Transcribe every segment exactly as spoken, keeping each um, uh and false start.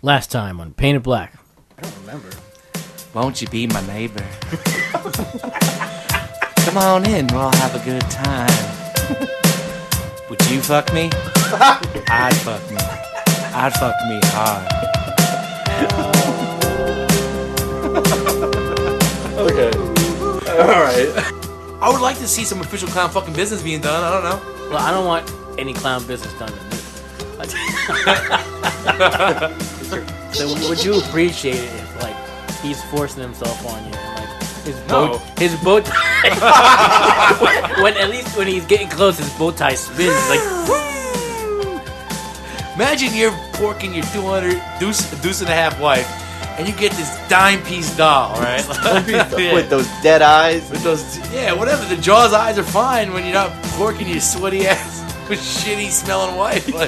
Last time on Painted Black. I don't remember. Won't you be my neighbor? Come on in, we'll all have a good time. Would you fuck me? I'd fuck me. I'd fuck me hard. Okay. Alright. I would like to see some official clown fucking business being done. I don't know. Well, I don't want any clown business done to me. So would you appreciate it if, like, he's forcing himself on you and, like, his bow, No. his bow tie, when at least when he's getting close, his bow tie spins like. Imagine you're porking your two hundred deuce, deuce and a half wife, and you get this dime piece doll, right? Yeah. With those dead eyes. With those, yeah, whatever. The Jaws eyes are fine when you're not porking your sweaty ass with shitty smelling wife, like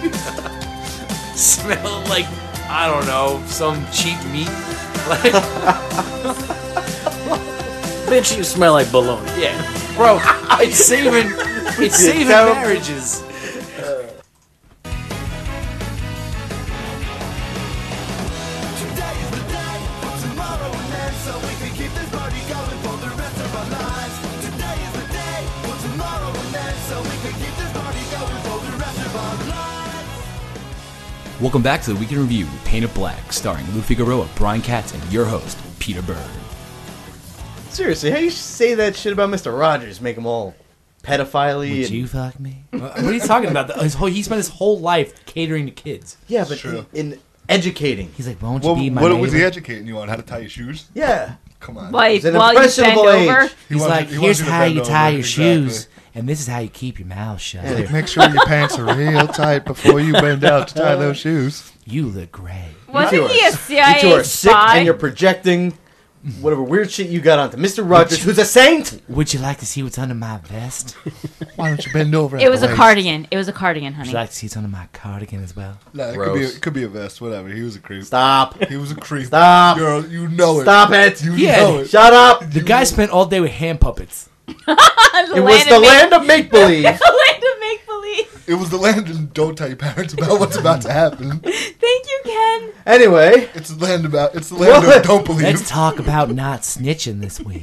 smelling like, I don't know, some cheap meat. Like, Bitch, you smell like bologna. yeah, bro, it's saving, it's saving terrible. marriages. Welcome back to the Weekend Review with Painted Black, starring Lou Figueroa, Brian Katz, and your host, Peter Bird. Seriously, how you say that shit about Mister Rogers? Make him all pedophile-y Would and... you fuck me? What are you talking about? His whole, he spent his whole life catering to kids. Yeah, but True. in, in educating. He's like, won't you What, be my what neighbor? was he educating you on? How to tie your shoes? Yeah. Come on. Like, It's an while you bend impressionable over? age. He He's wants like, you- he wants here's to how bend you over. tie your Exactly. shoes, and this is how you keep your mouth shut. Yeah. Make sure your pants are real tight before you bend out to tie those shoes. You look great. Wasn't You two he are- a C I You two A are sick spy? and you're projecting whatever weird shit you got onto Mister Rogers, who's a saint. Would you like to see what's under my vest? Why don't you bend over? at It was the a waist? cardigan. It was a cardigan, Would honey. you like to see what's under my cardigan as well? Nah, it could be, a, Gross. it could be a vest, whatever. He was a creep. Stop. He was a creep. Stop. Girl, you know it. Stop it. You Yeah. know it. Shut up. The guy spent all day with hand puppets. It was the land of make-believe. The land of make believe. It was the land of don't tell your parents about what's about to happen. Thank you, Ken. Anyway, It's the land about. It's the land What? of don't believe. Let's talk about not snitching this week.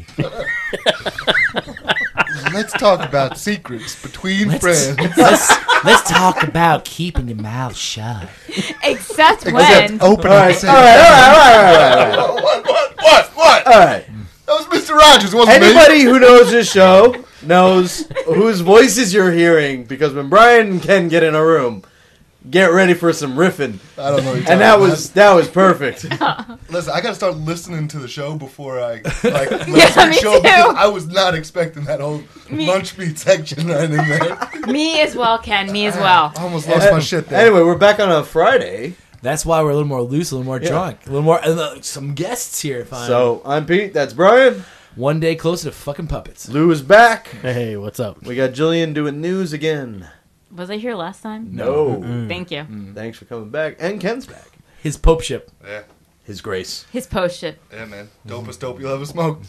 Let's talk about secrets between Let's, friends. let's, let's talk about keeping your mouth shut. Except Except when. open. all right, all right, all right, all right, all right, all right. What? What? What? What? All right. That was Mister Rogers, wasn't me? Anybody who knows this show knows whose voices you're hearing, because when Brian and Ken get in a room, get ready for some riffing. I don't know. What you're And that talking was that was perfect. about. Listen, I gotta start listening to the show before I like last Yeah, week's me show too. because I was not expecting that whole Me- lunch meat section right in there. Me as well, Ken. Me as well. I almost lost my shit there. Anyway, we're back on a Friday. That's why we're a little more loose, a little more Yeah. drunk, a little more. And, uh, some guests here. Finally. So I'm Pete. That's Brian. one day closer to fucking puppets. Lou is back. Hey, what's up? We got Jillian doing news again. Was I here last time? No. Thank you. Thanks for coming back. And Ken's back. His pope ship. Yeah, His grace. His post shit. yeah, man. Dopest dope you'll ever smoke.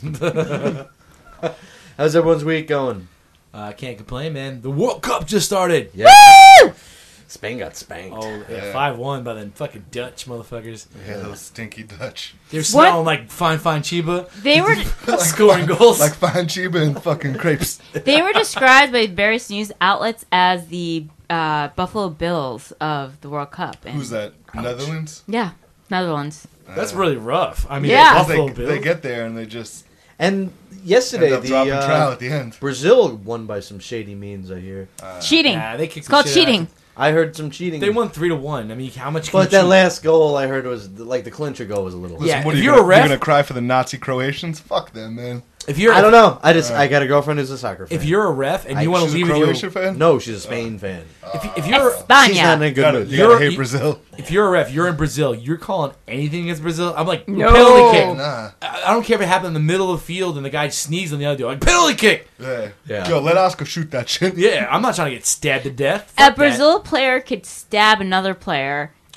How's everyone's week going? I uh, can't complain, man. The World Cup just started. Yeah. Spain got spanked. Oh, yeah, Yeah. five one by the fucking Dutch motherfuckers. Yeah, those stinky Dutch. They're smelling like fine, fine Chiba. They were Scoring goals. Like fine Chiba and fucking crepes. they were described by various news outlets as the uh, Buffalo Bills of the World Cup. And Who's that? Netherlands? Yeah, Netherlands. That's really rough. I mean, Yeah. Buffalo They, Bills. they get there and they just And yesterday, end up the dropping uh, trout at the end. Brazil won by some shady means, I hear. Cheating. Yeah, they kicked It's the called shit cheating. out. I heard some cheating. They won three to one. I mean, how much? Can But you that cheat? last goal I heard was, like, the clincher goal was a little... Yeah, What if are you you're gonna, a ref- you're gonna cry for the Nazi Croatians? Fuck them, man. If you're, I don't know. I just, I got a girlfriend who's a soccer fan. If you're a ref and you I- want to She's a leave, your, Croatia fan? No, she's a Spain fan. if, you- if you're She's not in España. a You good gotta, mood. you gotta You're- hate you- Brazil. if you're a ref, you're in Brazil. You're calling anything against Brazil. I'm like No. penalty kick. Nah. I I don't care if it happened in the middle of the field and the guy sneezed on the other dude. Like penalty kick. Yeah. Yeah. Yo, let Oscar shoot that shit. Yeah, I'm not trying to get stabbed to death. A Fuck that. Brazil player could stab another player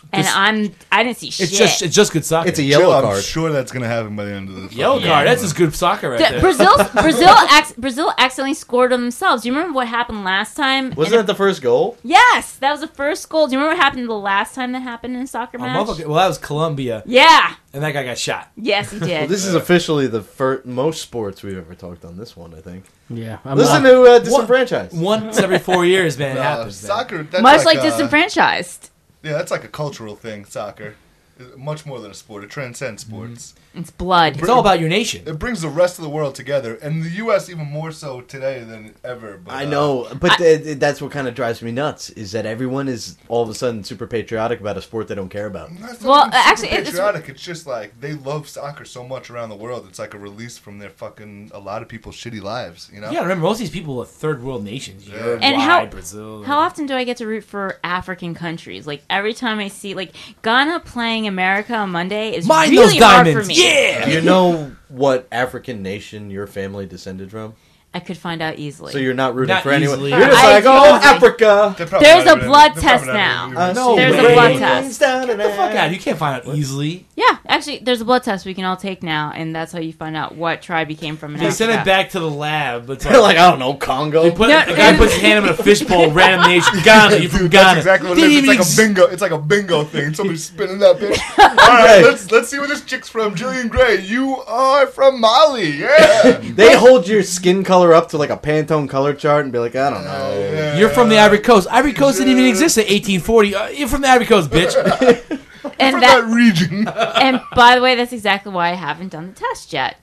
And Just- I'm I didn't see shit. It's just it's just good soccer. It's a yellow I'm card. sure that's gonna happen by the end of the yellow fucking card. game. That's just good soccer right The- there. Brazil Brazil ac- Brazil accidentally scored on themselves. Do you remember what happened last time? Wasn't And that the first goal? Yes, that was the first goal. Do you remember what happened the last time that happened in a soccer Oh, match? motherfucker- well, that was Colombia, Yeah. and that guy got shot. Yes, he did. Well, this is officially the first most sports we've ever talked on. This one, I think. Yeah. I'm Listen not- to uh, What? Disenfranchised. Once every four years, man, it Uh, happens. man. soccer. That's Much like uh, disenfranchised. Yeah, that's like a cultural thing. Soccer, It's much more than a sport. It transcends sports. It's blood. It's all about your nation. It brings the rest of the world together, and the U S even more so today than ever. But, I uh, know, but th- th- that's what kind of drives me nuts. Is that everyone is all of a sudden super patriotic about a sport they don't care about? That's Well, not even super actually, it's- patriotic. It's just like they love soccer so much around the world. It's like a release from their fucking a lot of people's shitty lives. You know? You gotta remember, most of these people are third world nations. Yeah. Uruguay, And how- Brazil. How often do I get to root for African countries? Like every time I see like Ghana playing America on Monday is Mine really those hard diamonds. for me. Yeah. Do you know what African nation your family descended from? I could find out easily. So you're not rooting Not for anyone. easily. You're just I like, do oh, not- Africa. They're probably There's not a even- blood they're test probably not now. even- Uh, No There's a way. blood test. Get Get the fuck out. You can't find out easily. Yeah, actually, there's a blood test we can all take now, and that's how you find out what tribe you came from. In They send it Africa. back to the lab. It's They're like, like, I don't know, Congo. they put, No, the guy no. puts his hand in a fishbowl, random nation. Ghana, you're from Dude, Ghana. that's exactly what it Didn't is. It's like even a ex- bingo. It's like a bingo thing. Somebody's spinning that bitch. All right, Right. let's let's see where this chick's from. Jillian Gray, you are from Mali. Yeah. They hold your skin color up to like a Pantone color chart and be like, I don't know. Yeah. You're from the Ivory Coast. Ivory Coast didn't even exist in eighteen forty. Uh, you're from the Ivory Coast, bitch. and from that, that region. and by the way, that's exactly why I haven't done the test yet.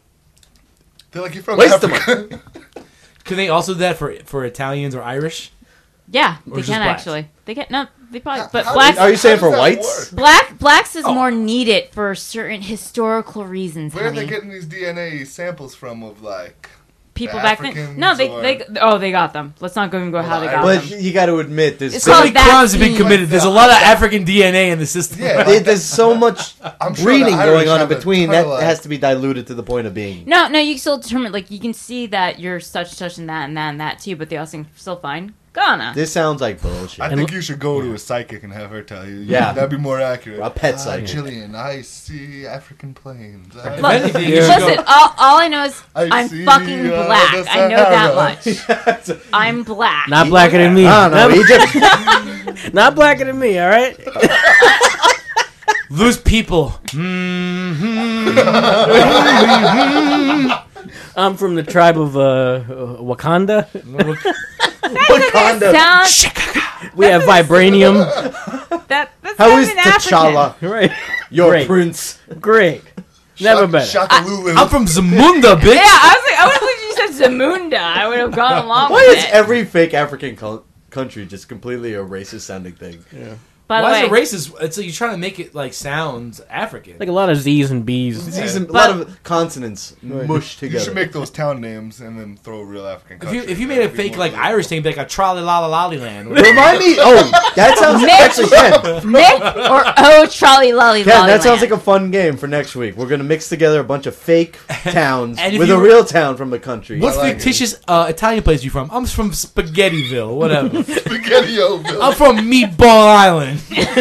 They're like, you're from Waste of Africa. Can they also do that for for Italians or Irish? Yeah, Or they just can blacks? actually. They get no, they probably. How- But how blacks, Are you saying How for does that whites? work? black, blacks is Oh. more needed for certain historical reasons. Where are honey. they getting these D N A samples from of like... People the back then? Africans No, they, or- they. Oh, they got them. Let's not go and go how they got But them. you got to admit, there's It's so, So called many crimes have been vaccine. committed. There's a lot of African D N A in the system. Yeah. there- there's so much I'm sure breeding the Irish going on in have a between ton that of, like- has to be diluted to the point of being. No, no, you can still determine. Like you can see that you're such, such, and that, and that, and that too. But they also can still find Ghana. This sounds like bullshit. I think you should go to a psychic and have her tell you. Yeah. That'd be more accurate. A pet Ah, psychic. Jillian, I see African plains. I- If anything, you Yeah. should Listen, go. all, all I know is I I'm see, fucking uh, black. the I know that Sahara. much. I'm black. Not blacker than me. I don't know. Not, Egypt. not blacker than me. All right. Loose people. Mm-hmm. I'm from the tribe of uh, Wakanda. Wakanda. Sound, We have vibranium. that, that's How not is even African. T'Challa, Right. your Great. prince? Great. Never Shaka- better. Shaka Lulu. I'm from Zamunda, bitch. Yeah, I was like, I would have you said Zamunda. I would have gone along Why with is it. every fake African cul- country just completely a racist sounding thing? By the Why way, is it racist? It's like you're trying to make it like sound African. Like a lot of Z's and B's. These a But- lot of consonants mushed You together. should make those town names and then throw a real African if country. you if you in made there, a it'd be fake more like believable. Irish thing, like a trolley lolly lolly land. Remind me. Oh, that sounds Nick- actually Ken. Mick or oh trolley lolly Ken, lolly that sounds land. like a fun game for next week. We're gonna mix together a bunch of fake towns And if with you a were- real town from the country. What I like fictitious uh, Italian place you from? I'm from Spaghettiville, whatever. Spaghetti-O-Ville. I'm from Meatball Island.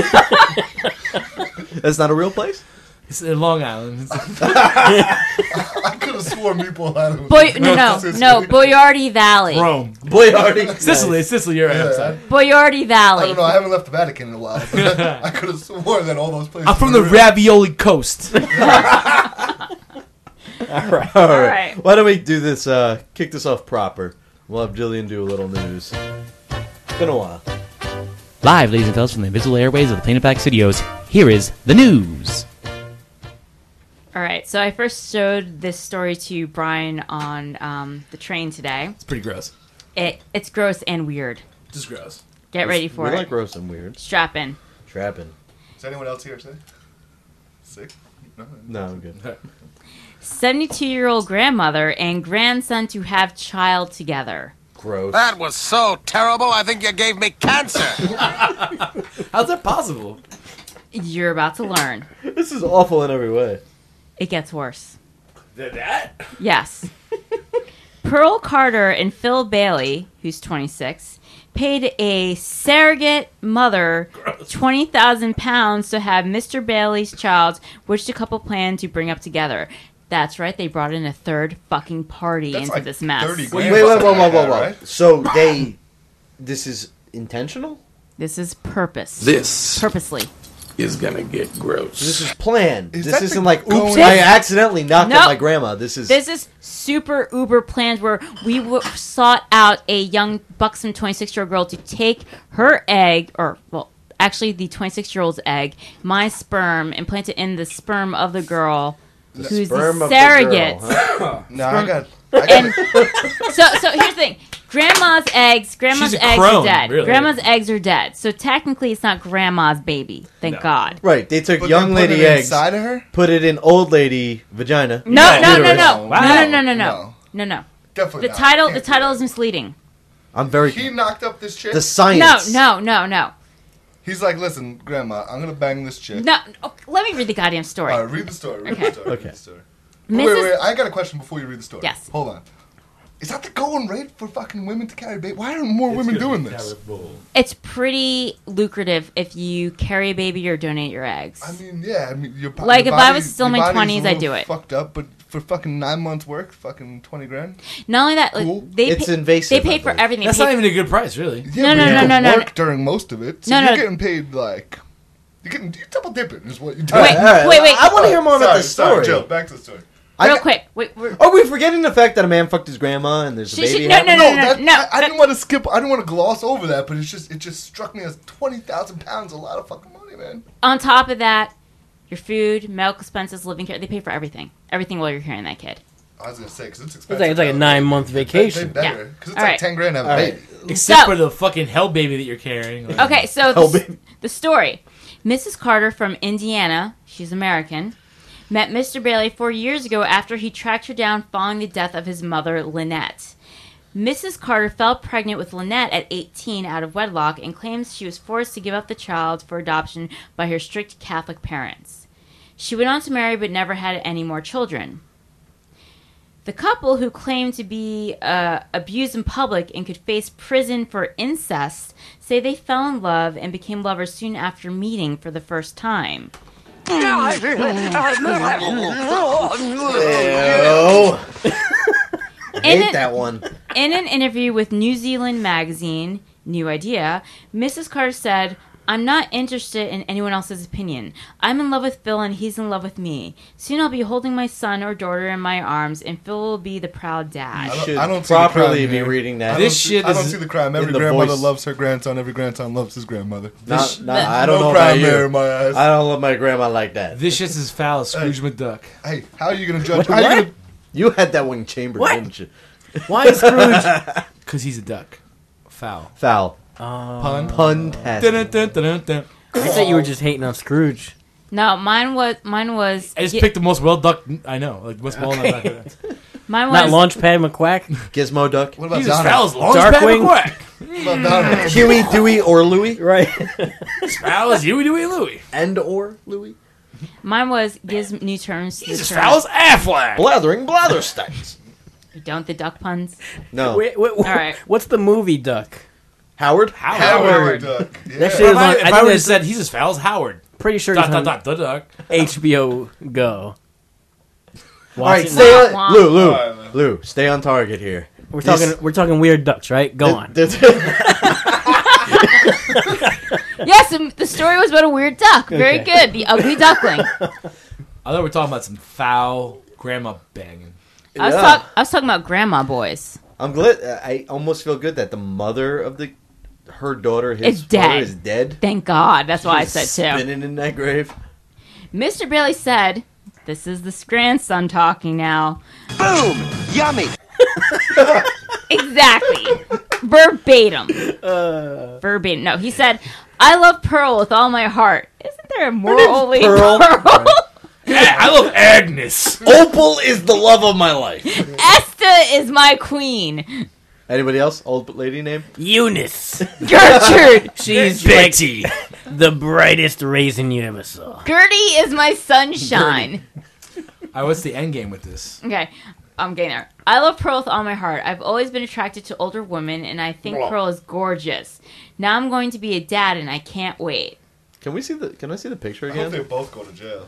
That's not a real place. It's in Long Island. It's- I could have sworn Meatball Island was Boy, no, no, Sicily. no, Boyardi Valley. Rome. Boyardi. Sicily, it's Sicily, you're right. I'm Yeah, sorry. Boyardi I Valley. don't know. I haven't left the Vatican in a while. But I could have sworn that all those places. I'm from were the real. ravioli coast. All right. All right. Why don't we do this? Uh, kick this off proper. We'll have Jillian do a little news. It's been a while. Live, ladies and fellas, from the invisible airways of the Planet Pack Studios, here is the news. All right, so I first showed this story to Brian on um, the train today. It's pretty gross. It it's gross and weird. Just gross. Get ready for we it. like gross and weird. Strap in. Trapping. Is anyone else here today? Sick? No. No, I'm good. seventy-two-year-old grandmother and grandson to have child together. Gross. That was so terrible, I think you gave me cancer. How's that possible? You're about to learn. This is awful in every way. It gets worse. That? Yes. Pearl Carter and Phil Bailey, who's twenty-six, paid a surrogate mother twenty thousand pounds to have Mister Bailey's child, which the couple planned to bring up together. That's right, they brought in a third fucking party That's into like this mess. thirty Wait, grand wait, or wait, whoa, something whoa, like whoa, that, whoa. right? So they, this is intentional? This is purpose. This Purposely. is gonna get gross. This is planned. Is this that isn't the like, oops, going- I accidentally knocked No. out my grandma. This is... This is super uber planned where we w- sought out a young, buxom twenty-six-year-old girl to take her egg, or, well, actually the twenty-six-year-old's egg, my sperm, and plant it in the sperm of the girl, The who's sperm the of the girl, surrogate. huh? No, I got. I got And so, so here's the thing: grandma's eggs, grandma's She's a eggs crone, are dead. really. Grandma's eggs are dead. So technically, it's not grandma's baby. Thank No. God. Right, they took but young they put lady it eggs, inside of her. put it in old lady vagina. No, Yeah, no, no, uterus. no, Wow. no, no, no, no, no, No. no, no. Definitely. The not. title, Can't the do title that. is misleading. I'm very... He knocked up this chick. The No, science. no, no, no, He's like, listen, Grandma, I'm gonna bang this chick. no. Oh, let me read the goddamn story. All right, read the story. Read Okay. the story. Okay. Read the story. Wait, Missus wait, I got a question before you read the story. Yes. Hold on. Is that the going rate for fucking women to carry baby? Why aren't more women doing this? It's pretty lucrative if you carry a baby or donate your eggs. I mean, yeah. I mean, your bo- Like, your if I body- was still in your my body's a twenties, I'd little do it. Fucked up, but for fucking nine months' work, fucking twenty grand. Not only that, like, Cool. they It's pay, invasive, They I paid for believe. everything. That's They not paid- even a good price, really. Yeah, No, but no, you no, can no, no, work no. during most of it, so No, you're no. getting paid like you're getting you're double dipping is what you're Wait, doing. All right, wait, wait. I want to hear more about Sorry, the story. Sorry, Joe, back to the story. I Real got- quick. Wait, we're, Are we forgetting the fact that a man fucked his grandma and there's a She- baby? she- no, happening? no, No, that, no, I, I that- didn't want to skip. I didn't want to gloss over that, but it's just it just struck me as twenty thousand pounds, a lot of fucking money, man. on top of that, your food, medical expenses, living care, they pay for everything. Everything while you're carrying that kid. I was gonna say because it's It's expensive. like, it's like a now. nine month They- vacation. They better because it's All like right. ten grand to have a All right. baby. Except So- for the fucking hell baby that you're carrying. Like, Okay, so Oh, the, baby. the story. Missus Carter from Indiana, she's American, met Mister Bailey four years ago after he tracked her down following the death of his mother, Lynette. Missus Carter fell pregnant with Lynette at eighteen out of wedlock and claims she was forced to give up the child for adoption by her strict Catholic parents. She went on to marry but never had any more children. The couple, who claimed to be uh, abused in public and could face prison for incest, say they fell in love and became lovers soon after meeting for the first time. Ew. I In hate it- that one. In an interview with New Zealand magazine, New Idea, Missus Carter said, "I'm not interested in anyone else's opinion. I'm in love with Phil and he's in love with me. Soon I'll be holding my son or daughter in my arms and Phil will be the proud dad." I don't- Should I don't see the properly crime be here. reading I that. don't This see- shit I don't is see the crime. Every in the grandmother voice. loves her grandson. Every grandson loves his grandmother. Not, not, I no don't know crime about there you. in my eyes. I don't love my grandma like that. This shit's as foul as Scrooge McDuck. Hey, how are you gonna judge? What? How you gonna, You had that one chambered, What? didn't you? Why is Scrooge? Because he's a duck. Foul. Foul. pun? Pun-tastic. Dun, dun, dun, dun, dun. I thought you were just hating on Scrooge. No, mine was mine was I just Gi- picked the most well duck I know. Like most well known duck. mine Not was Launchpad McQuack. Gizmo Duck. What about He's as Donald? foul as long Darkwing? as Pat What about Donald? Huey, Dewey, or Louie? Right. McQuack. As foul as Huey, Dewey, and Louie. And or Louie? mine was gives new terms to He's the as term. foul as Affleck. Blathering Blathersteins. Don't the duck puns? No. Wait, wait, wait, right. What's the movie Duck? Howard? Howard Duck. Yeah. That shit If is I, on. if I I think would have that's said he's as foul as Howard. pretty sure Dot, it's dot, on dot, dot, duck. H B O Go. All right, Watch it stay now. on. Lou, Lou, All right, man. Lou, stay on target here. We're This- talking. We're talking weird ducks, right? Go on. Th- Yes, the- the story was about a weird duck. Very Okay. good. The ugly duckling. I thought we were talking about some foul grandma banging. I was, Yeah. talk- I was talking about grandma boys. I'm glad. I almost feel good that the mother of the her daughter, his Is father, dead. is dead. Thank God. That's what I She's said too. Spinning in that grave. Mister Bailey said, "This is the grandson talking now." Boom! Yummy! Exactly. Verbatim. Verbatim. No, he said, "I love Pearl with all my heart." Isn't there a morally Pearl. Pearl? Hey, I love Agnes. Opal is the love of my life. Esther is my queen. Anybody else? Old lady name? Eunice. Gertrude. She's Betty. like the brightest raisin you ever saw. Gertie is my sunshine. All right, what's the end game with this? Okay. Uh, I'm getting there. I love Pearl with all my heart. I've always been attracted to older women, and I think Blah. Pearl is gorgeous. Now I'm going to be a dad, and I can't wait. Can we see the? Can I see the picture I hope again? they both go to jail.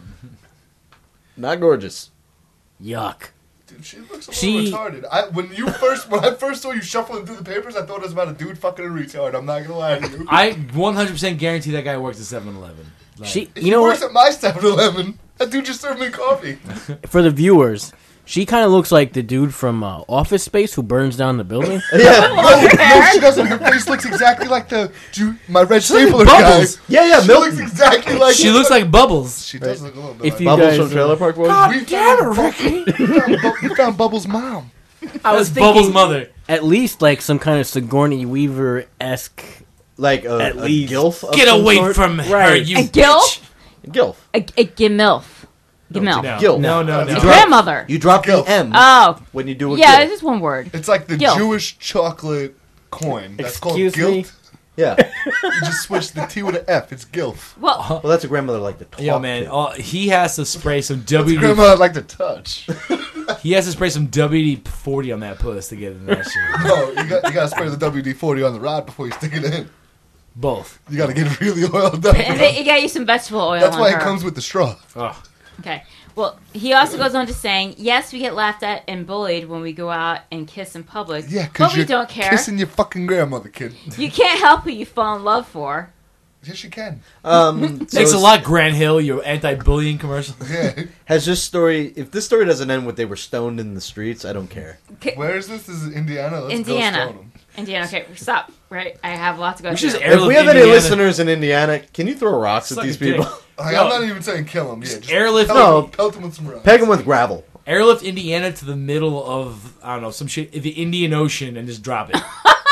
Not gorgeous. Yuck. Dude, she looks a little She- retarded. I, when you first, when I first saw you shuffling through the papers, I thought it was about a dude fucking a retard. I'm not gonna lie to you. I one hundred percent guarantee that guy works at seven eleven. Like, She, he you know works what? at my seven eleven. That dude just served me coffee. For the viewers, she kind of looks like the dude from uh, Office Space who burns down the building. Yeah. No, no, she doesn't. Her face looks exactly like the Ju- my red stapler guy. Bubbles. Yeah, yeah. She Milton. looks exactly like she him. looks like Bubbles. She does look a little bit If like you Bubbles guys, from Trailer uh, Park Boys. we Damn found, it, Ricky. we found, Bu- we found Bubbles' mom. I was That's Bubbles' thinking mother. at least like some kind of Sigourney Weaver esque. Like a, At a least. gilf. Of Get some away sort. from her, Right. you A gilf? bitch. Gilf. A, a Gimilf. Gimilf. No, Gil. no, no, A no. Grandmother. You drop the Gilf. M Oh, when you do a yeah, gilf. it's just one word. It's like the Gilf. Jewish chocolate coin. That's Excuse called me? Gilf. Yeah. You just switch the T with an F. It's Gilf. Well, Well, that's a grandmother like the talk. Yo, man, to. all, he has to spray some That's W D. grandma I'd like to touch. He has to spray some W D forty on that puss to get in that shit. No, you got you got to spray the W D forty on the rod before you stick it in. Both. You got to get it really oiled up. and they, you got you some vegetable oil That's on why her. it comes with the straw. Oh. Okay. Well, he also goes on to saying, yes, we get laughed at and bullied when we go out and kiss in public. Yeah, but because we you're don't care. kissing your fucking grandmother, kid. You can't help who you fall in love for. Yes, you can. Um, so Thanks a it's- lot, Grant Hill, your anti-bullying commercial. Yeah. Has this story? If this story doesn't end with they were stoned in the streets, I don't care. Okay. Where is this? This is Indiana. Let's Indiana. Go stone 'em. Indiana. Okay, stop. Right? I have a lot to go We through. should just If airlift we have any Indiana. listeners in Indiana, can you throw rocks Suck at a these dick. people? Like, Yo. I'm not even saying kill them. Yeah, just Airlift, pelt, No. them, pelt them with some rocks. Peg them with gravel. airlift Indiana to the middle of I don't know some shit, the Indian Ocean, and just drop it.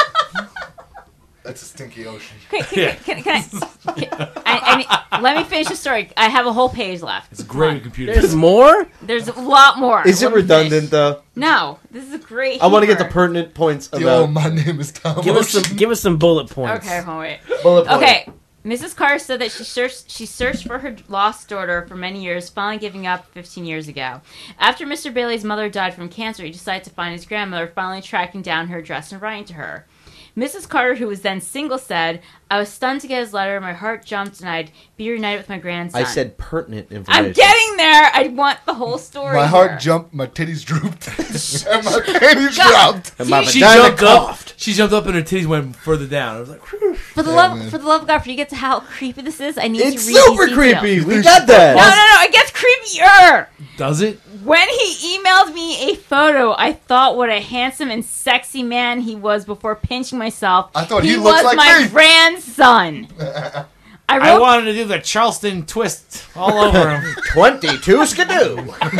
That's a stinky ocean. Can, can, Yeah. can, can, I, can I, I need- let me finish the story. I have a whole page left. It's great Come with on. computers. There's more. There's a lot more. Is it Let me redundant finish. though? No. This is a great. I want to get the humor. pertinent points Yo, about my name is Tom Give us Ocean. some. Give us some bullet points. Okay, hold on, wait. bullet point. Okay, Missus Carter said that she searched she searched for her lost daughter for many years, finally giving up fifteen years ago. After Mister Bailey's mother died from cancer, he decided to find his grandmother, finally tracking down her address and writing to her. Missus Carter, who was then single, said, I was stunned to get his letter, my heart jumped, and I'd be reunited with my grandson. I said pertinent information. I'm getting there! I want the whole story. My heart here. jumped, my titties drooped, and my panties dropped. And my She vagina jumped up. coughed. She jumped up and her titties went further down. I was like, whew. For the Yeah, love man. for the love of God, for you get to how creepy this is, I need It's to read super these details. creepy. We got that. No, no, no, it gets creepier! does it? When he emailed me a photo, I thought what a handsome and sexy man he was before pinching myself. I thought he, he looked was like my me. grandson. I I wrote. wanted to do the Charleston twist all over him. Twenty-two skidoo.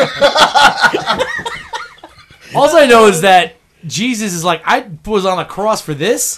All I know is that Jesus is like, I was on a cross for this.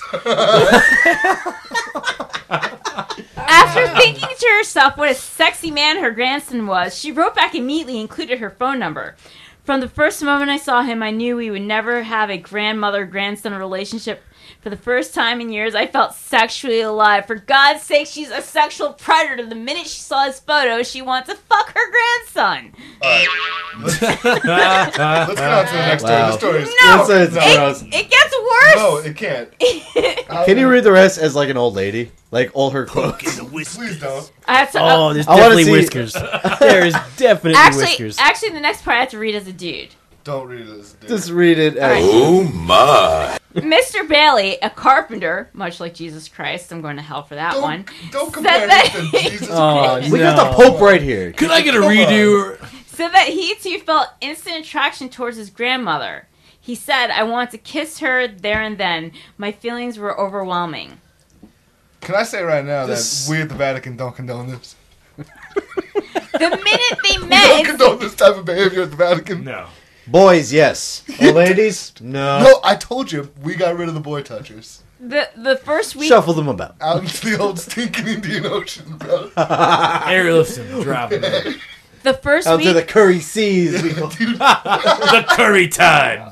After thinking to herself what a sexy man her grandson was, she wrote back immediately and included her phone number. From the first moment I saw him, I knew we would never have a grandmother-grandson relationship. For the first time in years, I felt sexually alive. For God's sake, she's a sexual predator. The minute she saw his photo, she wants to fuck her grandson. Let's get on to the next Wow. story. The story is No, That's- that's it, gross. it gets worse. No, it can't. Can you read the rest as like an old lady? Like all her quotes? Please don't. I have to, Oh, there's I wanna definitely see- whiskers. There is definitely actually, whiskers. actually, the next part I have to read as a dude. Don't read this. Dude. Just read it as... Oh my. Mister Bailey, a carpenter, much like Jesus Christ, I'm going to hell for that Don't, one. don't said compare that- this to Jesus Oh, Christ. We got No. the Pope right here. Could I get a Come on. redo? Said that he too felt instant attraction towards his grandmother. He said, I want to kiss her there and then. My feelings were overwhelming. Can I say right now This- that we at the Vatican don't condone this? The minute they We don't met, condone this type of behavior at the Vatican. No. Boys, yes. Or ladies, no. No, I told you, we got rid of the boy touchers. the the first week, Shuffle them about. Out into the old stinking Indian Ocean, bro. Airlift him, drop him. The the first Out week, to the curry seas. We go. curry time.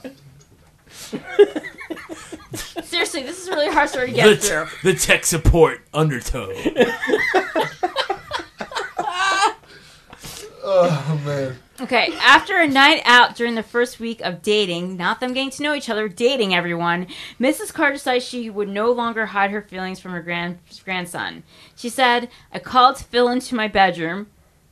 seriously, this is a really hard story to The, get t- through. the tech support undertow. Oh, man. Okay, after a night out during the first week of dating, not them getting to know each other, dating everyone, Missus Carter decided she would no longer hide her feelings from her grand, grandson. She said, I called Phil into my bedroom.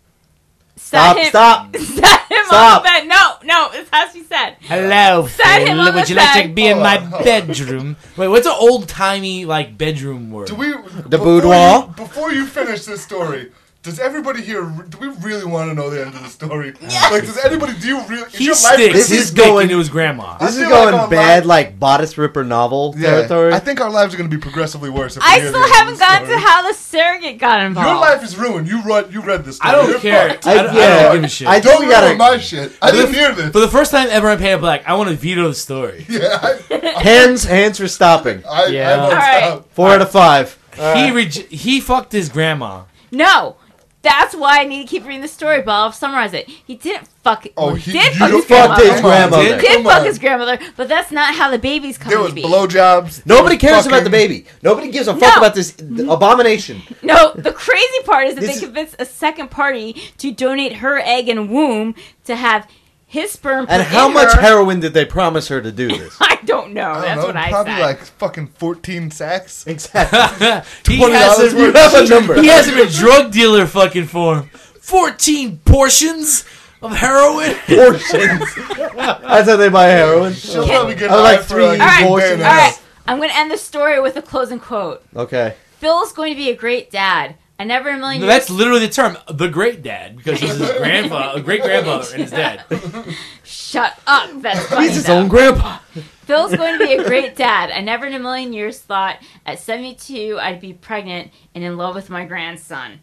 Stop, him, stop. Sat him Stop. on the bed. No, no, it's how she said. Hello, Sat him Phil. on Would the you like to bed. be in Hold my on, hold on. bedroom? Wait, what's an old timey like bedroom word? Do we The before boudoir? You, before you finish this story, does everybody here? Do we really want to know the end of the story? Like, does anybody? Do you really? is He your life sticks This his is dick going- into his grandma. This I is feel like going our bad, life- like bodice ripper novel Yeah, territory. I think our lives are going to be progressively worse. If we I hear still the end of haven't the gotten to story. how the surrogate got involved. Your life is ruined. You read. You read this. Story. I don't You're care. fucked. I, don't, I don't give a shit. I think Don't we gotta ruin my shit. I didn't hear this. For the first time ever on Painted Black, I want to veto the story. Yeah, I, hands, hands for stopping. I, Yeah. I won't All right. stop. Four out of five. He reg- he fucked his grandma. No. That's why I need to keep reading the story, but I'll summarize it. He didn't fuck it. Oh, well, he, did you fuck don't- his fucked grandmother. his Come on, grandmother. dude. Did Come fuck on. his grandmother, but that's not how the baby's coming There was to be. blowjobs. Nobody cares about Fucking- the baby. Nobody gives a fuck No. about this abomination. No, the crazy part is that This they is- convinced a second party to donate her egg and womb to have his sperm put And how in much her. heroin did they promise her to do this? I don't know. I don't That's know, what I probably said. like fucking fourteen sacks. Exactly. he, twenty dollars hasn't, You have a number. he has him in drug dealer fucking form. Fourteen portions of heroin. Portions. That's how they buy heroin. She'll probably get I like high for three like All right, portions. all right. I'm going to end the story with a closing quote. Okay. Phil's going to be a great dad. I never in a million No, years. that's literally the term, the great dad, because he's his grandfather, great grandfather, and his dad. Shut up. That's funny. He's his though. own grandpa. Phil's going to be a great dad. I never in a million years thought at seventy-two I'd be pregnant and in love with my grandson.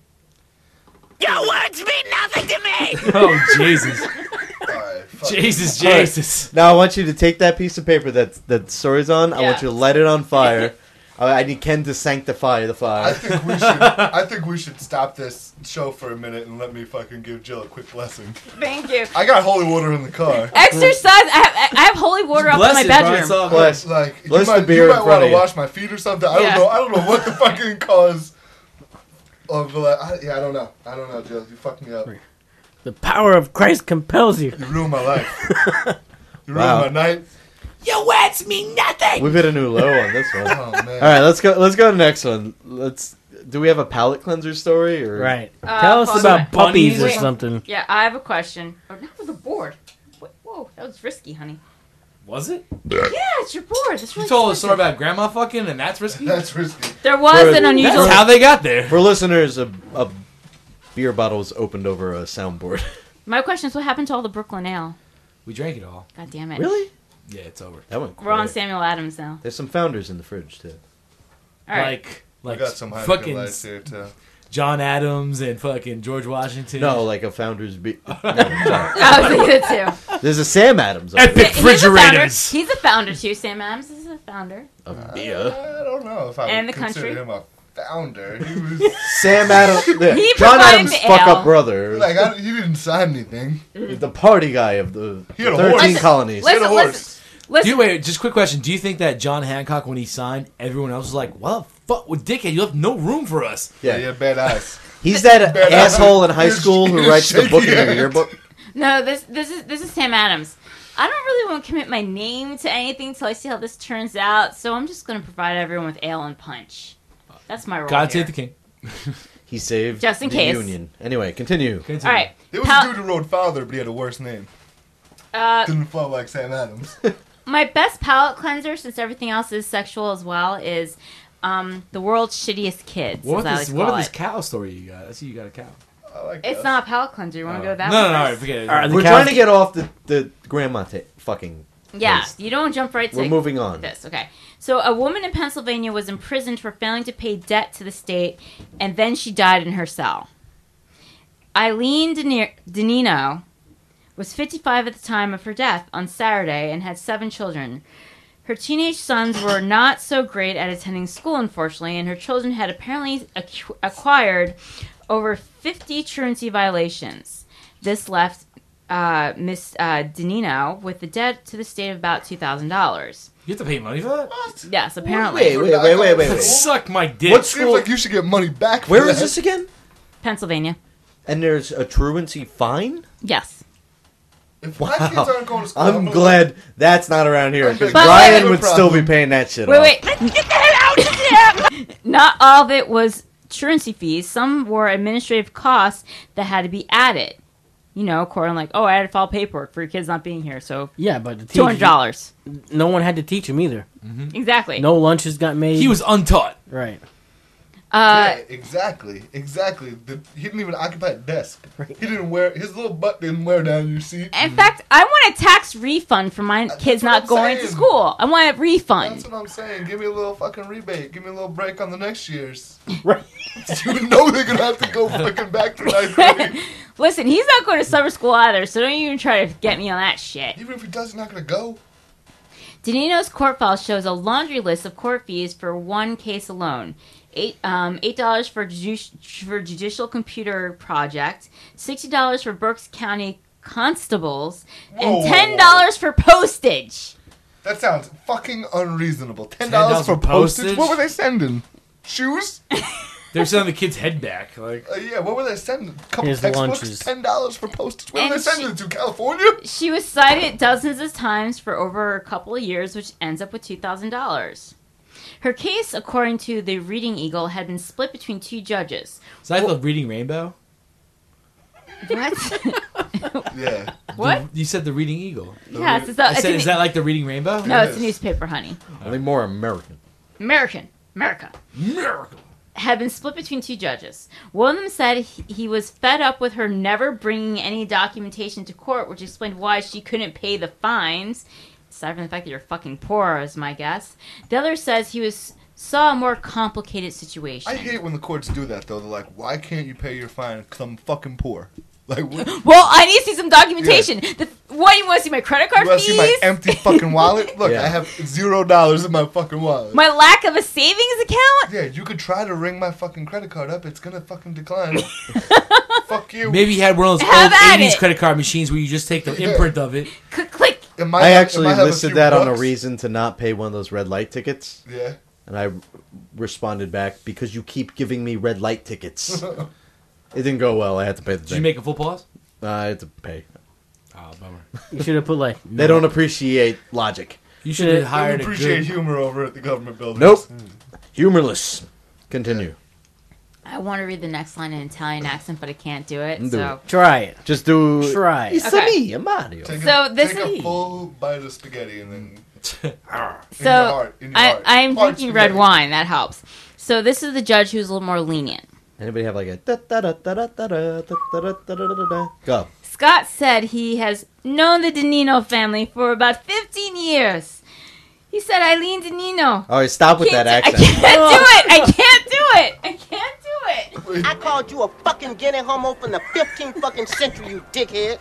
Your words mean nothing to me. Oh Jesus, Alright, fuck. Jesus, All right. Jesus! Now I want you to take that piece of paper that that story's on. I Yeah. want you to light it on fire. I I need Ken to sanctify the I fire. think we should. I think we should stop this show for a minute and let me fucking give Jill a quick blessing. Thank you. I got holy water in the car. Exercise. I have, I have holy water up in Bless my it, Brian, bedroom. it's all good. Bless. Like you Bless the might, beer you in might front want of to you. wash my feet or something. I don't Yeah. know. I don't know what the fucking cause of like. I, yeah, I don't know. I don't know, Jill. You fucked me up. The power of Christ compels you. You ruined my life. You ruined Wow. my night. Your words mean nothing. We've hit a new low on this one. Oh man. All right, let's go. Let's go to the next one. Let's. Do we have a palate cleanser story or Right. Uh, Tell us hold about on. puppies or Wait. something. Yeah, I have a question. Oh, that was a board. Wait, whoa, that was risky, honey. Was it? Yeah, it's your board. That's You really told a expensive. story about grandma fucking, and that's risky. That's risky. There was For- an unusual. That's how they got there. For listeners, a, a beer bottle was opened over a soundboard. My question is, what happened to all the Brooklyn Ale? We drank it all. God damn it. Really? Yeah, it's over. That went We're on quick. Samuel Adams now. There's some founders in the fridge too. All right. Like, I like got some Heineken fucking lights here too. John Adams and fucking George Washington. No, like a founder's beer. No, sorry. I was thinking it too. There's a Sam Adams. over Epic there. He's a founder. refrigerators. He's a founder too. Sam Adams is a founder. Of beer. I don't know if I And would the consider country. him a founder. He was Sam Adams. yeah, He John provided Adams' the fuck ale. up brother. like I, he didn't sign anything. The party guy of the He had a thirteen horse. Listen, colonies. He had a Listen, horse. listen. Listen. Do you, wait, just quick question. Do you think that John Hancock, when he signed, everyone else was like, "What the fuck, with dickhead? You have no room for us." Yeah, Yeah. he had bad eyes. He's that Bad asshole in eyes. high school who His writes the book in shaky their eyes. yearbook. No, this this is this is Sam Adams. I don't really want to commit my name to anything until I see how this turns out. So I'm just going to provide everyone with ale and punch. That's my role. God here. save the king. He saved Just in the case. Union. Anyway, continue. Continue. All right. There was Pal- a dude who wrote Father, but he had a worse name. Uh, Didn't fall like Sam Adams. my best palate cleanser, since everything else is sexual as well, is um, the world's shittiest kids. What as I about like this? to What call about this it. cow story you got? I see you got a cow. I like It's that. not a palate cleanser. You want to go Oh. with that? No, one no, no, first? no, forget it. All right, the We're cows- trying to get off the, the grandma ta- fucking. Yeah, list. you don't jump right to We're moving on. this. Okay. So a woman in Pennsylvania was imprisoned for failing to pay debt to the state, and then she died in her cell. Eileen Deni- Denino was fifty-five at the time of her death on Saturday and had seven children. Her teenage sons were not so great at attending school, unfortunately, and her children had apparently acqu- acquired over fifty truancy violations. This left uh, Miss uh, Denino with the debt to the state of about two thousand dollars. You have to pay money for that? Yes, apparently. Wait, wait, wait, wait, wait, wait. Suck my dick. What Seems school? like you should get money back for Where that. is this again? Pennsylvania. And there's a truancy fine? Yes. If Wow. my kids aren't going to school, I'm gonna- glad that's not around here, because But Brian wait. would still be paying that shit Wait, off. wait. Get the hell out of here! Not all of it was truancy fees. Some were administrative costs that had to be added. You know, according like, oh, I had to file paperwork for your kids not being here, so Yeah, but the two hundred dollars. No one had to teach him either. Exactly. No lunches got made. He was untaught. right. Uh, Yeah, exactly, exactly. The, he didn't even occupy a desk. He didn't wear his little butt didn't wear down your seat. in fact, I want a tax refund for my That's kids what not I'm going to saying. school. I want a refund. That's what I'm saying. Give me a little fucking rebate. Give me a little break on the next year's. Right. You know they're gonna have to go fucking back to ninth grade. Listen, he's not going to summer school either, so don't even try to get me on that shit. Even if he does, he's not gonna go. Danino's court file shows a laundry list of court fees for one case alone. Eight um, eight dollars for judici- for judicial computer project, sixty dollars for Berks County constables, Whoa. and ten dollars for postage. That sounds fucking unreasonable. Ten ten dollars dollars for for postage? postage? What were they sending? Shoes? They're sending the kid's head back. Like, Uh, yeah, what were they sending? A couple His textbooks? lunches. Ten dollars for postage? Where And were they sending she- it to? California? She was cited dozens of times for over a couple of years, which ends up with two thousand dollars. Her case, according to the Reading Eagle, had been split between two judges. is that the Reading Rainbow? What? Yeah. What? You said the Reading Eagle. Yes, it's a, I it's said, a- is that like the Reading Rainbow? no, it's a Yes. newspaper, honey. Only more American. American, America. Miracle. Had been split between two judges. One of them said he he was fed up with her never bringing any documentation to court, which explained why she couldn't pay the fines. Aside from the fact that you're fucking poor, is my guess. The other says he was saw a more complicated situation. I hate when the courts do that, though. They're like, why can't you pay your fine? Because I'm fucking poor. Like, what? Well, I need to see some documentation. The, what, you want to see my credit card You want to fees? see my empty fucking wallet? Look, Yeah. I have zero dollars in my fucking wallet. My lack of a savings account? Yeah, you could try to ring my fucking credit card up. It's gonna fucking decline. Fuck you. Maybe he had one of those Have old at eighties it. credit card machines where you just take the Yeah. imprint of it. Click, click. It might I have- it actually might have a listed few that on a bucks. reason to not pay one of those red light tickets. Yeah. And I responded back, because you keep giving me red light tickets. It didn't go well. I had to pay the Did you thing. make a full pause? Uh, I had to pay. Oh, bummer. You should have put like. They don't appreciate logic. You should Yeah. have I hired a appreciate good... humor over at the government buildings. Nope. Humorless. Continue. I want to read the next line in Italian accent, but I can't do it. Do so, Try it. Just do. Try it. It's Okay. me, Mario. Take So a, this take is- a full bite of spaghetti and then. so your heart, in your I, heart. I'm Heart drinking red spaghetti. wine. That helps. So this is the judge who's a little more lenient. Anybody have like a da da da da da da da da da da da da da? Go. Scott said he has known the Danino family for about fifteen years. He said, Eileen Danino. All right, stop with that Can't do- accent. I can't do it. I can't do it. I can't do it. I called you a fucking Guinea homo from the fifteenth fucking century, you dickhead.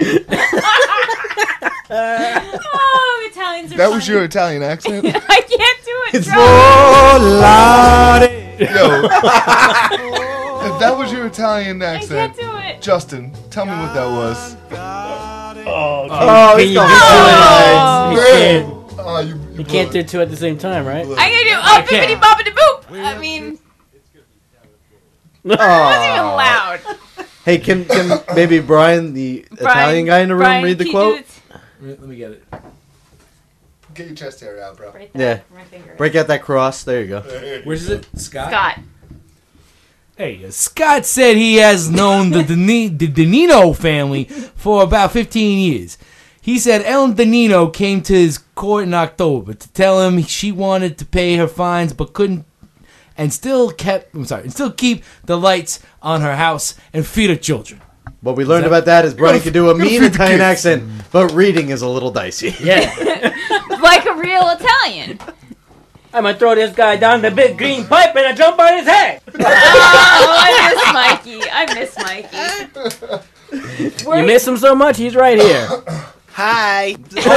Oh, Italians are That was funny. your Italian accent? I can't do it. It's Drop it. Yo. If that was your Italian I can't accent, do it. Justin, tell me what that was. Oh, Oh, can it's you going do Oh. it? You can't. Oh, you, you You blew can't it. do two at the same time, right? Blew it. I gotta do I oh bippity can't. boppity boop. I mean, it wasn't even Aw. loud. Hey, can can maybe Brian, the Italian guy in the room, Brian, read the can you quote? do it? Let me get it. Get your chest hair out, bro. Right Yeah. there, my finger. Break out that cross. There you go. Where's it? Scott? Scott. Hey, uh, Scott said he has known the, Dani- the Danino family for about fifteen years. He said Ellen Danino came to his court in October to tell him she wanted to pay her fines but couldn't, and still kept, I'm sorry, and still keep the lights on her house and feed her children. What we learned that- about that is Brian can do a Gotta mean feed the Italian kids. accent, but reading is a little dicey. Yeah. Like a real Italian. I'm gonna throw this guy down the big green pipe and I jump on his head. Oh, I miss Mikey. I miss Mikey. You miss him so much, he's right here. Hi.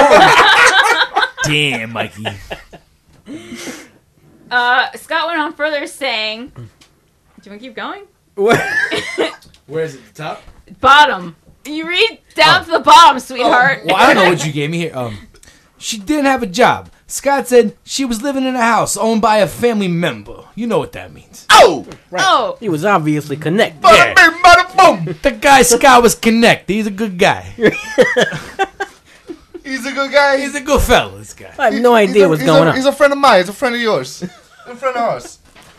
Damn, Mikey. Uh, Scott went on further saying, do you want to keep going? Where is it? The top? Bottom. You read down to the bottom, sweetheart. Well, I don't know what you gave me here. Um, she didn't have a job, Scott said she was living in a house owned by a family member. You know what that means. Oh! Right. Oh. He was obviously connected. Yeah. Bada bing, bada boom! The guy Scott was connected. He's a good guy. He's a good guy. He's a good fella, this guy. I have no He's idea a- what's he's going a, on. He's a friend of mine. He's a friend of yours. A friend of ours.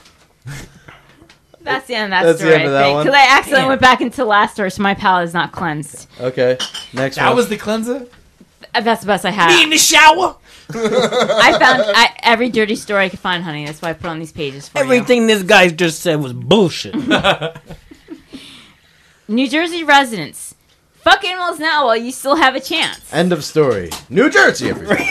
That's the end of that That's the story, end of I that think. one? Because I accidentally Damn. went back into the last story, so my palate is not cleansed. Okay, next That one. was the cleanser? Uh, That's the best I had. Me in the shower? I found I, every dirty story I could find, honey. That's why I put on these pages for Everything this guy just said was bullshit. you. New Jersey residents. Fuck animals now while you still have a chance. End of story. New Jersey, everybody.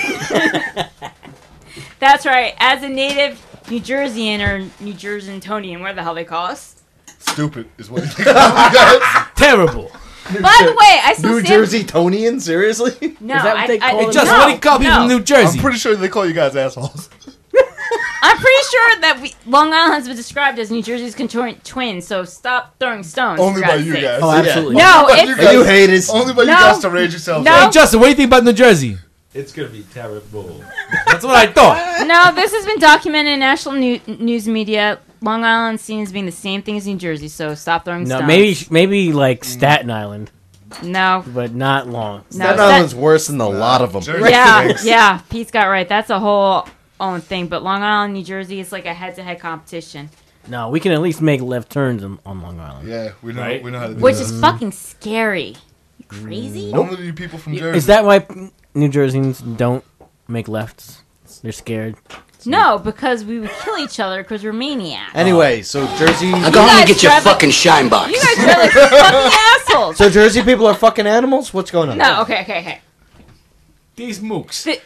That's right. As a native New Jerseyan or New Jerseytonian, where the hell they call us. Stupid is what you think about guys. Terrible. By the way, I still New stand- Jersey Tonian? Seriously? No, Is that what I, they I, call Hey, it? Justin, no, what do you call people no. from New Jersey? I'm pretty sure they call you guys assholes. I'm pretty sure that we, Long Island has been described as New Jersey's conjoined twin, so stop throwing stones. Only for by God's you sake. guys. Oh, absolutely. No, Only by it's you Are guys. you haters? Only by you No. guys to rage yourselves No. up. Hey, Justin, what do you think about New Jersey? It's gonna be terrible. That's what I thought. no. This has been documented in national new, news media. Long Island seen as being the same thing as New Jersey, so stop throwing No, stones. maybe maybe like Staten Island, No. but not long. No, Staten that- Island's worse than a lot of them. Jersey Yeah, stinks. yeah. Pete's got right. That's a whole own thing. But Long Island, New Jersey, is like a head-to-head competition, No, we can at least make left turns on, on Long Island. Yeah, we know. Right? We know how to do which that. is fucking scary. You crazy? Only you people from Jersey. Is that why New Jerseyans don't make lefts? They're scared. No, because we would kill each other because we're maniacs. Anyway, so Jersey... Now go home guys and get your drive a- fucking shine box. You guys are like fucking assholes. So Jersey people are fucking animals? What's going on? No, okay, okay, okay. These mooks. Th-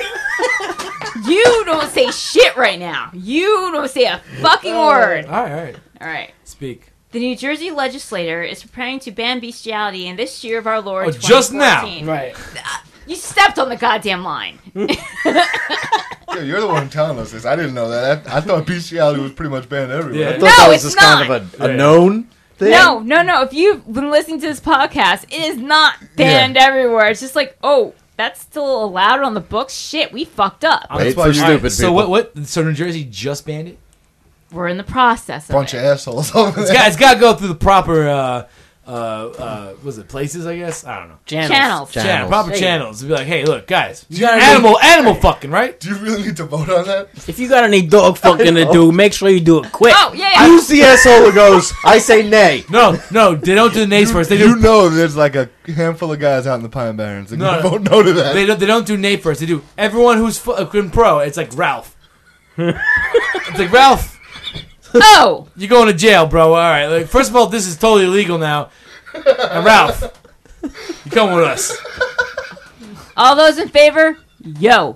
You don't say shit right now. You don't say a fucking word. All right, all right. All right. Speak. The New Jersey legislature is preparing to ban bestiality in this year of our Lord. Oh, just now. twenty fourteen. Right. You stepped on the goddamn line. Yeah, you're the one telling us this. I didn't know that. I, I thought bestiality was pretty much banned everywhere. Yeah. I thought No, that was it's just kind not. of a, a Yeah. known thing. No, no, no. If you've been listening to this podcast, it is not banned everywhere. It's just like, oh, that's still allowed on the books. Shit, we fucked up. Wait That's why for you- stupid Alright, so people. what? What? So New Jersey just banned it? We're in the process of Bunch it. of assholes over It's there. got, it's got to go through the proper. Uh, uh, uh, was it places? I guess I don't know. Channels. Channels. Channels. Channel, proper Hey. channels to be like, hey, look, guys, You gotta animal, animal fucking, right? Do you really need to vote on that? If you got any dog fucking to do, make sure you do it quick. Oh, yeah, yeah. Who's the asshole who goes, I say nay? No, no, they don't do the nays first. They you do. know there's like a handful of guys out in the Pine Barrens that No, can no. vote no to that. They don't. They don't do nay first. They do everyone who's fu- uh, in pro. It's like Ralph. It's like Ralph. Oh, You're going to jail, bro. All right. Like, first of all, this is totally illegal now. And Ralph, you come with us. all those in favor? Yo.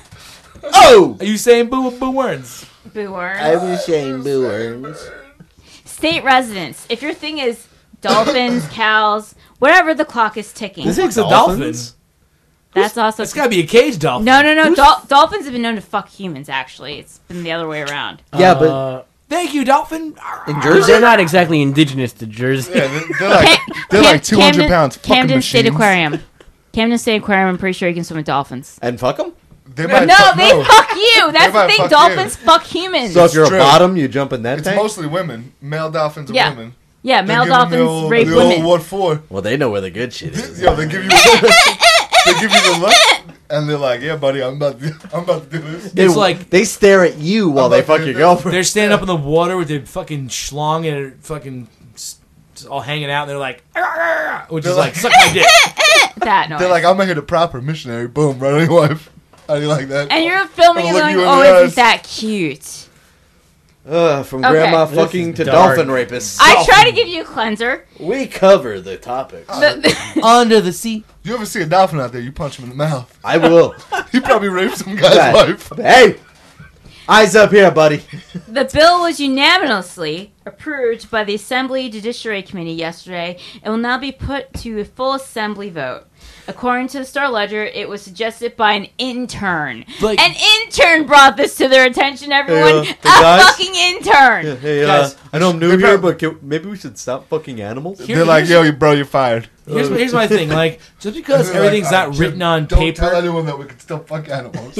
Oh! Are you saying boo boo words? Boo worms. I was saying boo worms. State residents. If your thing is dolphins, cows, whatever, the clock is ticking. This is a dolphins? dolphin. That's also. It's got to be a cage dolphin. No, no, no. Dol- dolphins have been known to fuck humans. Actually, it's been the other way around. Yeah, but Uh, Thank you, dolphin. in they're Jersey? not exactly indigenous to Jersey. Yeah, they're, they're like Cam- they're Cam- like two hundred Camden- pounds. Fucking Camden State machines. Aquarium. Camden State Aquarium. I'm pretty sure you can swim with dolphins. And fuck them? They might No, fuck- they fuck you. That's the might thing. fuck Dolphins fuck humans. So if you're true. a bottom, you jump in that It's tank? mostly women. Male dolphins are Yeah. women. yeah, They male give 'em dolphins the old, rape the women. Old what for? Well, they know where the good shit is. Yo, they give you they give you the look, and they're like, "Yeah, buddy, I'm about to, I'm about to do this." They, It's like- they stare at you while they about fuck to your do girlfriend. They're standing up in the water with their fucking schlong and their fucking s- s- all hanging out. And they're like, "Arr, arr, arr," which They're is like, like- suck my dick. That noise. They're like, "I'm gonna hit a proper missionary." Boom, right on your wife. How do you like that? and you're filming I'm and gonna going, look you in "Oh, the isn't eyes." that cute?" Ugh, from Okay. grandma This fucking is to dark. dolphin rapists. I try to give you a cleanser. We cover the topics. The- Under the sea. You ever see a dolphin out there? You punch him in the mouth. I will. He probably raped some guy's Right. wife. Hey! Eyes up here, buddy. The bill was unanimously approved by the Assembly Judiciary Committee yesterday and will now be put to a full Assembly vote. According to the Star Ledger, it was suggested by an intern. Like- an intern brought this to their attention, everyone. Hey, uh, a the guys? fucking intern. Hey, uh, Guys, I know I'm new they here, prob- but can, maybe we should stop fucking animals? Here- They're like, here's- "Yo, you bro, you're fired." Here's, here's my thing. Like, just because They're like, everything's "Ah, not Jim, written on don't tell paper. anyone that we can still fuck animals.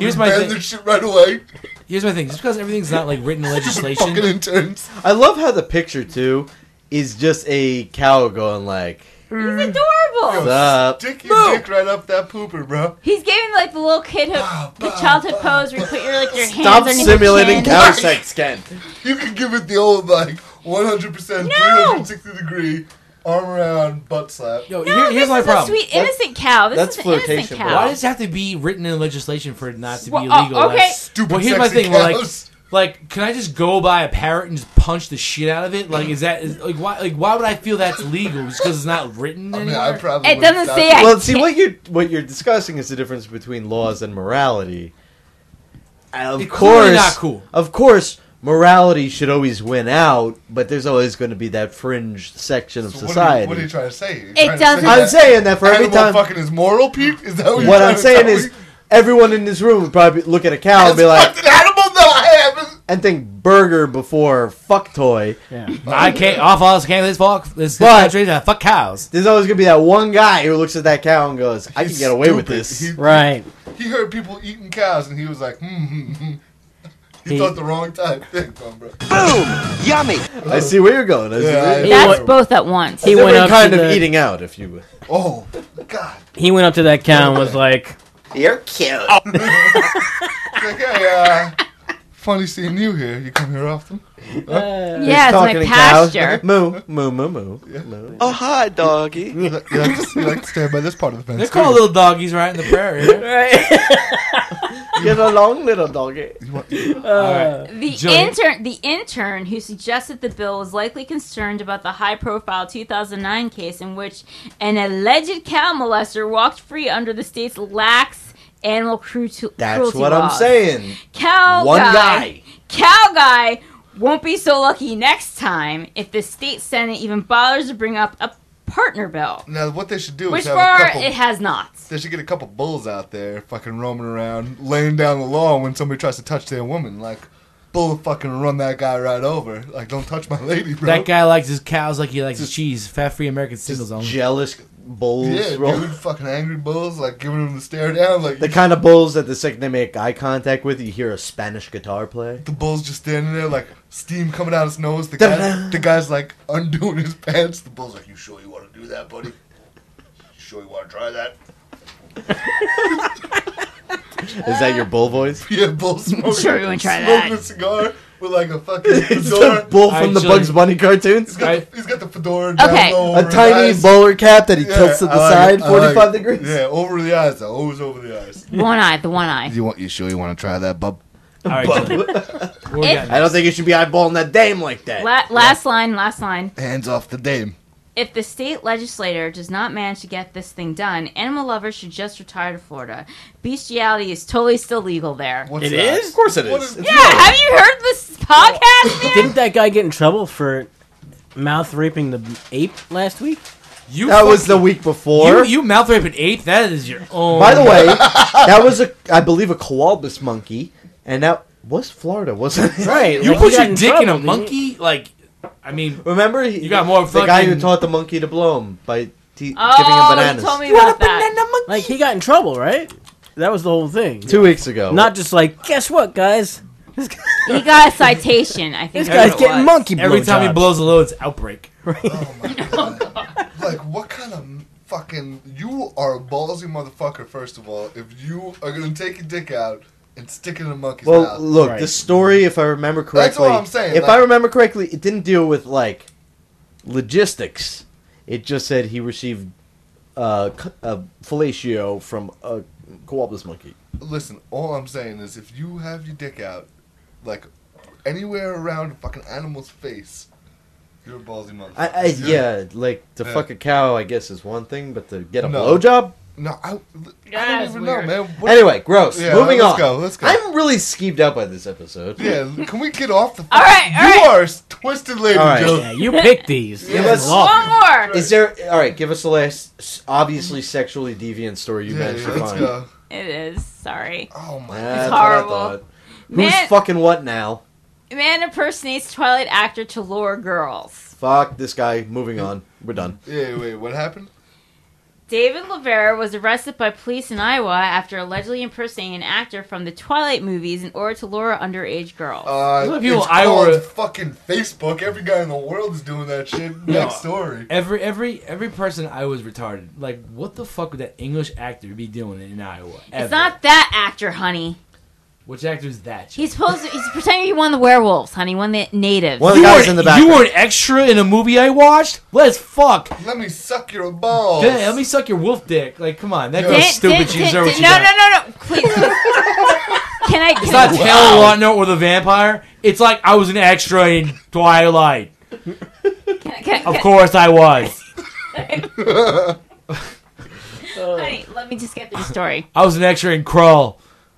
Here's my ban thing. this shit right away. Here's my thing. Just because everything's not like written in legislation. Fucking interns. I love how the picture too is just a cow going like, He's adorable. "What's up?" Stick your dick right up that pooper, bro. He's giving like the little kidhood, the childhood pose where you put your like your hands Stop underneath simulating your chin. cow sex, Ken. You can give it the old like one hundred percent, No! three hundred sixty degree arm around butt slap. Yo, No, here- here's this my is problem. a sweet That's- innocent cow. This that's is an innocent flirtation, cow. bro. Why does it have to be written in legislation for it not to be Well, oh, illegal? okay. Like- Stupid Well, here's my sexy thing. Well, like, cows. like, can I just go buy a parrot and just punch the shit out of it? Like, is that is, like why? Like, why would I feel that's legal? Just because it's not written I mean, anywhere? I probably It would've doesn't stopped say it. I Well, see can't- what you what you're discussing is the difference between laws and morality. Of It's clearly course, not cool. Of course, morality should always win out, but there's always going to be that fringe section of So what are you- society. What are you trying to say? You It trying to doesn't- say I'm that saying that for every animal time. fucking is moral, Pete? Is that what, you're What trying I'm to saying tell is, me? everyone in this room would probably look at a cow and Has be like, fucked an animal? No, I haven't. and think burger before fuck toy. Yeah. I can't. Off all this can't this fuck this But- country uh, fuck cows. There's always going to be that one guy who looks at that cow and goes, I can He's get away with stupid. this. He, Right. he heard people eating cows and he was like, hmm, hmm, hmm. He, He- thought the wrong time. Think, bro. I see where you're going. I see Yeah, where you're I- That's He both at once. He going. went Different up kind to of the, eating out, if you would. Oh, God. He went up to that cow and was like, You're cute. It's like, hey, uh, funny seeing you here. You come here often? Yeah, it's my pasture. Moo, moo, moo, moo. moo. Oh, hi, doggy. You like, you, like to, you like to stand by this part of the fence. They're called little doggies right in the prairie. Get along, little doggy. The Joey. intern, the intern who suggested the bill was likely concerned about the high-profile two thousand nine case in which an alleged cow molester walked free under the state's lax animal cru- That's cruelty what laws. I'm saying. Cow One guy, guy. cow guy won't be so lucky next time if the state senate even bothers to bring up a partner bill, Now, what they should do which is have far a couple... it has not. They should get a couple bulls out there fucking roaming around, laying down the law when somebody tries to touch their woman. Like, bull fucking run that guy right over. Like, don't touch my lady, bro. That guy likes his cows like he likes his cheese. Fat-free American singles only. Jealous bulls. Yeah, roll- dude, fucking angry bulls, like, giving them the stare down. Like, The kind of bulls that the second they make eye contact with, you hear a Spanish guitar play. the bull's just standing there, like, steam coming out his nose. The, guy, the guy's, like, undoing his pants. The bull's like, you sure you want to do that, buddy? You sure you want to try that? Is that your bull voice? Yeah, bull smoking. Sure you wanna try smoking that. a cigar with, like, a fucking It's fedora. the bull from the Actually- Bugs Bunny cartoons. He's got, the, he's got the fedora down Okay. low A over his tiny eyes. bowler cap that he Yeah, tilts to the I like side, it, I like forty-five it. degrees. Yeah, over the eyes, though. Always over the eyes. One eye, the one eye. You want? You sure you want to try that, bub? All right, Joey. What we If- got I don't think you should be eyeballing that dame like that. La- last line, last line. Hands off the dame. If the state legislator does not manage to get this thing done, animal lovers should just retire to Florida. Bestiality is totally still legal there. What's It that? is? Of course it What is. is- It's Yeah, legal. have you heard this podcast, man? didn't that guy get in trouble for mouth raping the ape last week? You That was fucking- the week before. You, you mouth rape an ape? That is your own. By the way, that was a, I believe, a koalbus monkey, and that was Florida, wasn't it? Right. you like, put he got your in dick in trouble, a didn't he? monkey? Like, I mean, Remember, he, You got more the guy who fucking- taught the monkey to blow him by te- Oh, giving him you bananas. told me about that. Like, he got in trouble, right? That was the whole thing. Two weeks ago. Not just like, guess what, guys? He got a citation, I think. This that's guy's what it getting was. monkey every time he blowjobs. blows a load, it's outbreak. Oh my god. Like, what kind of fucking... You are a ballsy motherfucker, first of all, if you are going to take your dick out and stick it in a monkey's Well, mouth. look, Right. the story, if I remember That's correctly, all I'm saying, if like- I remember correctly, it didn't deal with like logistics. It just said he received uh, c- a fellatio from a koalbus monkey. Listen, all I'm saying is if you have your dick out, like, anywhere around a fucking animal's face, you're a ballsy motherfucker. I, I You're- yeah, like to Yeah. fuck a cow, I guess is one thing, but to get a No. blowjob. No, I, I Yeah, don't that's even weird. know, man. What- Anyway, gross. Yeah, Moving let's on. go, let's go. I'm really skeeved out by this episode. Yeah, can we get off the... All right, all you right. are a twisted lady, All right. Joe. Yeah, you picked these. Yeah. Give us One One more. Is there? All right, give us the last s- obviously sexually deviant story you Yeah, managed yeah, to let's find. go. It is. Sorry. Oh, my That's horrible. what I thought. Man- Who's fucking what now? Man impersonates Twilight actor to lure girls. Fuck this guy. Moving on. We're done. Yeah, wait, what happened? David Lavera was arrested by police in Iowa after allegedly impersonating an actor from the Twilight movies in order to lure underage girls. Uh, Some people it's Iowa- called fucking Facebook. Every guy in the world is doing that shit. Next story. Every every every person I was retarded. Like, what the fuck would that English actor be doing in Iowa? Ever? It's not that actor, honey. Which actor is that? Chick? He's supposed to, he's pretending he won the werewolves, honey. Won the natives. One of the You guys were, in the you background. were an extra in a movie I watched? Let's fuck. Let me suck your balls. Damn, let me suck your wolf dick. Like, come on. That Yeah. girl's Didn't- stupid. didn't- She deserves what didn't- she no, got. no, no, no, please. please. Can I? It's Can not I, Taylor Lautner or the vampire. It's like I was an extra in Twilight. can I, can I, Of course I was. honey, let me just get through the story. I was an extra in Krull.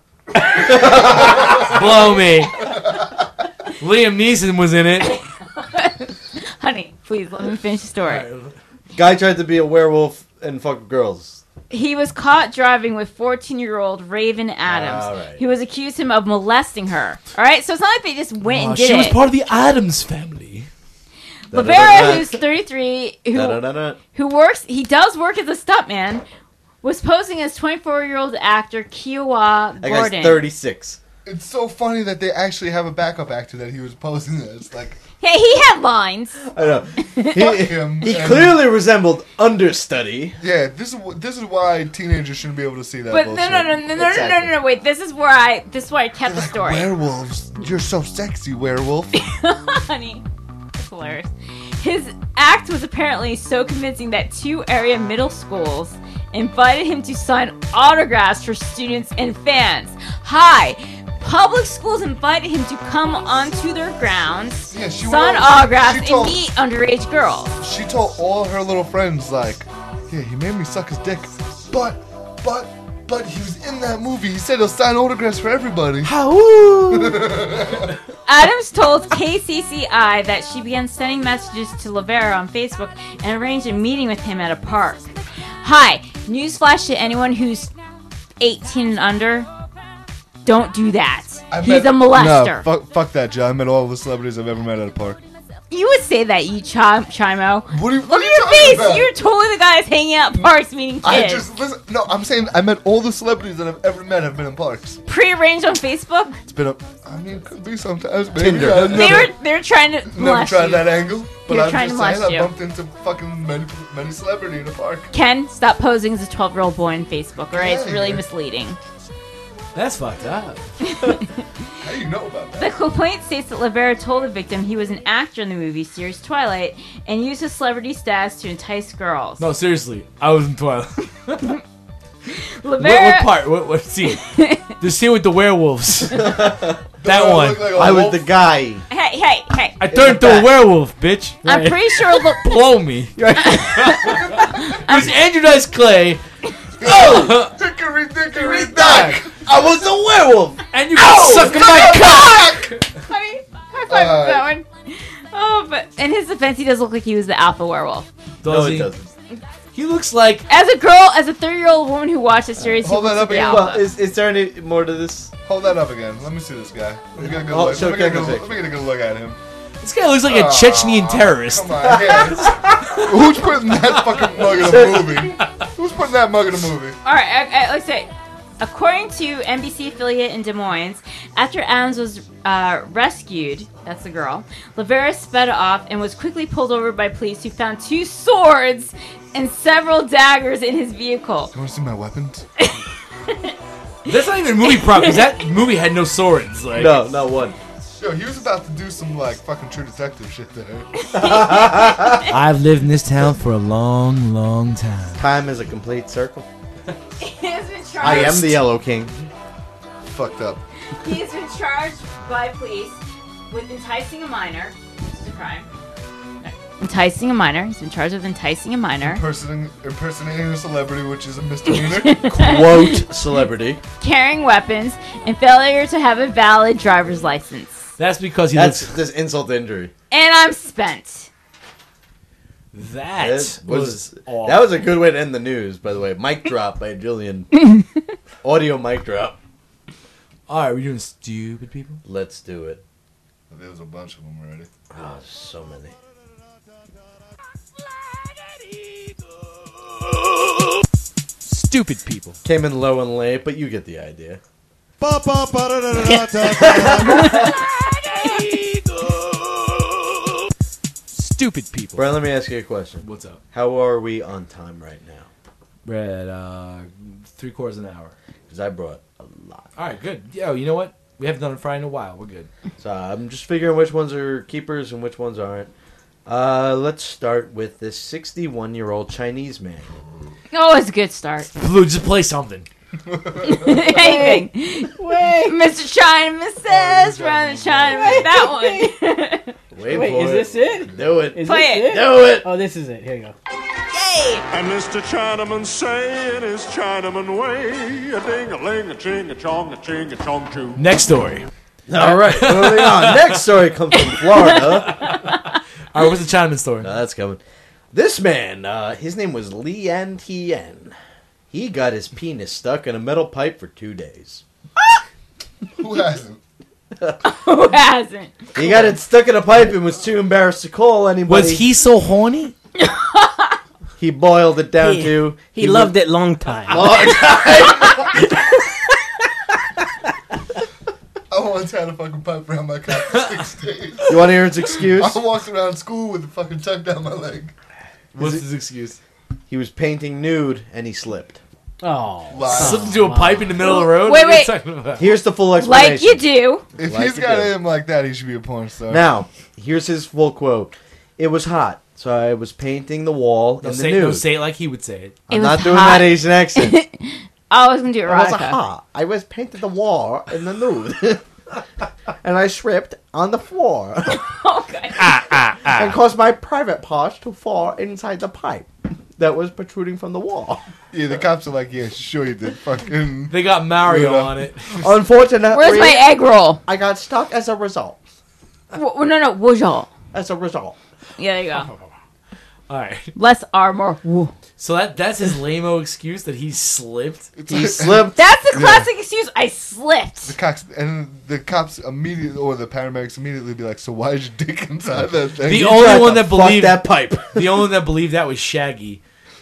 Blow me. Liam Neeson was in it. Honey, please let me finish the story. Guy tried to be a werewolf and fuck girls. He was caught driving with fourteen-year-old Raven Adams, All right. who was accused him of molesting her. All right, so it's not like they just went Oh, and did she was it. part of the Adams family. Lavera, Da-da-da-da. who's thirty-three, who Da-da-da-da. who works, he does work as a stuntman, was posing as twenty-four-year-old actor Kiowa That guy's Gordon. thirty-six. It's so funny that they actually have a backup actor that he was posing as. Like, Hey, he had lines. I know. fuck He, him. he and- clearly resembled understudy. Yeah, this is wh- this is why teenagers shouldn't be able to see that But no, bullshit. no, no, no, no, no, no, no, no, wait. This is where I. This is where I kept the Like, story. werewolves, you're so sexy, werewolf. Honey, it's hilarious. His act was apparently so convincing that two area middle schools invited him to sign autographs for students and fans. Hi, public schools invited him to come onto their grounds, Yeah, she sign went- autographs, she told- and meet underage girls. She told all her little friends, like, yeah, he made me suck his dick, but, but, but he was in that movie. He said he'll sign autographs for everybody. Adams told K C C I that she began sending messages to Lavera on Facebook and arranged a meeting with him at a park. Hi, newsflash to anyone who's eighteen and under. Don't do that. I He's met- a molester. No, fuck, fuck that, Joe. I met all the celebrities I've ever met at a park. You would say that, you chim- Chimo. What are you, Look what at are your you talking face. about? You're totally the guy that's hanging out at parks meeting kids. I just listen. No, I'm saying I met all the celebrities that I've ever met have been in parks. Pre-arranged on Facebook. It's been a. I mean, it could be sometimes. Maybe. Tinder. I've They never, were they were trying to never molest tried you. that angle. But They were I'm trying just to molest saying I you. bumped into fucking many, many celebrity in a park. Ken, stop posing as a twelve-year-old boy on Facebook. All right, it's Yeah, really yeah. misleading. That's fucked up. How do you know about that? The complaint states that Lavera told the victim he was an actor in the movie series Twilight and used his celebrity status to entice girls. No, seriously. I was in Twilight. what, Lavera, what part? What, what scene? The scene with the werewolves. that I one. look like a I was wolf? the guy. Hey, hey, hey! I turned into a werewolf, bitch. I'm Right. pretty sure. Look, Blow me. There's Andrew Dice Clay. Oh! Hickory dickory dock. I was a werewolf! And you can suck my cock! honey, high five Uh, for that one. Oh, but in his defense, he does look like he was the alpha werewolf. No, Does it he? doesn't. He looks like As a girl, as a thirty-year-old woman who watched the series, Hold he that looks up like the again. alpha. Well, is, is there any more to this? Hold that up again. Let me see this guy. Let me get a good Oh, look. show Let me get a Ken good the look. Let me get a good look at him. this guy looks like a Chechnyan terrorist. Come on, yeah. Who's putting that fucking mug in a movie? Who's putting that mug in a movie? All right, I, I, like I say, according to N B C affiliate in Des Moines, after Adams was uh, rescued, that's the girl, Lavera sped off and was quickly pulled over by police who found two swords and several daggers in his vehicle. You want to see my weapons? That's not even a movie prop because that movie had no swords. Like, No, not one. Yo, he was about to do some like fucking True Detective shit there. I've lived in this town for a long, long time. Time is a complete circle. He has been charged. I am the Yellow King. Fucked up. He has been charged by police with enticing a minor. This is a crime. Enticing a minor. He's been charged with enticing a minor, Impersonating, impersonating a celebrity, which is a misdemeanor. Quote celebrity. carrying weapons, and failure to have a valid driver's license. That's because he That's looks. this insult to injury. And I'm spent. That That was, was awful. that was a good way to end the news, by the way. Mic drop by Jillian. Audio mic drop. All right, we're doing stupid people. Let's do it. There was a bunch of them already. Oh, so many. Stupid people. Came in low and late, but you get the idea. Stupid people. Brian, let me ask you a question. What's up? How are we on time right now? We're at uh, three quarters an hour. Because I brought a lot. All right, good. Yo, you know what? We haven't done a fry in a while. We're good. So I'm just figuring which ones are keepers and which ones aren't. Uh, let's start with this sixty-one-year-old Chinese man. Oh, it's a good start. Blue, just play something. Anything. Wait. Mister Chinaman says, run Chinaman. That one. Wait, Wait, for is it. this it? Do it. Is Play this it. Do it. Oh, this is it. Here you go. Yay! And Mister Chinaman say it is Chinaman way. A ding-a-ling, a ching-a-chong, a ching-a-chong-choo. Next story. All right, moving on. Next story comes from Florida. All right, what's the Chinaman story? No, that's coming. This man, uh, his name was Li An Tien. He got his penis stuck in a metal pipe for two days. Who hasn't? Who hasn't? He got it stuck in a pipe and was too embarrassed to call anybody. Was he so horny? He boiled it down He- to... He, loved it long time. Long time. I once had a fucking pipe around my cock for six days. You want to hear his excuse? I walked around school with the fucking tuck down my leg. What's his excuse? He was painting nude and he slipped. Oh. Lies. Slipped into a pipe in the middle of the road? Wait, What are you wait. talking about? Here's the full Like explanation. you do. If Like he's you got do. aim like that, he should be a porn star. Now, here's his full quote. It was hot, so I was painting the wall No, in the say, nude. no, say it like he would say it. It I'm was not doing hot. that Asian accent. I was gonna do It was erotica. hot. I was painting the wall in the nude. And I slipped on the floor. Okay. And caused my private parts to fall inside the pipe that was protruding from the wall. Yeah, the cops are like, yeah, sure you did. Fucking. They got Mario Yeah. on it. Unfortunately, Where's my egg roll? I got stuck as a result. W- no, no, wujal. As a result. Yeah, there you go. All right. Less R, more woo. So that that's his lame-o excuse that he slipped? He slipped. That's the classic excuse. I slipped. The cops and the cops immediately, or the paramedics immediately be like, "So why is your dick inside that thing?" The He only tried one to that fuck believed that pipe. The only one that believed that was Shaggy.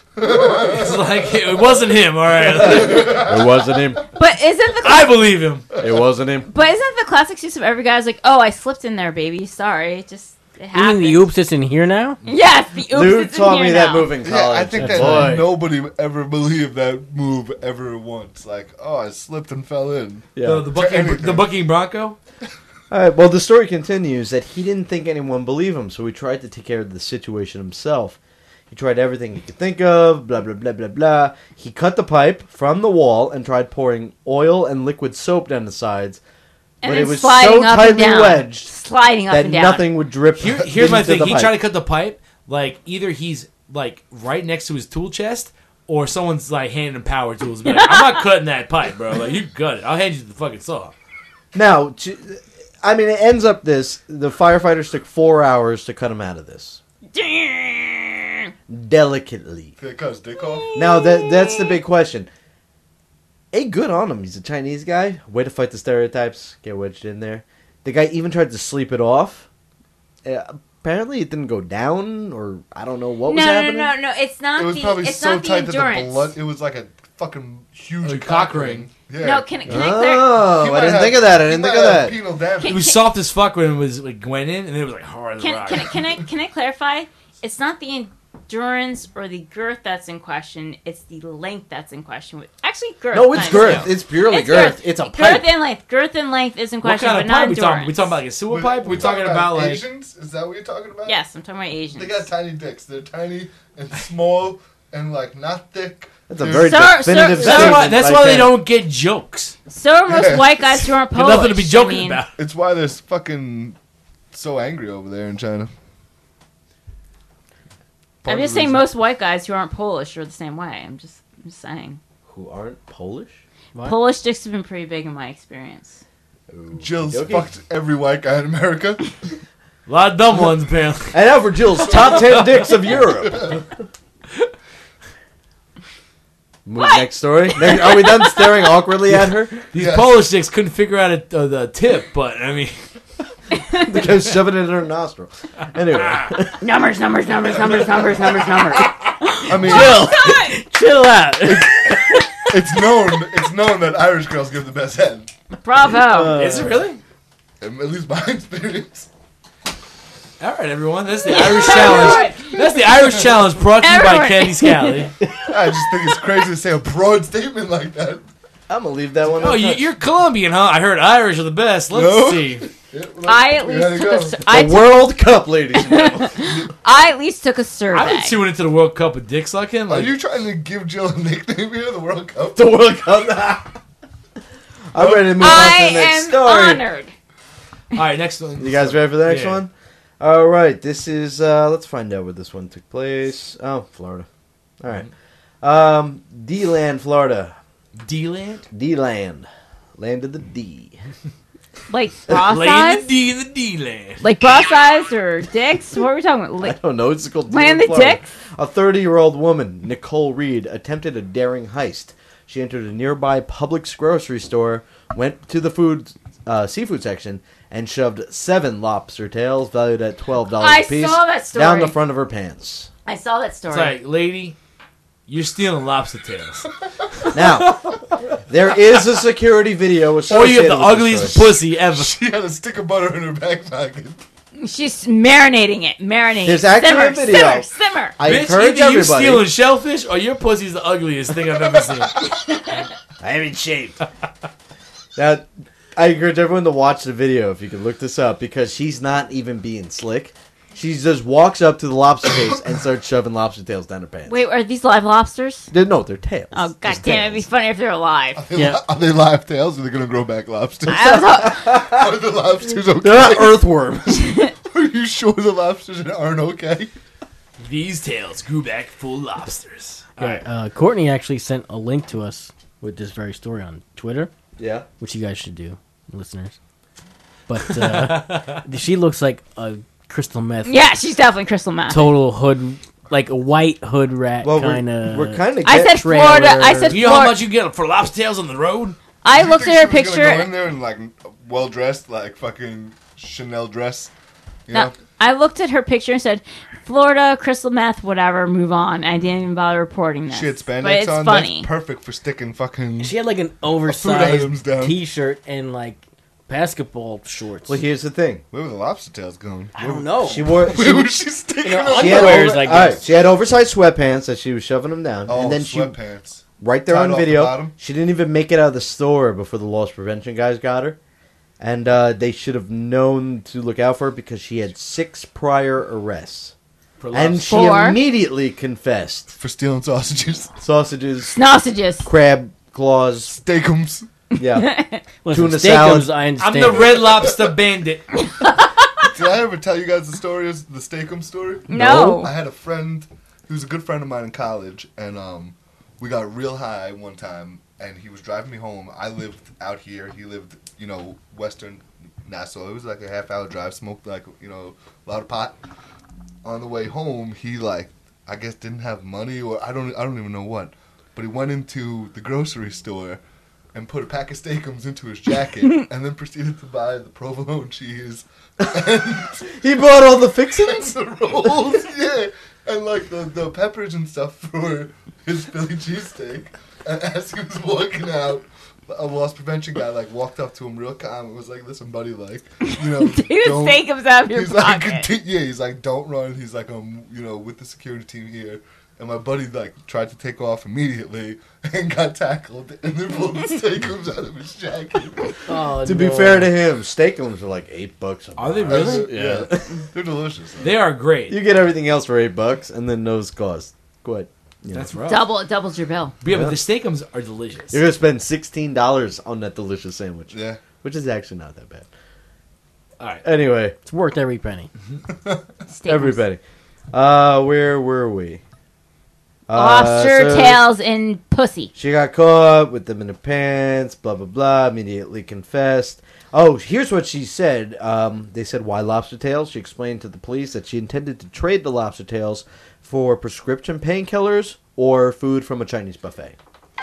It's like it wasn't him. All right. It wasn't him. But isn't the I believe him. It wasn't him. but isn't the classic excuse of every guy's like, oh, I slipped in there, baby. Sorry, it just it You mean happened. the oops is in here now? Yes, the oops. Luke it's in taught here me now. that move in college. Yeah, I think that Boy. nobody ever believed that move ever once. Like, oh, I slipped and fell in. Yeah. The, the, bucking, anything. the bucking Bronco? All right, well, the story continues that he didn't think anyone believed him, so he tried to take care of the situation himself. He tried everything he could think of, blah, blah, blah, blah, blah. He cut the pipe from the wall and tried pouring oil and liquid soap down the sides, And but then it was sliding so up and tightly down. wedged Sliding up that and down. nothing would drip. Here, here's my into thing. the He pipe. tried to cut the pipe, like, either he's, like, right next to his tool chest, or someone's, like, handing him power tools. And be like, I'm not cutting that pipe, bro. Like, you cut it. I'll hand you the fucking saw. Now, to, I mean, it ends up this. The firefighters took four hours to cut him out of this. Delicately. Did it cut his dick off? Now, that that's the big question. Hey, good on him. He's a Chinese guy. Way to fight the stereotypes. Get wedged in there. The guy even tried to sleep it off. Uh, apparently, it didn't go down, or I don't know what no, was no, happening. no, no, no. It's not It was the. probably It's so not the tight that the endurance. blood. It was like a fucking huge A cock, cock ring. ring. Yeah. No, can, can I clear? Oh, He I might didn't have- think of that. I he didn't might think of have that. penal damage. It was soft as fuck when it was, like, went in, and it was like hard as a Can, rock. can, I- can I can I clarify? It's not the endurance or the girth that's in question. It's the length that's in question. Actually, girth. No, it's kind of. girth. It's purely It's girth. girth. It's a Girth pipe. and length. Girth and length is in What question, kind but of not pipe we endurance. talking? We talking about like a sewer We- pipe? we We're talking talking about like Asians? Is that what you're talking about? Yes, I'm talking about Asians. They got tiny dicks. They're tiny and small and like not thick. That's a They're- very Sir, definitive sir, that's sir. statement. why that's I why they can't- don't get jokes. So are most Yeah. white guys who aren't There's Polish. nothing to be I joking mean, about. It's why they're fucking so angry over there in China. I'm Part just of the saying reason. most white guys who aren't Polish are the same way. I'm just, I'm just saying. Who aren't Polish? What? Polish dicks have been pretty big in my experience. Jill's Okay. fucked every white guy in America. A lot of dumb ones, apparently. And now for Jill's top ten dicks of Europe. Move What? next story. Next, are we done staring awkwardly at her? These Yes. Polish dicks couldn't figure out a, uh, the tip, but I mean, Because shoving it in her nostril. Anyway. Numbers, numbers, numbers, numbers, numbers, numbers, numbers. All I mean, Chill, chill out. it's known. It's known that Irish girls give the best head. Bravo. Is it really? At least my experience. All right, everyone. That's the Irish challenge. That's the Irish challenge brought to you by Everyone. Candy Scally. I just think it's crazy to say a broad statement like that. I'm gonna leave that one. Oh, you, untouched. you're Colombian, huh? I heard Irish are the best. Let's No. see. Yeah, well, I at we gotta least took go. a sur- I, the took, World Cup, ladies and gentlemen. I at least took a survey. I've been tuning into the World Cup of dick sucking. Are Like, you trying to give Jill a nickname here? The World Cup. the World Cup. I'm ready to move on I to the next am story. honored. all right, next one. You guys ready for the next Yeah. one? All right. This is. Uh, let's find out where this one took place. Oh, Florida. All right. Um, D-Land, Florida. D-Land? D-Land. Land of the D. Like bra Lay size? the D in the D-Land. Like bra size or dicks? What are we talking about? I Like, don't know. It's called Land D-Land, the Florida. dicks? A thirty-year-old woman, Nicole Reed, attempted a daring heist. She entered a nearby Publix grocery store, went to the food uh, seafood section, and shoved seven lobster tails valued at twelve dollars I a piece saw that story. down the front of her pants. I saw that story. It's like, lady, you're stealing lobster tails. Now, there is a security video Or associated you have the with this ugliest story. pussy ever. She had a stick of butter in her back pocket. She's marinating it. Marinating There's it. actually simmer, a video. Simmer, simmer. I Bitch, encourage either you everybody. stealing shellfish or your pussy's the ugliest thing I've ever seen. I haven't shaved. Now, I encourage everyone to watch the video if you can look this up because she's not even being slick. She just walks up to the lobster case and starts shoving lobster tails down her pants. Wait, are these live lobsters? They're, no, they're tails. Oh, god Just damn it. It'd be tails. funny if they're alive. Are they, Yeah. li- are they live tails or are they going to grow back lobsters? I was, Are the lobsters okay? They're not earthworms. Are you sure the lobsters aren't okay? These tails grew back full lobsters. All Yeah, right. uh, Courtney actually sent a link to us with this very story on Twitter, Yeah. which you guys should do, listeners. But uh, she looks like a crystal meth. yeah, she's definitely crystal meth. Total hood, like a white hood rat Well, kind of. we're, we're kind of. I said Florida. I said You know how Florida. much you get for lobster tails on the road? I You looked think at her she was gonna Go in picture. there and like well dressed, like fucking Chanel dress. You No, know? I looked at her picture and said, Florida, crystal meth, whatever, move on. I didn't even bother reporting this. She had spandex but it's on. funny. That's perfect for sticking fucking. She had like an items oversized down. T-shirt and like basketball shorts. Well, here's the thing. Where were the lobster tails going? I don't know. She wore. Where She, was she sticking You know, them? she had underwears, over- I all right, guess. she had oversized sweatpants that she was shoving them down, Oh, and then she sweatpants. right there Tied on off the video. bottom? She didn't even make it out of the store before the loss prevention guys got her, and uh, they should have known to look out for her because she had six prior arrests, For and lobster. she Four. immediately confessed. For stealing sausages. Sausages, Sausages. crab claws, Steakums. yeah, Listen, tuna steakums, salad. I I'm understand. the red lobster bandit. Did I ever tell you guys the story, of the Steakum story? No. I had a friend who was a good friend of mine in college, and um, we got real high one time, and he was driving me home. I lived out here. He lived, you know, western Nassau. It was like a half hour drive. Smoked like, you know, a lot of pot. On the way home, he like, I guess didn't have money, or I don't, I don't even know what. But he went into the grocery store and put a pack of Steakums into his jacket, and then proceeded to buy the provolone cheese. He bought all the fixings. The rolls, yeah, and like the, the peppers and stuff for his Philly cheesesteak. And as he was walking out, a loss prevention guy like walked up to him real calm and was like, "Listen, buddy, like, you know, Take the don't-" steakums out of your he's pocket. like, "Conti- yeah, he's like, don't run." He's like, um, you know, with the security team here. And my buddy like tried to take off immediately and got tackled, and then pulled the steakums out of his jacket. Oh, To be no. fair to him, steakums are like eight bucks. a Are they box. really? Yeah, they're delicious. Though. They are great. You get everything else for eight bucks, and then those cost. Go ahead. You know. That's rough. Double, it doubles your bill. Yeah, Yeah. but the steakums are delicious. You're gonna spend sixteen dollars on that delicious sandwich. Yeah. Which is actually not that bad. All right. Anyway, It's worth every penny. Steakums. every penny. Uh, where were we? Uh, Lobster so tails in pussy. She got caught with them in her pants. Blah blah blah. Immediately confessed. Oh, here's what she said. Um, they said, "Why lobster tails?" She explained to the police that she intended to trade the lobster tails for prescription painkillers or food from a Chinese buffet.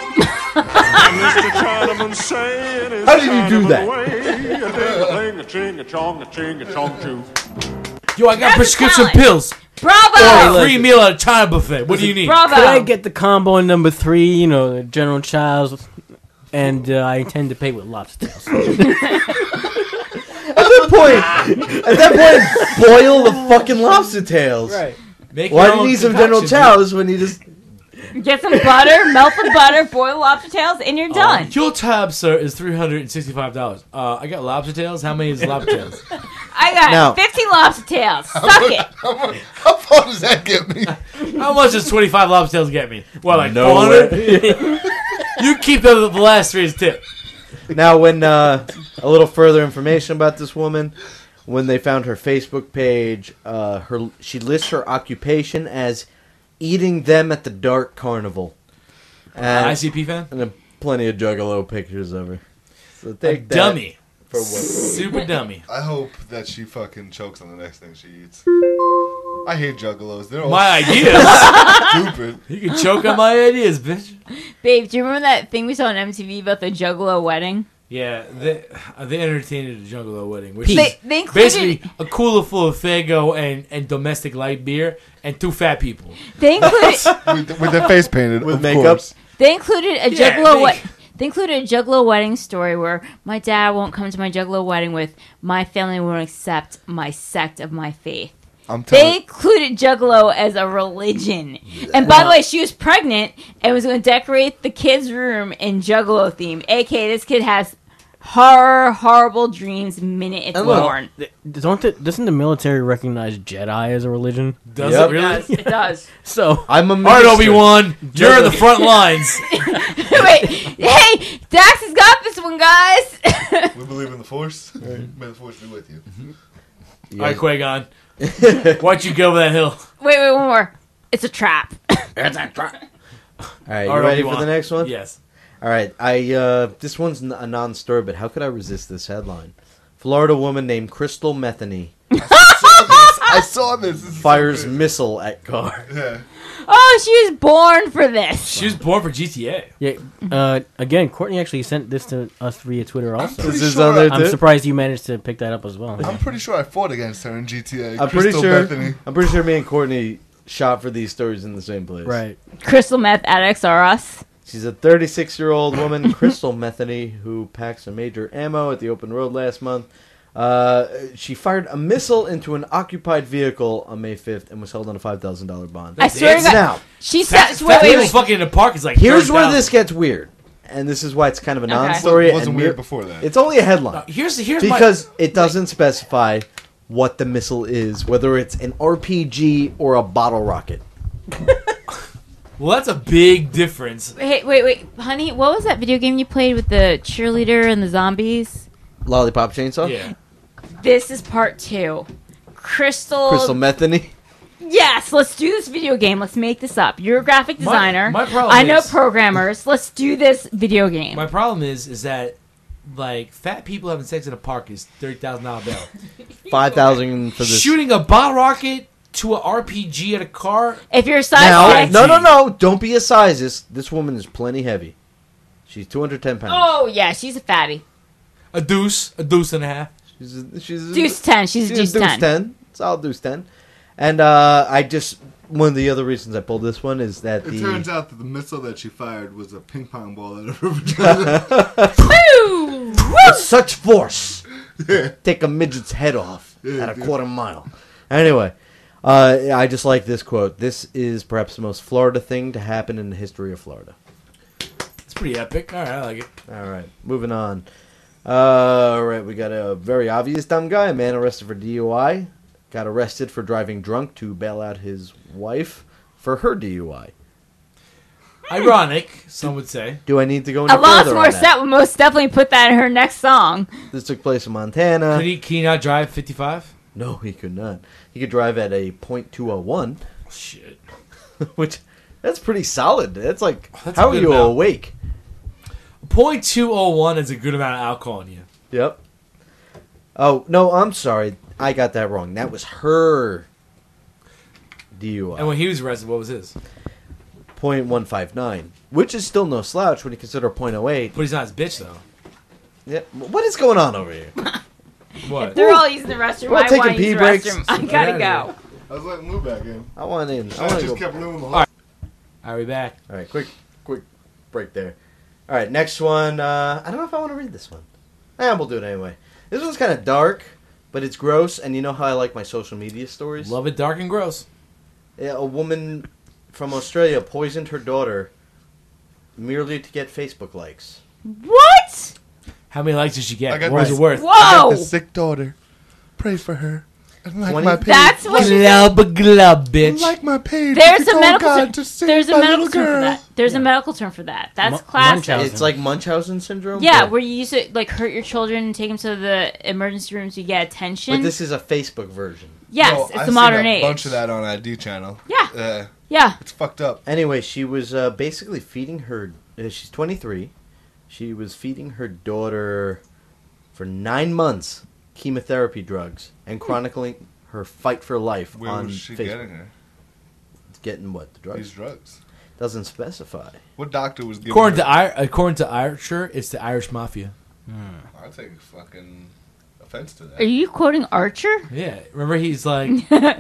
Mister Chinaman saying his How did you do Chinaman that? way. A ding-a-ling, a ching-a-chong, a ching-a-chong choo. Yo, I got That's prescription talent. pills. Bravo! Or a free meal at a China buffet. What do you need? Bravo! Could I get the combo in number three? You know, the General Childs, and uh, I intend to pay with lobster tails. At that point, at that point, boil the fucking lobster tails. Right. Make Why your do you own need some General concoction, Chow's when you just... Get some butter, melt the butter, boil lobster tails, and you're dude. done. Uh, your tab, sir, is three hundred sixty-five dollars. Uh, I got lobster tails. How many is lobster tails? I got Now- fifty lobster tails. Suck it. How, mu- how far does that get me? How much does twenty-five lobster tails get me? What, like No four hundred? You keep the, the last three as tip. Now, when uh, a little further information about this woman, when they found her Facebook page, uh, her she lists her occupation as eating them at the dark carnival. Uh, And, I C P fan? and uh, plenty of Juggalo pictures of her. So A take that dummy. for what? Super dummy. I hope that she fucking chokes on the next thing she eats. I hate juggalos. They're all My ideas. stupid. You can choke on my ideas, bitch. Babe, do you remember that thing we saw on M T V about the Juggalo wedding? Yeah, they, uh, they entertained at a Juggalo wedding. Which They- is they included- basically a cooler full of Fago and, and domestic light beer and two fat people. They included with, with their face painted, With of makeup? course. they included a Yeah, Juggalo they- wed- They included a Juggalo wedding story where my dad won't come to my Juggalo wedding with my family won't accept my sect of my faith. I'm They telling included Juggalo as a religion. And by the way, she was pregnant and was going to decorate the kid's room in Juggalo theme. A K A this kid has horror, horrible dreams minute it's And look, born. th- don't the, doesn't the military recognize Jedi as a religion? Does Yep. it really? It does. It does. So I'm a All right, minister. Obi-Wan, you're in the front lines. Wait, hey, Dax has got this one, guys. we believe in the Force. May the Force be with you. All right, Qui-Gon. Why'd you go over that hill? wait, wait, one more. It's a trap. All right, you All right, ready for Obi-Wan. the next one? Yes. All right, I uh, this one's n- a non-story, but how could I resist this headline? Florida woman named Crystal Metheny I saw this. This is so fires crazy. missile at car. Yeah. Oh, she was born for this. She was born for G T A. yeah, uh, again, Courtney actually sent this to us via Twitter. Also, pretty This is sure on there I- I'm too? surprised you managed to pick that up as well. I'm pretty sure I fought against her in G T A. I'm pretty Crystal sure. Bethany. I'm pretty sure me and Courtney shot for these stories in the same place. Right. Crystal meth addicts are us. She's a thirty-six-year-old woman, Crystal Metheny, who packed some major ammo at the open road last month. Uh, she fired a missile into an occupied vehicle on May fifth and was held on a five thousand dollars bond. I swear to God. Now, She Fat, said, fat wait, wait, people wait. fucking in the park is like here's thirty where thousand. this gets weird, and this is why it's kind of a Okay. non-story. It wasn't and weird mere- before that. It's only a headline. Uh, here's here's Because my, it doesn't specify what the missile is, whether it's an R P G or a bottle rocket. well, that's a big difference. Hey, wait, wait, honey, what was that video game you played with the cheerleader and the zombies? Lollipop chainsaw? Yeah. This is part two. Crystal. Crystal Metheny? Yes, let's do this video game. Let's make this up. You're a graphic My- designer. my problem I know is- programmers. Let's do this video game. My problem is is that like fat people having sex in a park is thirty thousand dollar bill. five thousand for this. Shooting a bottle rocket to an R P G at a car. If you're a size Now, six, no, no, no. Don't be a sizist. This woman is plenty heavy. She's two hundred ten pounds. oh yeah, she's a fatty. A deuce, a deuce and a half. She's a, she's a, Deuce ten. She's a deuce ten. ten. Solid deuce ten. And uh, I just, one of the other reasons I pulled this one is that It the... turns out that the missile that she fired was a ping pong ball out of her vagina. Woo! With such force, Yeah. take a midget's head off Yeah, at a dude. quarter mile. Anyway, uh, I just like this quote. This is perhaps the most Florida thing to happen in the history of Florida. It's pretty epic. All right, I like it. All right, moving on. Uh, all right, we got a very obvious dumb guy. A man arrested for D U I. Got arrested for driving drunk to bail out his wife for her D U I. Ironic, some would say. Do I need to go any Alanis further on that? Morissette would most definitely put that in her next song. This took place in Montana. Could he, can he not drive fifty-five? No, he could not. He could drive at a point two oh one, Shit. which that's pretty solid. That's like, That's a how are good you amount. awake? point two oh one is a good amount of alcohol in you. Yep. Oh, no, I'm sorry. I got that wrong. That was her D U I. And when he was arrested, what was his? point one five nine, which is still no slouch when you consider point oh eight. But he's not his bitch, though. Yeah. What is going on over here? What? If they're all using the restroom, Well, I taking want to pee use the breaks. restroom. I Get gotta outta go. I was letting Lou back in. I want in. I I want to just go. kept Lou in the All hole. right. Are we back? All right, quick, quick break there. All right, next one. Uh, I don't know if I want to read this one. Eh, we'll do it anyway. This one's kind of dark, but it's gross, and you know how I like my social media stories? Love it dark and gross. Yeah, a woman from Australia poisoned her daughter merely to get Facebook likes. What? How many likes did she I get? got What was this. it worth? I got Whoa! this sick daughter. Pray for her. And like twenty my page. That's what she Glub glub, bitch. Like my page. There's If a you medical God term. to save There's a my medical little term for girl. that. There's a medical term for that. That's Mu- classic. Munchausen. It's like Munchausen syndrome? Yeah, but, where you used to like hurt your children and take them to the emergency rooms to get attention. but this is a Facebook version. yes, Yo, it's I the seen modern a age. bunch of that on I D channel. Yeah. Uh, Yeah. it's fucked up. Anyway, she was uh, basically feeding her... Uh, she's twenty-three. She was feeding her daughter for nine months chemotherapy drugs and chronicling her fight for life Where on was she Facebook. getting her? Getting what? The drugs? These drugs. Doesn't specify. What doctor was giving According her? to Ir- according to Archer, it's the Irish Mafia. I'll take fucking offense to Are that. you quoting Archer? Yeah, remember he's like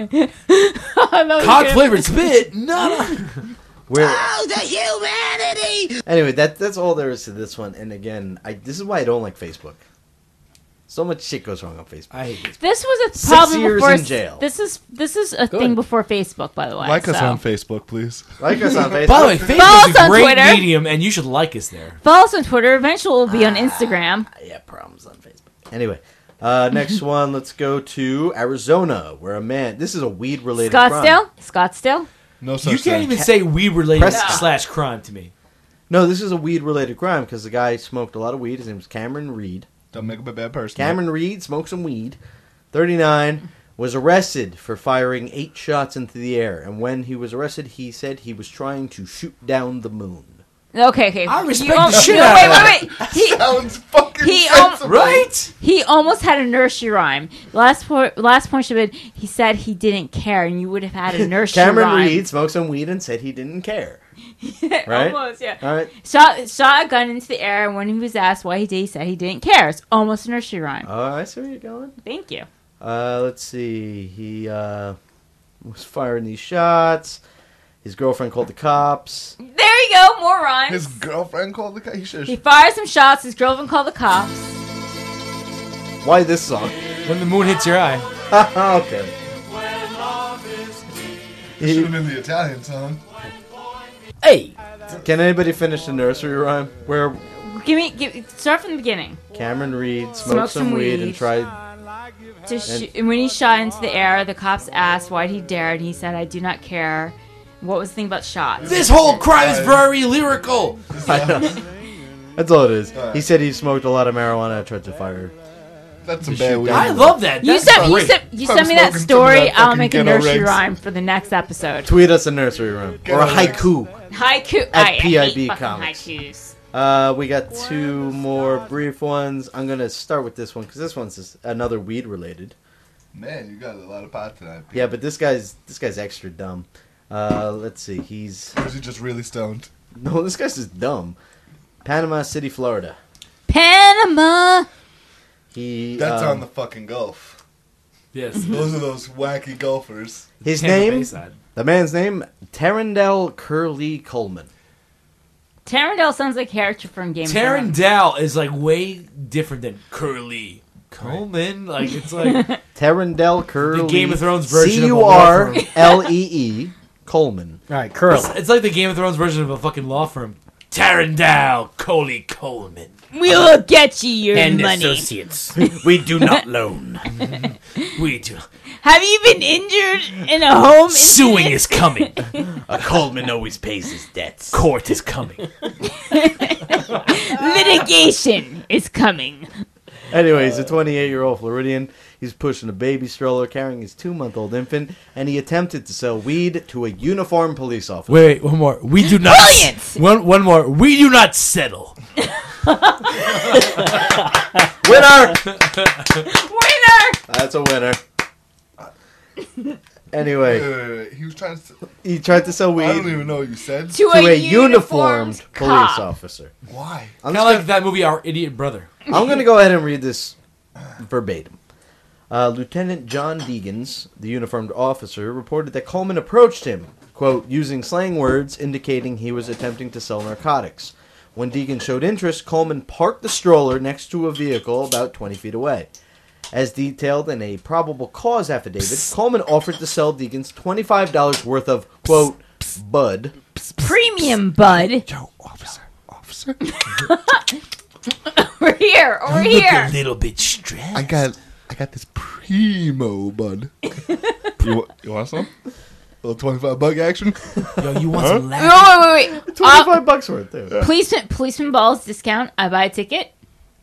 Cod cod flavored spit. No, no. Where, Oh, the humanity! anyway, that that's all there is to this one. And again, I this is why I don't like Facebook. So much shit goes wrong on Facebook. I hate this. This was a Six problem years before. in jail. This is this is a Good. thing before Facebook, by the way. Like us so. on Facebook, please. Like us on Facebook. By the way, Follow Facebook us is a on great Twitter. medium, and you should like us there. Follow us on Twitter. Eventually, we'll be on Instagram. Yeah, problems on Facebook. Anyway, uh, next one. Let's go to Arizona, where a man. This is a weed related Scottsdale. Scottsdale. No such You can't thing. even say weed related Prescott. slash crime to me. No, this is a weed related crime because the guy smoked a lot of weed. His name was Cameron Reed. Don't make him a bad person. Cameron Reed smoked some weed. thirty-nine, was arrested for firing eight shots into the air. And when he was arrested, he said he was trying to shoot down the moon. Okay, okay. I respect You the almost- shit no, out wait, of that. wait, wait. He, Sounds fucking He, um, sensible. Right? he almost had a nursery rhyme. Last point. Last point should have been. He said he didn't care, and you would have had a nursery Cameron rhyme. Reed smoked some weed and said he didn't care. Right? Almost, yeah. All right. Shot shot a gun into the air, and when he was asked why he did, he said he didn't care. It's almost a nursery rhyme. Oh, I see where you're going. Thank you. Uh, let's see. He uh, was firing these shots. His girlfriend called the cops. There you go. More rhymes. His girlfriend called the guy. He should He fired some shots. His girlfriend called the cops. Why this song? When the moon hits your eye. Okay. should have been the Italian song. Hey, Can anybody finish the nursery rhyme? Where Give me. Give, start from the beginning. Cameron Reed smoked Smoked some some weed, weed. and tried. To sh- and when he shot into the air, the cops asked why he dared. And he said, "I do not care." What was the thing about shots? This whole crime is very lyrical. That's all it is. He said he smoked a lot of marijuana and tried to fire. That's some To bad shoot weed. down I love that. You That's sent, you great. sent, you I'm sent me that smoking some of story. that I'll fucking make a ghetto nursery Regs. rhyme for the next episode. Tweet us a nursery rhyme Get or a on it. haiku. Haiku. At I, I P I hate B fucking Comics. haikus. Uh, we got two more brief ones. I'm gonna start with this one because this one's just another weed related. Man, you got a lot of pot tonight. Yeah, but this guy's this guy's extra dumb. Uh, let's see. He's Or is he just really stoned? no, this guy's just dumb. Panama City, Florida. Panama. He That's um, on the fucking Gulf. Yes. Those are those wacky golfers. his Tampa name. Bayside. The man's name, Terrendell Curly Coleman. Tarandel sounds like a character from Game of Thrones. Tarandel is like way different than Curly Coleman. Like it's like Terrendell Curly. The Game of Thrones version C of a U law R firm. L E E Coleman. all right, curl. it's, it's like the Game of Thrones version of a fucking law firm. Tarandel Coley Coleman. We will get you your And money. associates. We do not loan. We do. Have you been injured in a home? Suing incident? is coming. A Coleman always pays his debts. Court is coming. Litigation is coming. Anyways, a twenty-eight-year-old Floridian. He's pushing a baby stroller carrying his two-month-old infant, and he attempted to sell weed to a uniformed police officer. Wait, wait, one more. We do not. Brilliant! One, one more. We do not settle. Winner! Winner! That's a winner. Anyway, Wait, wait, wait. He was trying to. he tried to sell weed I don't even know what you said. To, to a, uniformed, uniformed police cop. officer. Why? I'm, Kind just of like gonna, that movie, Our Idiot Brother. I'm gonna go ahead and read this verbatim. Uh, Lieutenant John Deegans, the uniformed officer, reported that Coleman approached him, quote, using slang words indicating he was attempting to sell narcotics. When Deegan showed interest, Coleman parked the stroller next to a vehicle about twenty feet away. As detailed in a probable cause affidavit, Psst. Coleman offered to sell Deegans twenty-five dollars worth of, quote, bud. Premium bud. Yo, officer, officer. Over here, over you here. Look a little bit stressed. I got, I got this primo bud. you, wa- you want some? A little twenty-five buck action? Yo, you want Huh? some laugh? No, wait, wait, wait. twenty-five Uh, bucks worth, too. Yeah. policeman, policeman balls discount. I buy a ticket.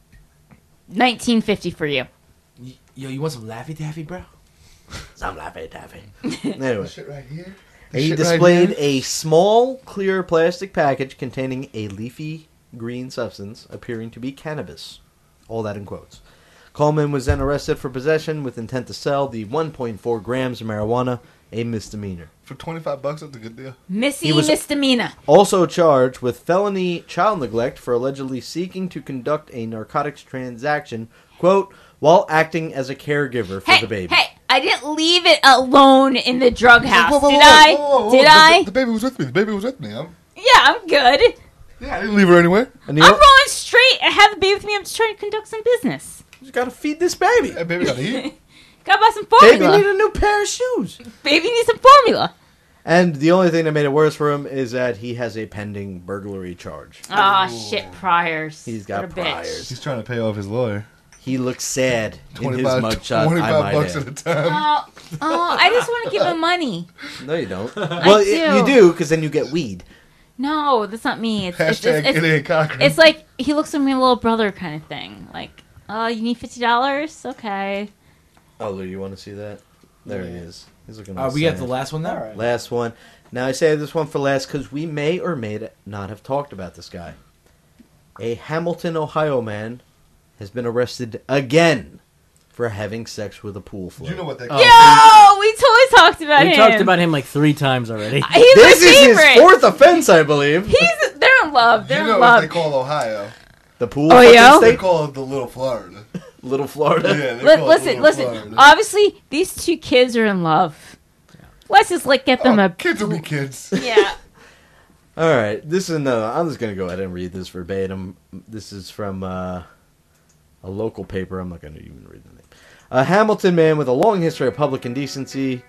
nineteen fifty for you. Yo, you want some Laffy Taffy, bro? Some Laffy Taffy. Anyway. Shit right here. He Shit right displayed here. a small, clear plastic package containing a leafy green substance appearing to be cannabis. All that in quotes. Coleman was then arrested for possession with intent to sell the one point four grams of marijuana, a misdemeanor. For twenty-five bucks, that's a good deal. Missy He was- misdemeanor. Also charged with felony child neglect for allegedly seeking to conduct a narcotics transaction, quote, while acting as a caregiver for Hey, the baby. hey, I didn't leave it alone in the drug house. Whoa, whoa, Did whoa, I? whoa, whoa, whoa. Did the, I? The, the baby was with me. The baby was with me. I'm, Yeah, I'm good. yeah, I didn't leave her anywhere. And the I'm o- rolling straight. I have the baby with me. I'm just trying to conduct some business. You gotta feed this baby. That baby got to eat. Gotta buy some Baby formula. need a new pair of shoes. Baby needs some formula. And the only thing that made it worse for him is that he has a pending burglary charge. Ah, shit, priors. He's got What a bitch. priors. He's trying to pay off his lawyer. He looks sad in his twenty-five, mugshot. I twenty-five might bucks add. at a time. Oh, oh, I just want to give him money. No, you don't. Well, do. y- you do, because then you get weed. No, that's not me. It's, it's, Hashtag it's, it it's, ain't Cochran. it's like he looks like my little brother kind of thing. Like, oh, you need fifty dollars? Okay. Oh, Lou, you want to see that? There he is. He's looking. Uh, all we got sad. the last one now. Last one. Now I say this one for last because we may or may not have talked about this guy. A Hamilton, Ohio man has been arrested again for having sex with a pool float. You know what they Oh. call Yo, we totally talked about We him. talked about him like three times already. He's this my is favorite. his fourth offense, I believe. He's they're in love. They're You know in what love. they call Ohio? The pool Oh, fucking yeah? They state? call it the Little Florida. Little Florida. Yeah, they Li- call it listen, Little listen. Florida. Obviously, these two kids are in love. Let's just like get them Oh, a kids will be kids. yeah. All right, this is another. I'm just gonna go ahead and read this verbatim. This is from uh, a local paper. I'm not gonna even read the name. A Hamilton man with a long history of public indecency.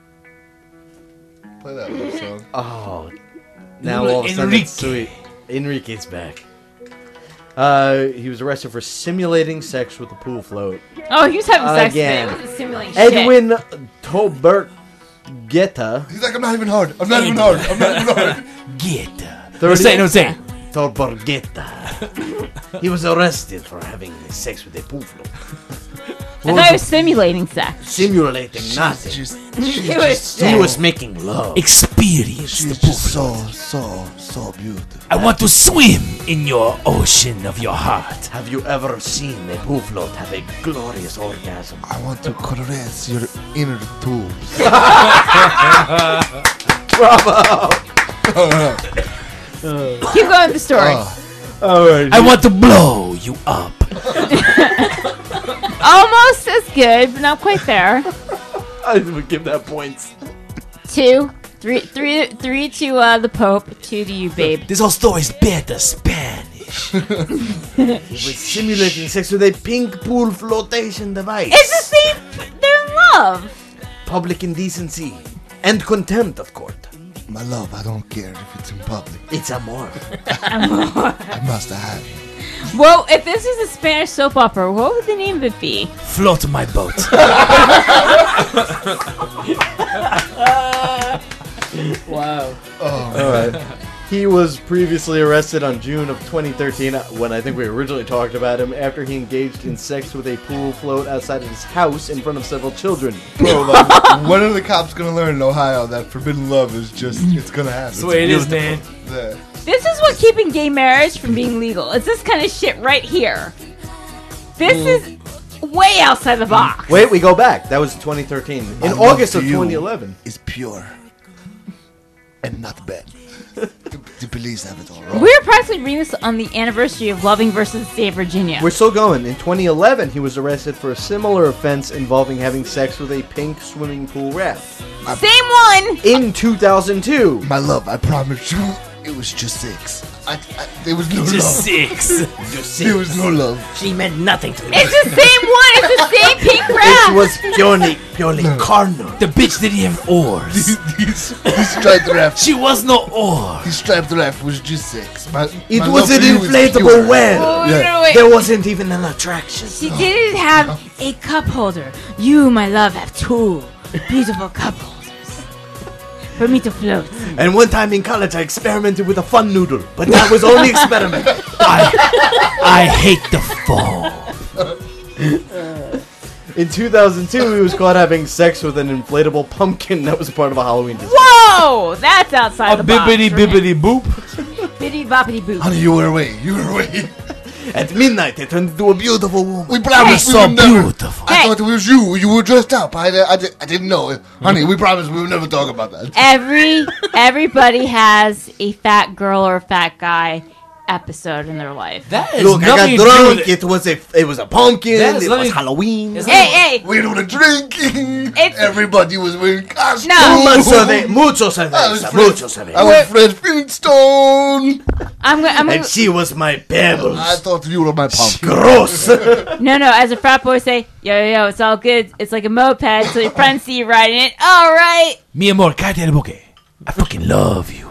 Play that little song. Oh, now all of a sudden it's Enrique. sweet. Enrique's back. Uh, he was arrested for simulating sex with a pool float. Oh, he was having sex Again. with it. It was a simulating shit. Edwin Tobergetta. He's like, I'm not even hard. I'm not even hard. I'm not even hard. Get. No say it, no say it. Tobergetta. He was arrested for having sex with a pool float. I thought he was simulating sex. Simulating nothing. Just, It was He was making love. Experience the she's pool. just so, so, so beautiful. I want to swim in your ocean of your heart. Have you ever seen a pool float have a glorious orgasm? I want to caress your inner tubes. Bravo! Keep going with the story. Oh, All right. I want to blow you up. Almost as good, but not quite there. I would give that points. Two, three, three, three to uh, the Pope, two to you, babe. This whole story's better Spanish. He was simulating sex with a pink pool flotation device. It's the same. They're in love. Public indecency and contempt of court. my love, I don't care if it's in public. It's amor. I must have it. Well, if this was a Spanish soap opera, what would the name of it be? Float my boat. Wow. Oh, All right. He was previously arrested on June of twenty thirteen when I think we originally talked about him after he engaged in sex with a pool float outside of his house in front of several children. bro, like, when are the cops gonna learn in Ohio that forbidden love is just, it's gonna happen? That's the way it is, man. Yeah. This is what keeping gay marriage from being legal. It's this kind of shit right here. This is way outside the box. Wait, we go back. That was twenty thirteen. My In love August to of you twenty eleven. is pure and not bad. The police have it all wrong. We're practically reading this on the anniversary of Loving versus the State of Virginia. We're still going. In twenty eleven, he was arrested for a similar offense involving having sex with a pink swimming pool raft. Same one! In two thousand two. My love, I promise you, it was just sex. I, I, there was no Just love. six. Just There was no love. She meant nothing to me. It's the same one! It's the same pink It raft! was purely, purely carnal. The bitch didn't have oars. These, these striped raft. She was no oar. His striped raft was just sex. My, It my was love an for you is inflatable pure. well. Oh, Yeah. no, wait. There wasn't even an attraction. She didn't have a cup holder. You, my love, have two beautiful cup holders for me to float. And one time in college, I experimented with a fun noodle, but that was only experiment. I, I hate the fall. In two thousand two, he was caught having sex with an inflatable pumpkin that was part of a Halloween display. Whoa! That's outside A the box. bibbity for him. bibbity boop. Bibbidi boppity boop. Honey, you were away. You were away. At midnight, they turned into a beautiful woman. We promised So we would never. beautiful. I Hey. thought it was you. You were dressed up. I, I, I, I didn't know. Honey, we promised we would never talk about that. Every everybody has a fat girl or a fat guy episode in their life. That is Look, I got nothing to do drunk. with It was a, it was a pumpkin. That is It nothing- was Halloween. It's Hey, hey! We were drinking. It's- Everybody was wearing costumes. No. Mucho de, mucho I was cerveza, Fred, mucho I cerveza. was Fred Flintstone. I'm gonna. I'm gonna And she was my pebbles. I thought you were my pumpkin. Gross. no, no. As a frat boy, say, yo, yo, yo, it's all good. It's like a moped, so your friends see you riding it. All right. Mi amor, cállate el boque. I fucking love you.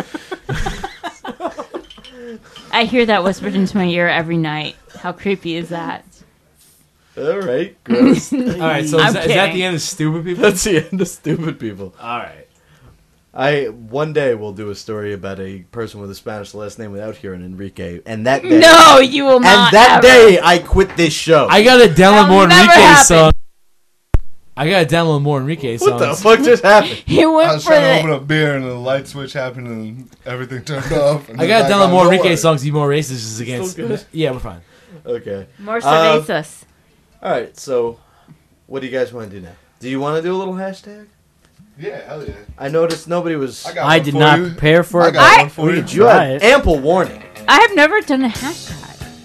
I hear that whispered into my ear every night. How creepy is that? All right, gross. All right, so I'm is that, is that kidding. the end of stupid people? That's the end of stupid people. All right. I one day will do a story about a person with a Spanish last name without hearing Enrique, and that day, No, you will not. and that ever. day I quit this show. I gotta download That'll more never Enrique happen. songs. I gotta download more Enrique songs. what the fuck just happened? He I went was for trying to open the. up beer and the light switch happened and everything turned off. and I then gotta back download on. more Don't Enrique worry. songs. You more racist against. Still good? Yeah, we're fine. Okay. More Uh, cervezas. All right. So, what do you guys want to do now? Do you want to do a little hashtag? Yeah, hell yeah. I noticed nobody was. I got I one did for not you. prepare for I it. got I- one for you. You Try had it. ample warning. I have never done a hashtag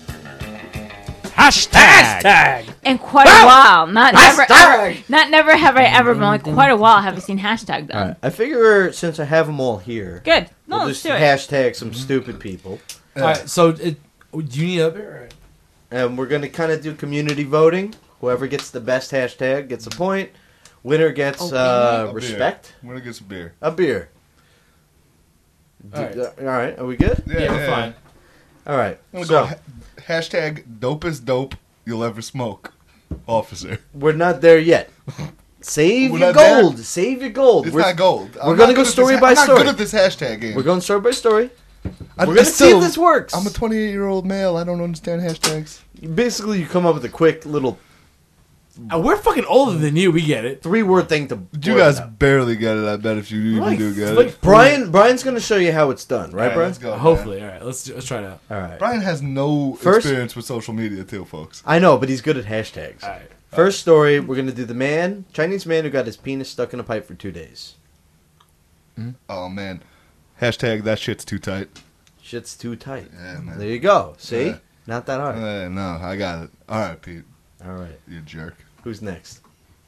Hashtag. Hashtag. in quite a while. Not never, ever, Hashtag. not never have I ever been like quite a while. Have I seen hashtag done? All right. I figure since I have them all here, Good. No, we'll let's just do it. hashtag some stupid people, All right, so it, do you need a beer? and we're gonna kind of do community voting. Whoever gets the best hashtag gets a point. Winner gets Oh, uh, A beer. respect. I'm gonna get some beer. A beer. All right. D- uh, all right. Are we good? Yeah, we're fine. All right. I'm gonna So go ha- hashtag dopest dope you'll ever smoke, officer. we're not there yet. Save We're your not there? gold. Save your gold. It's We're, not gold. we're gonna go story by I'm not story. good at this hashtag game. we're going story by story. I, We're I gonna see still- if this works. I'm a twenty-eight year old male. I don't understand hashtags. Basically, you come up with a quick little Uh, we're fucking older than you. We get it. three-word thing to. You word guys out. barely get it. I bet if you even Like- do get like- it. Brian, Brian's gonna show you how it's done, right, All right, Brian? let's go. man. Hopefully, all right. Let's do- let's try it out. All right. Brian has no First- experience with social media, too, folks. I know, but he's good at hashtags. All right. First story, we're gonna do the man, Chinese man who got his penis stuck in a pipe for two days. Oh man, hashtag that shit's too tight. Shit's too tight. Yeah, man. There you go. See, Yeah. not that hard. Uh, no, I got it. All right, Pete, All right. you jerk. Who's next?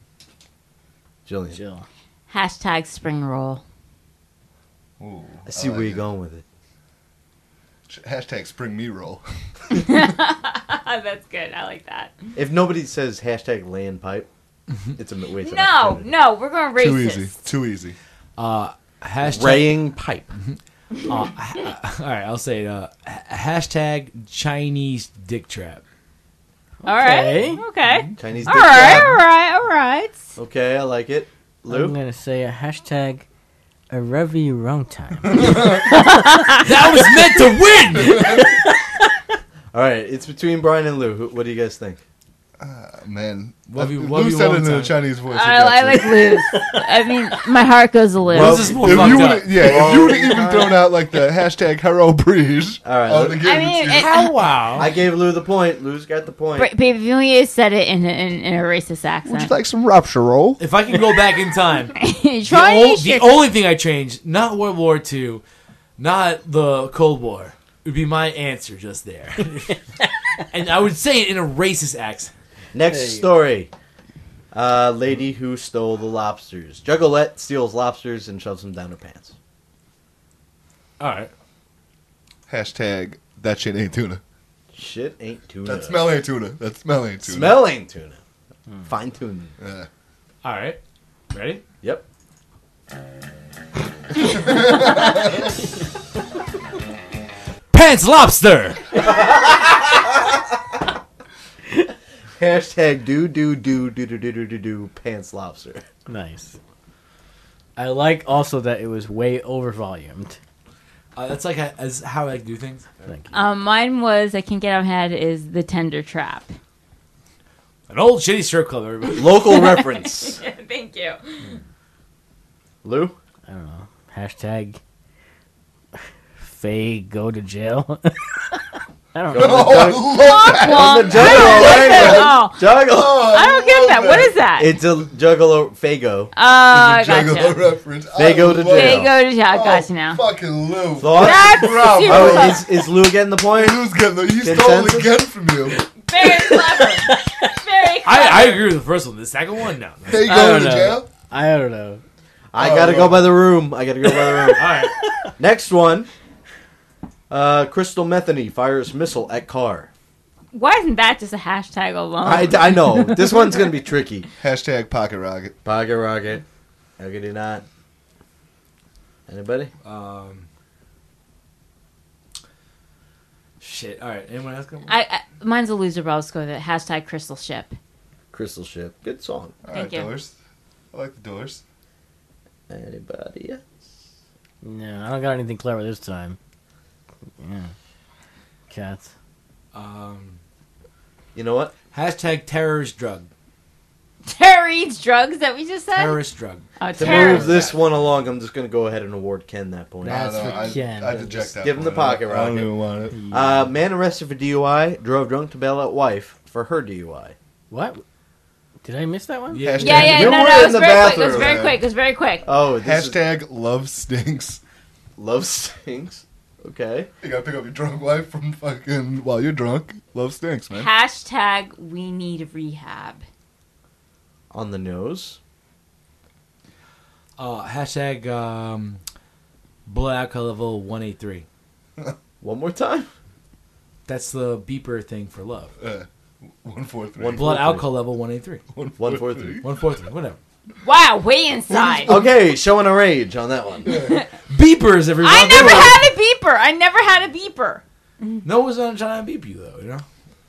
Jillian. Jill. Hashtag spring roll. Ooh, I see like where you're it. going with it. Hashtag spring me roll. That's good. I like that. If nobody says hashtag land pipe, it's a mi- waste of No, opportunity. no, we're going Too racist. easy. Too easy. Uh, hashtag. Raying pipe. Uh, ha- all right, I'll say it. Uh, ha- hashtag Chinese dick trap. All right. Okay. Okay. Chinese All dick right. trap. All right. All right. Okay, I like it. I'm Lou? gonna say a hashtag a revy wrong time. That was meant to win. All right, it's between Brian and Lou. Who, what do you guys think? Uh, man, Love Uh, you- Lou love you said one it in a time. Chinese voice. it I, got I you. like Lou's. I mean, my heart goes to Lou. Well, This is more If fucked you up. would, yeah, if you would have even thrown out like the hashtag Hero Breeze, All right, I would let- have given I mean, it to it- you. How wow. I gave Lou the point. Lou's got the point. But babe, if you only said it in, in, in a racist accent. Would you like some rupture roll? If I can go back in time, the, Try ol- to the only thing I changed, not World War Two, not the Cold War. Would be my answer just there. And I would say it in a racist accent. Next story. Uh, lady who stole the lobsters. Juggalette steals lobsters and shoves them down her pants. All right. Hashtag that shit ain't tuna. Shit ain't tuna. That smell ain't tuna. That smell ain't tuna. Smell ain't tuna. Mm. Fine tuning. Yeah. All right. Ready? Yep. Pants lobster. Hashtag do do do do do do do do do pants lobster. Nice. I like also that it was way over volumed. Uh, that's like a, as how I do things. Thank you. Um, mine was I can't get out of my head is the tender trap. An old shitty strip club. Everybody. Local reference. Thank you. Lou? I don't know. Hashtag Faye go to jail. I don't know. Oh, I love that. Womp, the womp. I don't get that. Juggalo. Oh. Juggalo. Oh, I don't get that. love What is that? It's a Juggalo Fago. Oh, I Juggalo gotcha. reference. They I go to love jail. They it. go to jail. I Oh, gotcha now. Fucking Lou. Thoughts? That's Bravo. super Oh, clever. is, is Lou getting the point? Lou's getting the, he stole Consensus? it again from you. Very clever. Very clever. I, I agree with the first one. The second one, no. They I go don't to know. jail? I don't know. I Oh, gotta go well. by the room. I gotta go by the room. All right. Next one. Uh, Crystal Metheny fires missile at car. Why isn't that just a hashtag alone? I, I know. This one's gonna be tricky. Hashtag pocket rocket. Pocket rocket. How could you not? Anybody? Um, shit. All right. Anyone else? Got one? I, I mine's a loser, but I'll just go with it. Hashtag crystal ship. Crystal Ship. Good song. All Thank right, you. Doors. I like the Doors. Anybody else? No, I don't got anything clever this time. Yeah. Cats. Um, You know what? hashtag terrorist drug. Terror eats drugs that we just said? Terrorist drug. Oh, To terror. move this one along, I'm just gonna go ahead and award Ken that point. That's I, for I, Ken. I deject that. Give him the one. pocket I don't rocket. even want it. Uh, man arrested for D U I drove drunk to bail out wife for her D U I. What? Did I miss that one? Yeah. Hashtag- Yeah, yeah, You no, were no, it in was the very quick. It was bathroom, very man. quick. It was very quick. Oh, this is Hashtag love stinks. love stinks. Okay. You gotta pick up your drunk wife from fucking while you're drunk. Love stinks, man. Hashtag we need rehab. On the nose. Uh, hashtag um, blood alcohol level one eighty-three. One more time. That's the beeper thing for love. Uh, one four three. One- Blood four, three. alcohol level one eighty-three. One, four, three. one forty-three, whatever. Wow, way inside. Okay, showing a rage on that one. Beepers, everyone. I never had a beeper. I never had a beeper. No one's not trying to beep you, though, you know?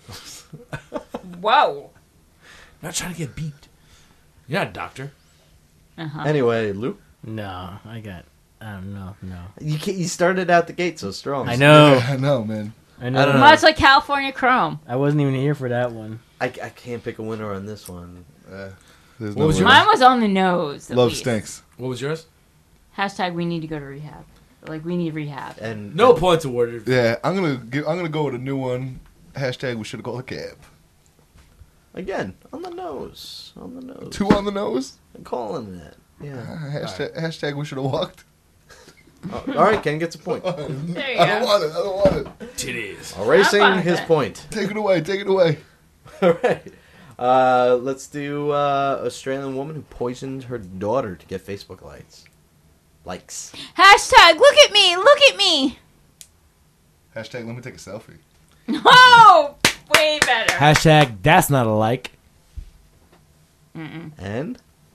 Whoa. Not trying to get beeped. You're not a doctor. Uh-huh. Anyway, Lou, No, I got. I don't know. No. you can't, you started out the gate so strong. I know. Yeah, I know, man. I know. I don't know. Much like California Chrome. I wasn't even here for that one. I, I can't pick a winner on this one. Uh, there's What was way. yours? Mine was on the nose. at Love least. stinks. What was yours? Hashtag we need to go to rehab. Like we need rehab. And No points awarded. Yeah, I'm gonna give, I'm gonna go with a new one. Hashtag we should have called a cab. again, on the nose. On the nose. Two on the nose. I'm calling that. Yeah. Hashtag, hashtag we should have walked. Oh, all right, Ken gets a point. There you I don't go. want it. I don't want it. Titties. Erasing I'm fine his with point. Take it away. Take it away. All right. Uh, let's do uh, Australian woman who poisoned her daughter to get Facebook likes. Likes. Hashtag look at me. Look at me. Hashtag let me take a selfie. Oh, way better. Hashtag that's not a like. Mm-mm. And?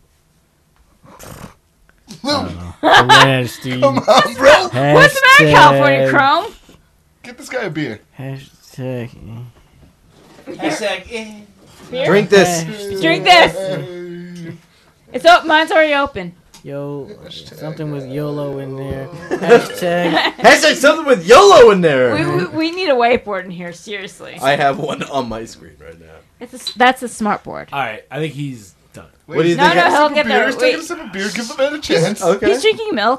Nasty. Come on, bro. What's the matter, California Chrome? Get this guy a beer. Hashtag. Hashtag. eh. Beer? Drink this. Drink this. It's open. Mine's already open. Yo, something with YOLO in there. Hashtag. Hashtag something with YOLO in there. We, we, we need a whiteboard in here. Seriously. I have one on my screen right now. It's a, that's a smart board. All right, I think he's done. Wait, What do you No, think? no, I- he'll Sip get a beer. there. He's taking a Wait. sip of beer. Give the man a chance. Okay. He's drinking milk.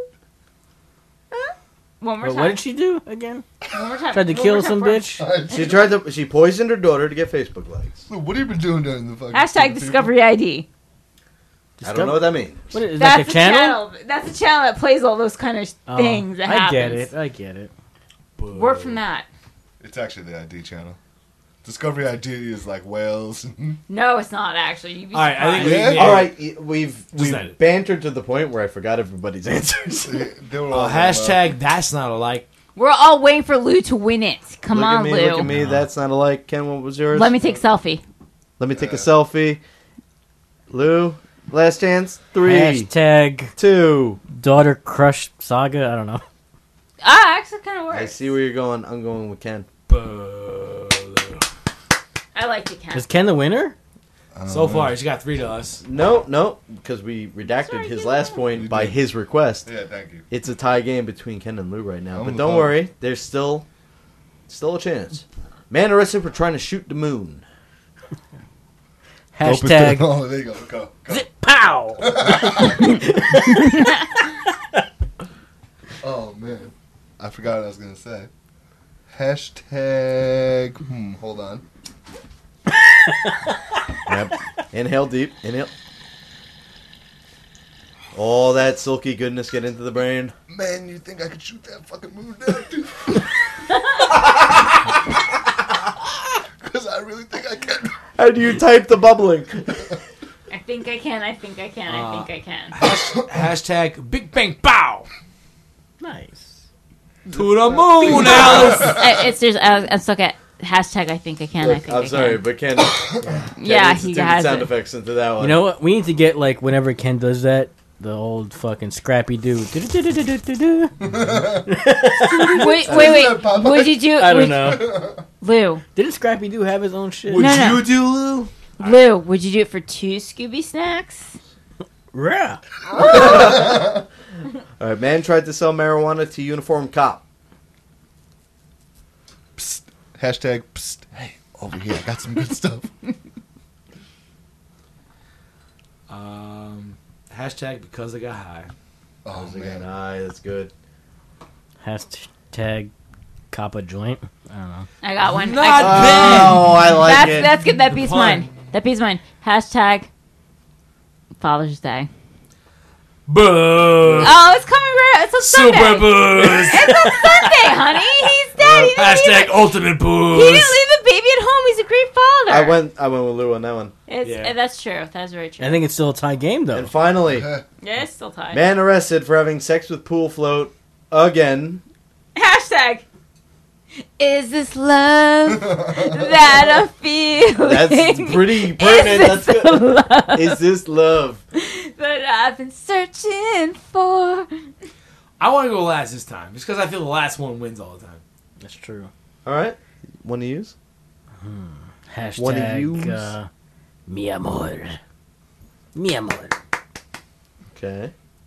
One more What, time. what did she do again? One more time. Tried to One kill more time some for- bitch? She tried to. She poisoned her daughter to get Facebook likes. What have you been doing during the fucking Hashtag stupid Discovery I D. I don't know what that means. What is That's that? the A channel? channel. That's the channel that plays all those kind of Oh, things. That I happens. get it. I get it. Word from that. It's actually the I D channel. Discovery I D is like whales. No, it's not actually. You'd be All right, I think surprised. we- All right, y- we've Just we've end it. bantered to the point where I forgot everybody's answers. They were Uh, all hashtag that's not alike. We're all waiting for Lou to win it. Come look on, at me, Lou. look at me. That's not alike. Ken, what was yours? Let me take selfie. Let me take a selfie. Lou, last chance. Three, Hashtag two. daughter crush saga. I don't know. Ah, actually, kind of works. I see where you're going. I'm going with Ken. I like to count. Is Ken the winner? So far, he's got three to us. No, no, because we redacted Sorry, his you last know. point You by did. his request. Yeah, thank you. It's a tie game between Ken and Lou right now. I'm But with don't Lou. worry, there's still still a chance. Man arrested for trying to shoot the moon. Hashtag Oh, there you go. Go. go. zip pow. Oh man, I forgot what I was gonna say. Hashtag. Hmm. Hold on. Yep. Inhale deep. Inhale. All that silky goodness get into the brain. Man, you think I could shoot that fucking moon down, dude? Because I really think I can. How do you type the bubbling? I think I can. I think I can. I think I can. Hashtag Big Bang Bow. Nice. To the moon, Alice. I, it's there's. I, I'm stuck at hashtag. I think I can. I Look, think I'm I sorry, can. but Ken. Yeah, Ken he instituted has sound it. effects into that one. You know what? We need to get like whenever Ken does that, the old fucking Scrappy Doo. Wait, wait, wait. Would you do? I would- don't know. Lou, Didn't Scrappy Doo have his own shit? Would No, no. you do, Lou? Lou, would you do it for two Scooby snacks? Yeah. All right, man tried to sell marijuana to uniformed cop. Psst. Hashtag. Psst. Hey, over here. I got some good stuff. Um, hashtag because I got high. Oh Again, man. aye, that's good. Hashtag cop a joint. I don't know. I got one. Not I, bad. Oh, I like that's it. that's good. That beats pun. mine. That beats mine. Hashtag Father's Day. Boo. Oh, it's coming right. It's on Sunday. Super booze. It's on Sunday, honey. He's dead. He didn't, Hashtag leave, ultimate he booze. didn't leave the baby at home. He's a great father. I went. I went with Lou on that one. It's, Yeah. uh, that's true. That's very true. I think it's still a tie game though. And finally, yeah, it's still tied. man arrested for having sex with pool float again. Hashtag. Is this love that I feel? That's pretty pertinent. That's Is this good. love Is this love? that I've been searching for? I want to go last this time, just because I feel the last one wins all the time. That's true. All right, one to use. Hashtag One of yous? uh, mi amor. Mi amor. Okay.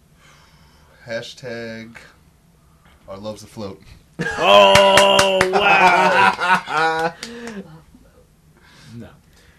Hashtag. Our love's afloat. Oh wow! No.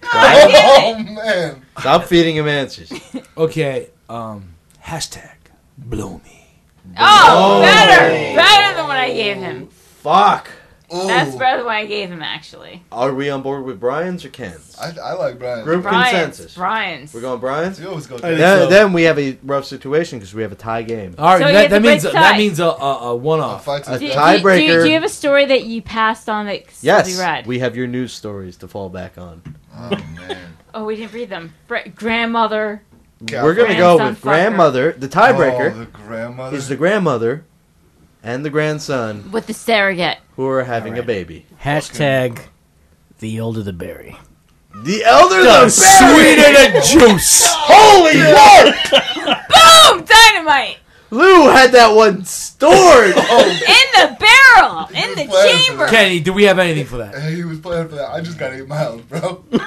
Oh man. Stop feeding him answers. Okay. Um. Hashtag blow me. Oh, better, better than what I gave him. Fuck. That's Ooh. better than what I gave him, actually. Are we on board with Brian's or Ken's? I, I like Brian. Group Brian's. consensus. Brian's. We're going Brian's. You always go. I think Then, so. then we have a rough situation because we have a tie game. All right. So that it's that a means great that tie. means a, a, a one Uh, off. fight to A the Do, death. do, do, tiebreaker. do you have a story that you passed on that still Yes, be read? we have your news stories to fall back on. Oh man. Oh, we didn't read them. Fr- grandmother. Okay, We're gonna go Grandson with fucker. grandmother. The Oh, tiebreaker the grandmother. is the grandmother and the grandson With the surrogate. who are having All right. a baby. Hashtag the older the berry. The elder, The the sweeter the juice. Holy fuck! Boom! Dynamite! Lou had that one stored. In the barrel! In the playing for chamber! Kenny, do we have anything for that? Hey, he was playing for that. I just got eight miles, bro. Boom!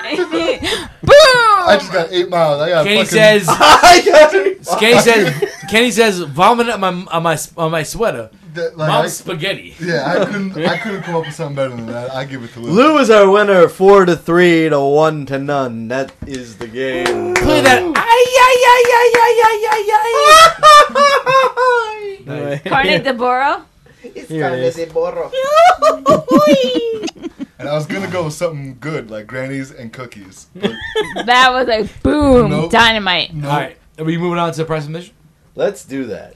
I just got eight miles. I got Kenny fucking. says. I got it. Kenny says. Kenny says vomit on my on my on my sweater. that, like, Mom's I, spaghetti. yeah, I couldn't. I couldn't come up with something better than that. I give it to Lou. Lou is our winner, four to three to one to none. That is the game. Play that. Ay ay ay ay ay ay ay ay. Carne de Boro? Here it is. And I was gonna go with something good like grannies and cookies. But That was a boom! Nope. Dynamite. no, All right. Are we moving on to price of admission? Let's do that.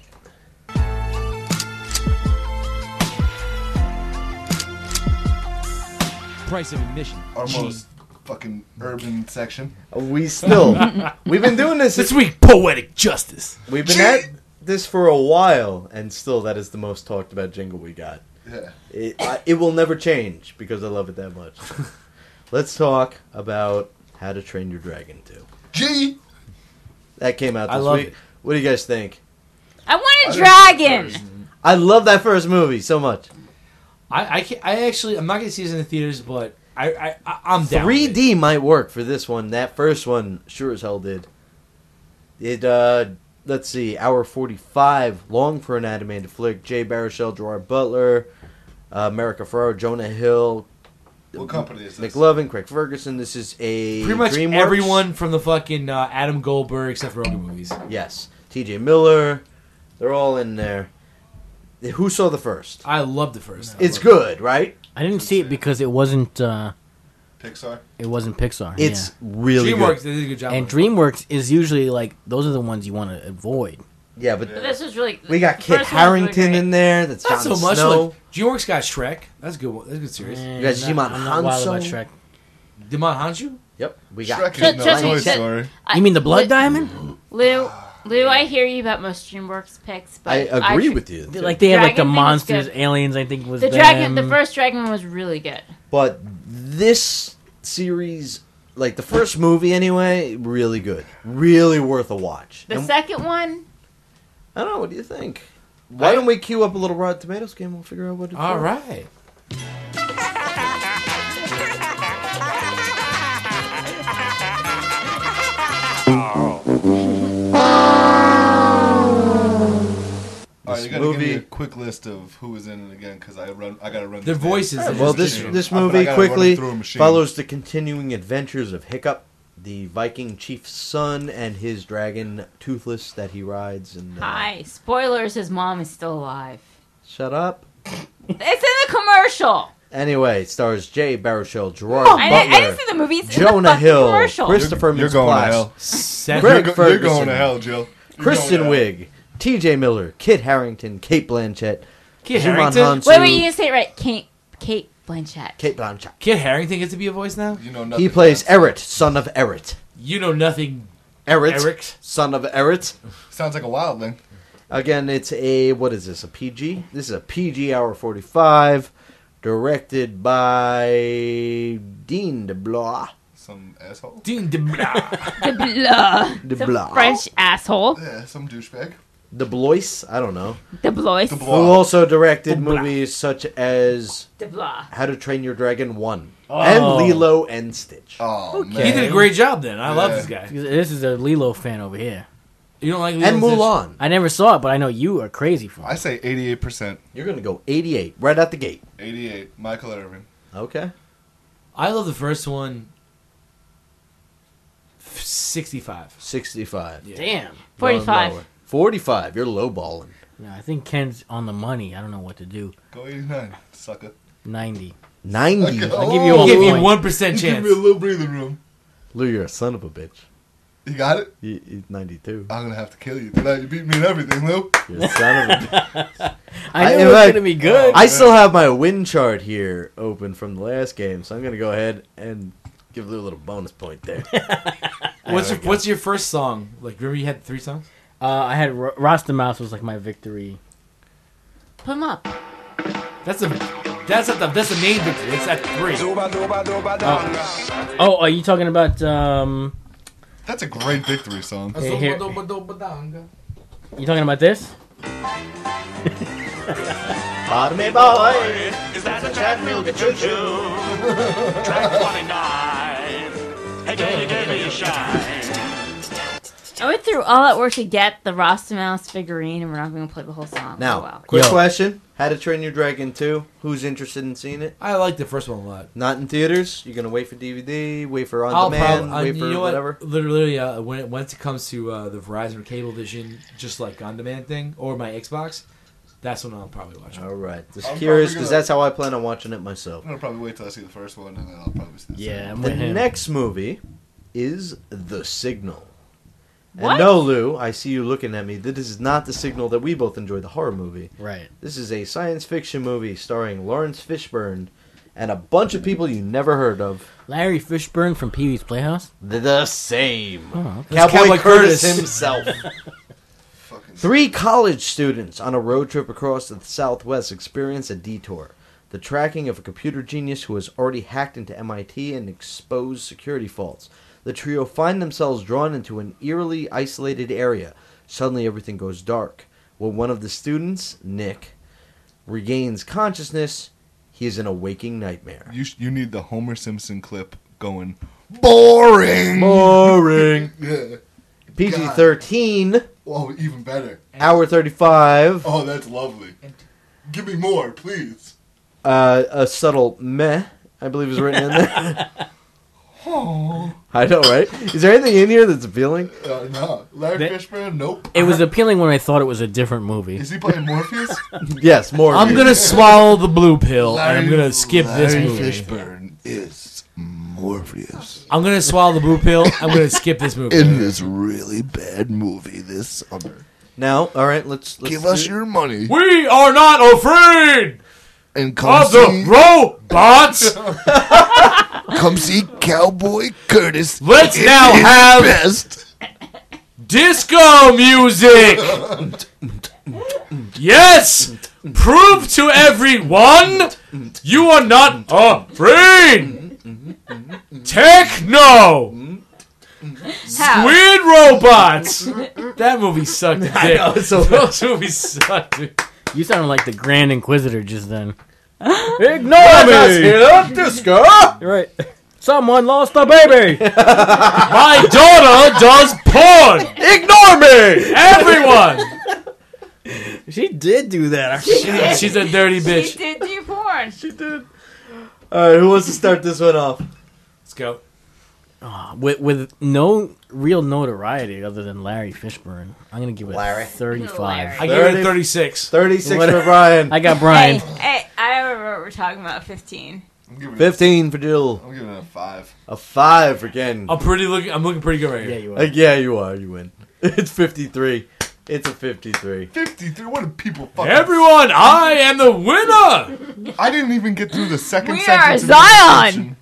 Price of admission. Our G. most fucking urban section. We still, we've been doing this This week, poetic justice. We've been at this for a while, and still, that is the most talked about jingle we got. Yeah. It, I, it will never change because I love it that much. Let's talk about How to Train Your Dragon two. G. That came out this I love week. it. What do you guys think? I want a I dragon. didn't- I love that first movie so much. I I, can't, I actually I'm not gonna see this in the theaters, but I I I- I'm down. three with it. D might work for this one. That first one sure as hell did. It, uh, let's see, hour forty-five, long for an animated flick. Jay Baruchel, Gerard Butler, uh, America Ferrero, Jonah Hill, What company is this? McLovin, Craig Ferguson. This is a Pretty much DreamWorks. everyone from the fucking uh, Adam Goldberg except for Rogan movies. Yes. T J Miller. They're all in there. Who saw the first? I love the first. It's good, right? I didn't see it because it wasn't. Uh, Pixar. it wasn't Pixar. It's yeah. really DreamWorks good. did a good job. And with it. DreamWorks is usually like those are the ones you want to avoid. Yeah, but But this was really. we got the Kit first one was really Harington great. in there. That's Not Jon so much. Snow. Like, DreamWorks got Shrek. That's a good. One. That's a good series. Eh, You guys not- see my I'm not wild Hanzo? about Shrek. Demon Hanchu? Yep, we got. Shrek Trust- is trust no me, Toy that- Story. I- You mean the Blood Lou- Diamond? Lou, Lou, I hear you about most DreamWorks picks, but I agree tr- with you. Like they have like the Dragon thing was monsters, good. aliens. I think was The dragon, them. the first dragon one was really good. But this series, like the first movie anyway, really good. Really worth a watch. The And- second one, I don't know, what do you think? Why don't we queue up a little Rotten Tomatoes game? We'll figure out what it's All for. right. All right, This you gotta give me movie- a quick list of who was in it again, because I run. I gotta run. Their these names. voices. All right, It's well, just this different. this Uh, but I movie gotta run it quickly through a machine. follows the continuing adventures of Hiccup, the Viking chief's son, and his dragon Toothless that he rides. And uh, hi. Spoilers: his mom is still alive. shut up. It's in the commercial. Anyway, it stars Jay Baruchel, Gerard I, didn't- I Butler, didn't see the movie. It's in the Jonah fucking Hill, commercial. Christopher You're going to Mintz-Plasse, hell. Seven. Craig You're, go- you're Ferguson, going to hell, Jill. You're Kristen going to hell. Wiig, T J Miller, Kit Harington, Kate Blanchett, Kit Jimon Harington? Hansu, Wait, wait, you didn't say it right. Kate, Kate Blanchett. Kate Blanchett. Kit Harington gets to be a voice now? You know nothing. He plays about Eret, son of Eret. You know nothing. Eret, Eric? son of Eret. Sounds like a wildling. Again, it's a, what is this, a P G? This is a P G hour forty-five, directed by Dean DeBlois. Some asshole. Dean DeBlah. The blah. De Some Blah. French asshole. Yeah, some douchebag. DeBlois? I don't know. The Blois. De Who Blois. also directed DeBlois. movies such as The blah. How to Train Your Dragon one Oh. and Lilo and Stitch. Oh He man. did a great job then. I love Yeah. this guy. This is a Lilo fan over here. You don't like And Lilo Stitch? Mulan. I never saw it, but I know you are crazy for it. I say eighty-eight percent. You're going to go eighty-eight, right out the gate. eighty-eight. Michael Irvin. Okay. I love the first one. sixty-five. sixty-five. Yeah. Damn. forty-five. Going lower. forty-five. You're lowballing. No, I think Ken's on the money. I don't know what to do. Go eighty-nine, sucker. ninety. ninety. Okay. I'll give you Oh. all Give the you points. one percent Give chance. me a little breathing room. Lou, you're a son of a bitch. You got it? You, you're ninety-two. I'm gonna have to kill you tonight. You beat me in everything, Lou. You're a son of a bitch. I I- knew in it was fact, going to be good. I still have my win chart here open from the last game, so I'm going to go ahead and give Lou a little bonus point there. What's There your we go. What's your first song? Like, remember you had three songs? Uh, I had R- Rasta Mouse was like my victory. Put him up. That's a that's at the that's the main victory. It's at three. Oh, are you talking about? Um, That's a great victory song. Hey, here. You talking about this? Pardon me, boy. Is that a Chattanooga choo-choo? Track twenty-nine. Hey, give me, give me a shine. I went through all that work to get the Rasta Mouse figurine, and we're not going to play the whole song. Now, oh, wow. quick Yo. question. How to Train Your Dragon two. Who's interested in seeing it? I like the first one a lot. Not in theaters? You're going to wait for D V D? Wait for I'll on demand? prob- uh, wait you for know what? whatever? Literally, uh, when it once it comes to uh, the Verizon or Cablevision, just like on demand thing, or my Xbox, that's when I'll probably watch it. All right. Just I'm curious, probably because gonna- that's how I plan on watching it myself. I'm gonna probably wait till I see the first one, and then I'll probably see the Yeah, second I'm The with him. next movie is The Signal. What? And no, Lou, I see you looking at me. This is not the signal that we both enjoy the horror movie. Right. This is a science fiction movie starring Lawrence Fishburne and a bunch of people you never heard of. Larry Fishburne from Pee-wee's Playhouse? The, the same. Oh, Cowboy, Cowboy Curtis, Curtis. himself. Three college students on a road trip across the Southwest experience a detour. The tracking of a computer genius who has already hacked into M I T and exposed security faults. The trio find themselves drawn into an eerily isolated area. Suddenly everything goes dark. When one of the students, Nick, regains consciousness, he is in a waking nightmare. You sh- you need the Homer Simpson clip going, boring! Boring. Yeah. P G thirteen. Oh, even better. Hour thirty-five. Oh, that's lovely. Give me more, please. Uh, a subtle meh, I believe is written in there. Oh. I know, right? Is there anything in here that's appealing? Uh, no. Larry That- Fishburne? Nope. It was appealing when I thought it was a different movie. Is he playing Morpheus? Yes, more. I'm gonna swallow the blue pill and I'm Larry- gonna skip this Larry movie. Fishburne is Morpheus. I'm gonna swallow the blue pill. I'm gonna skip this movie. In this really bad movie this summer. Now, all right, let's, let's Give us do- your money. We are not afraid And come of the see, robots. come see Cowboy Curtis. Let's in now his have best. disco music. Yes, prove to everyone you are not afraid. Techno. Squid robots. That movie sucked a dick. I know, it's so Those movies sucked. You sounded like the Grand Inquisitor just then. Ignore me! Disco! You're right. Someone lost a baby! My daughter does porn. Ignore me! Everyone. She did do that. She, she's a dirty bitch. She did do porn. She did. All right, who wants to start this one off? Let's go. Oh, with with no real notoriety other than Larry Fishburne, I'm gonna give it Larry. a thirty-five. I give it a thirty-six. thirty-six What- for Brian. I got Brian. Hey, hey, I remember what we're talking about. Fifteen. I'm giving, it, fifteen for Jill. I'm giving it a five. A five for Ken. I'm pretty looking. I'm looking pretty good right Yeah, here. you Uh, are. yeah, you are. You win. It's fifty-three. It's a fifty-three. fifty-three. What do people fucking... Everyone, I am the winner. I didn't even get through the second We sentence. are of the Zion! description.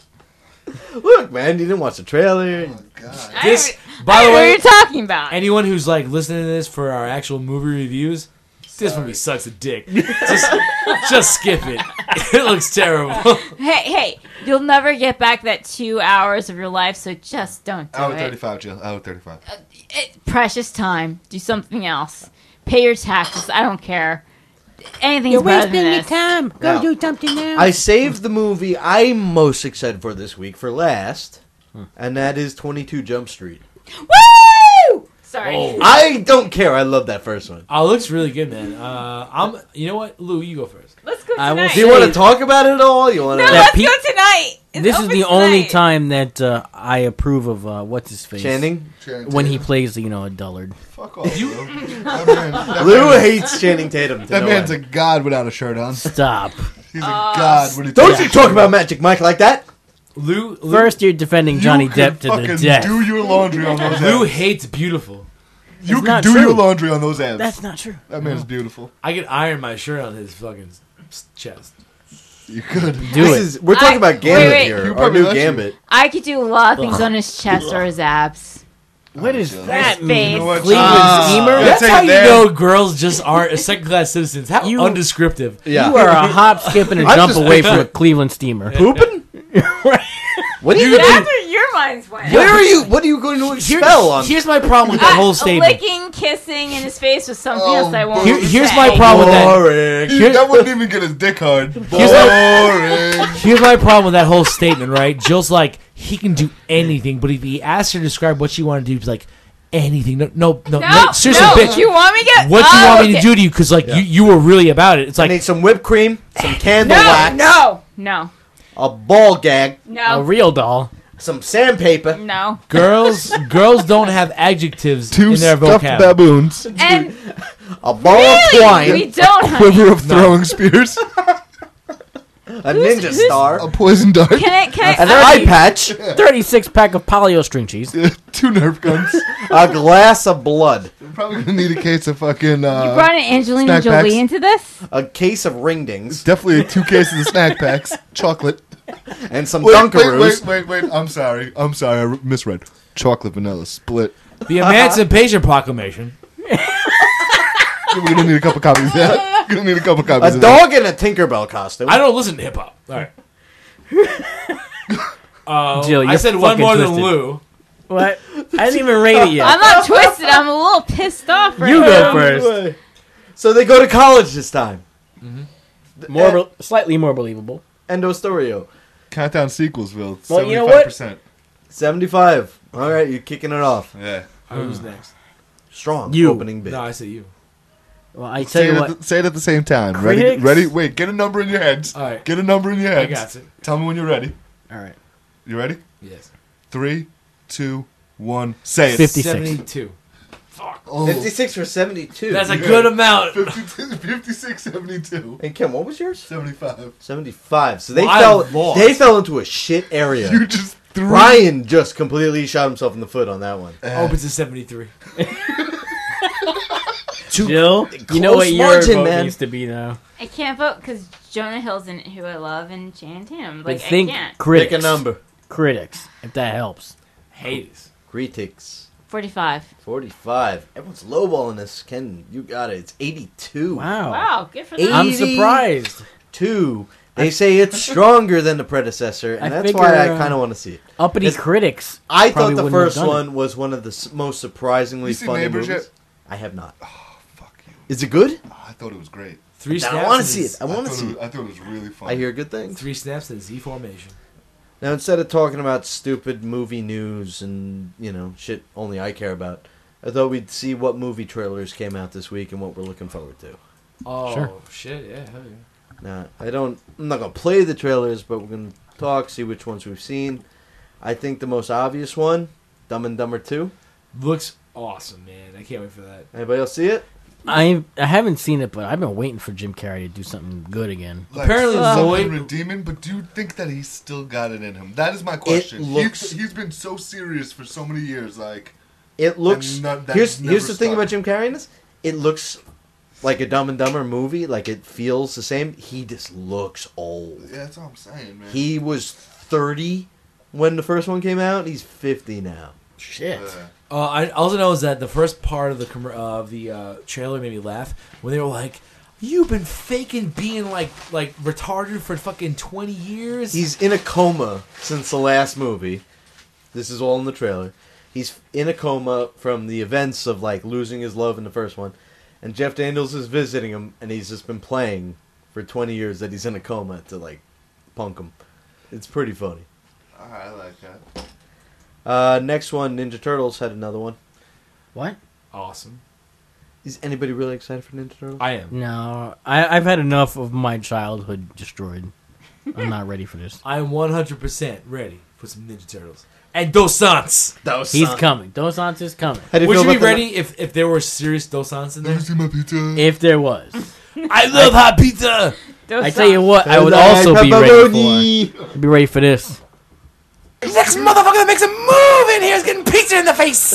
Look, man, you didn't watch the trailer. Oh, God. I This, don't- by I the don't know way, what you're talking about. anyone who's like listening to this for our actual movie reviews, this movie sucks a dick. Just, just skip it. It looks terrible. Hey, hey, you'll never get back that two hours of your life, so just don't do Hour it. thirty-five, Jill. Hour thirty-five. It- Precious time. Do something else. Pay your taxes. I don't care. Anything's better than this. time. Go Now, do something now. I saved the movie I'm most excited for this week for last, and that is twenty-two Jump Street. Woo! Sorry. Oh. I don't care. I love that first one. Oh, it looks really good, man. Uh, I'm. You know what, Lou? You go first. Let's go I will tonight. Do you want to talk about it at all? You want No, to? Yeah, let's Pete- go tonight. It's This is open the only tonight. time that uh, I approve of uh, what's his face Channing? when he plays, you know, a dullard. Fuck off, Lou. That, man, that, Lou man, hates Channing Tatum. To that no man's end. a god without a shirt on. Stop. He's a Uh, god when he Don't takes you his talk shirt about off. Magic Mike like that? Lou. Lou First, you're defending Johnny You could Depp to fucking the death. do your laundry on those Lou abs. hates beautiful. You It's can not do true. your laundry on those abs. That's not true. That man's beautiful. I could iron my shirt on his fucking s- chest. You could. Do This it. is we're talking I- about Gambit wait, wait. here. You Our probably new let you. Gambit. I could do a lot of things on his chest or his abs. What is Jill. that His mean? face. know what, Cleveland Jill? schemer? Yeah, That's take how it you there. know girls just aren't second class citizens. How You- undescriptive. Yeah. You are a hop, skip, and a I'm jump just- away from a Cleveland steamer. Pooping? What are you? That's where your minds went. Where are you? What are you going to Here- expel on? Here's my problem with that Uh, whole statement. Licking, kissing in his face was something Oh, else I won't Here- here's say. my problem with that. Boring. He- that wouldn't even get his dick hard. Here's my- Boring. Here's my problem with that whole statement, right? Jill's like, he can do anything, but if he asks her to describe what she wanted to do, he's like, anything. No, no, no. No, no seriously, no, bitch. you want me to get... What do you oh, want me to okay. do to you? Because, like, you, you were really about it. It's I like, need some whipped cream, some candle No, wax, no, no, a ball gag, A no, real doll. some sandpaper. no. girls girls don't have adjectives Two in their stuffed vocab. baboons. And A ball of really, twine. we don't, honey. Quiver of throwing spears. A ninja star. A poison dart. Can I? Can An I? eye patch. thirty-six pack of Polly-O string cheese. Two Nerf guns. A glass of blood. We're probably gonna need a case of fucking. Uh, You brought an Angelina snack Jolie packs. into this? A case of ringdings. Definitely two cases of snack packs. Chocolate. And some Wait, Dunkaroos. wait, wait, wait, wait. I'm sorry. I'm sorry. I misread. Chocolate vanilla split. The Emancipation Proclamation. We're gonna need a couple copies of that. We're gonna need a couple copies A of that. dog in a Tinkerbell costume. I don't listen to hip hop. All right. Uh, Jill, I you're said one fucking more than twisted. Lou. What? I didn't even rate it yet. I'm not twisted. I'm a little pissed off right You now. go first. So they go to college this time. More, be- slightly more believable. End of story. Countdown sequelsville. Well, you know seventy-five what? percent. seventy-five. All right, you're kicking it off. Yeah. Who's next? Strong You. opening bit. No, I said you. Well, I tell Say you it, what. at the, say it at the same time. Ready? Critics? Ready? Wait. Get a number in your heads. All right. Get a number in your I heads. got it. Tell me when you're ready. All right. You ready? Yes. Three, two, one. Say it. fifty-six. seventy-two. Oh. fifty-six for seventy-two. That's a good amount. fifty-two, fifty-six, seventy-two. And Kim, what was yours? seventy-five. seventy-five. So they Well, I fell. lost. They fell into a shit area. You just threw. Ryan just completely shot himself in the foot on that one. Oh, it's a seventy-three. Jill, you know close what your margin, vote man. needs to be now. I can't vote because Jonah Hill's in it, who I love, and Channing Tatum. Like, But think I can't. critics. Pick a number. Critics, if that helps. Haters. Critics. forty-five. forty-five. Everyone's lowballing this. Ken, you got it. It's eighty-two. Wow. Wow, good for Eight- them. I'm surprised. Two. They say it's stronger than the predecessor, and I that's figure, why I uh, kind of want to see it. Uppity It's- critics. I thought probably the wouldn't have first done one it. was one of the s- most surprisingly You see funny Neighbors movies. yet? I have not. Oh, fuck you. Is it good? Oh, I thought it was great. Three I snaps. want to and see his- it. I want to thought see it. it. Was, I thought it was really fun. I hear good things. Three snaps and Z formation. Now, instead of talking about stupid movie news and, you know, shit only I care about, I thought we'd see what movie trailers came out this week and what we're looking forward to. Oh, Sure. shit, yeah, hell yeah. Now, I don't, I'm not going to play the trailers, but we're going to talk, see which ones we've seen. I think the most obvious one, Dumb and Dumber two. Looks awesome, man. I can't wait for that. Anybody else see it? I I haven't seen it, but I've been waiting for Jim Carrey to do something good again. Like, Apparently something Lloyd- redeeming, but do you think that he's still got it in him? That is my question. looks- he's, he's been so serious for so many years. Like, It looks. And none- that here's never here's the thing stuck. about Jim Carrey in this. It looks like a Dumb and Dumber movie. Like it feels the same. He just looks old. yeah, that's what I'm saying, man. He was thirty when the first one came out. He's fifty now. Shit. Yeah. Uh, I also know is that the first part of the com- uh, of the uh, trailer made me laugh when they were like, "You've been faking being like like retarded for fucking twenty years." He's in a coma since the last movie. This is all in the trailer. He's in a coma from the events of like losing his love in the first one, and Jeff Daniels is visiting him, and he's just been playing for twenty years that he's in a coma to like punk him. It's pretty funny. I like that. Uh, next one, Ninja Turtles had another one. What? awesome. Is anybody really excited for Ninja Turtles? I am. No, I, I've had enough of my childhood destroyed. I'm not ready for this. I am one hundred percent ready for some Ninja Turtles. And Dosans. Dos He's coming. Dosans is coming. How do you Would feel you be about the- ready if, if there were serious Dosans in there? Let me see my pizza. If there was. I love hot pizza. Those I tell you songs. what, I would also be ready for. Be ready for this. Next motherfucker that makes a move in here is getting pizza in the face.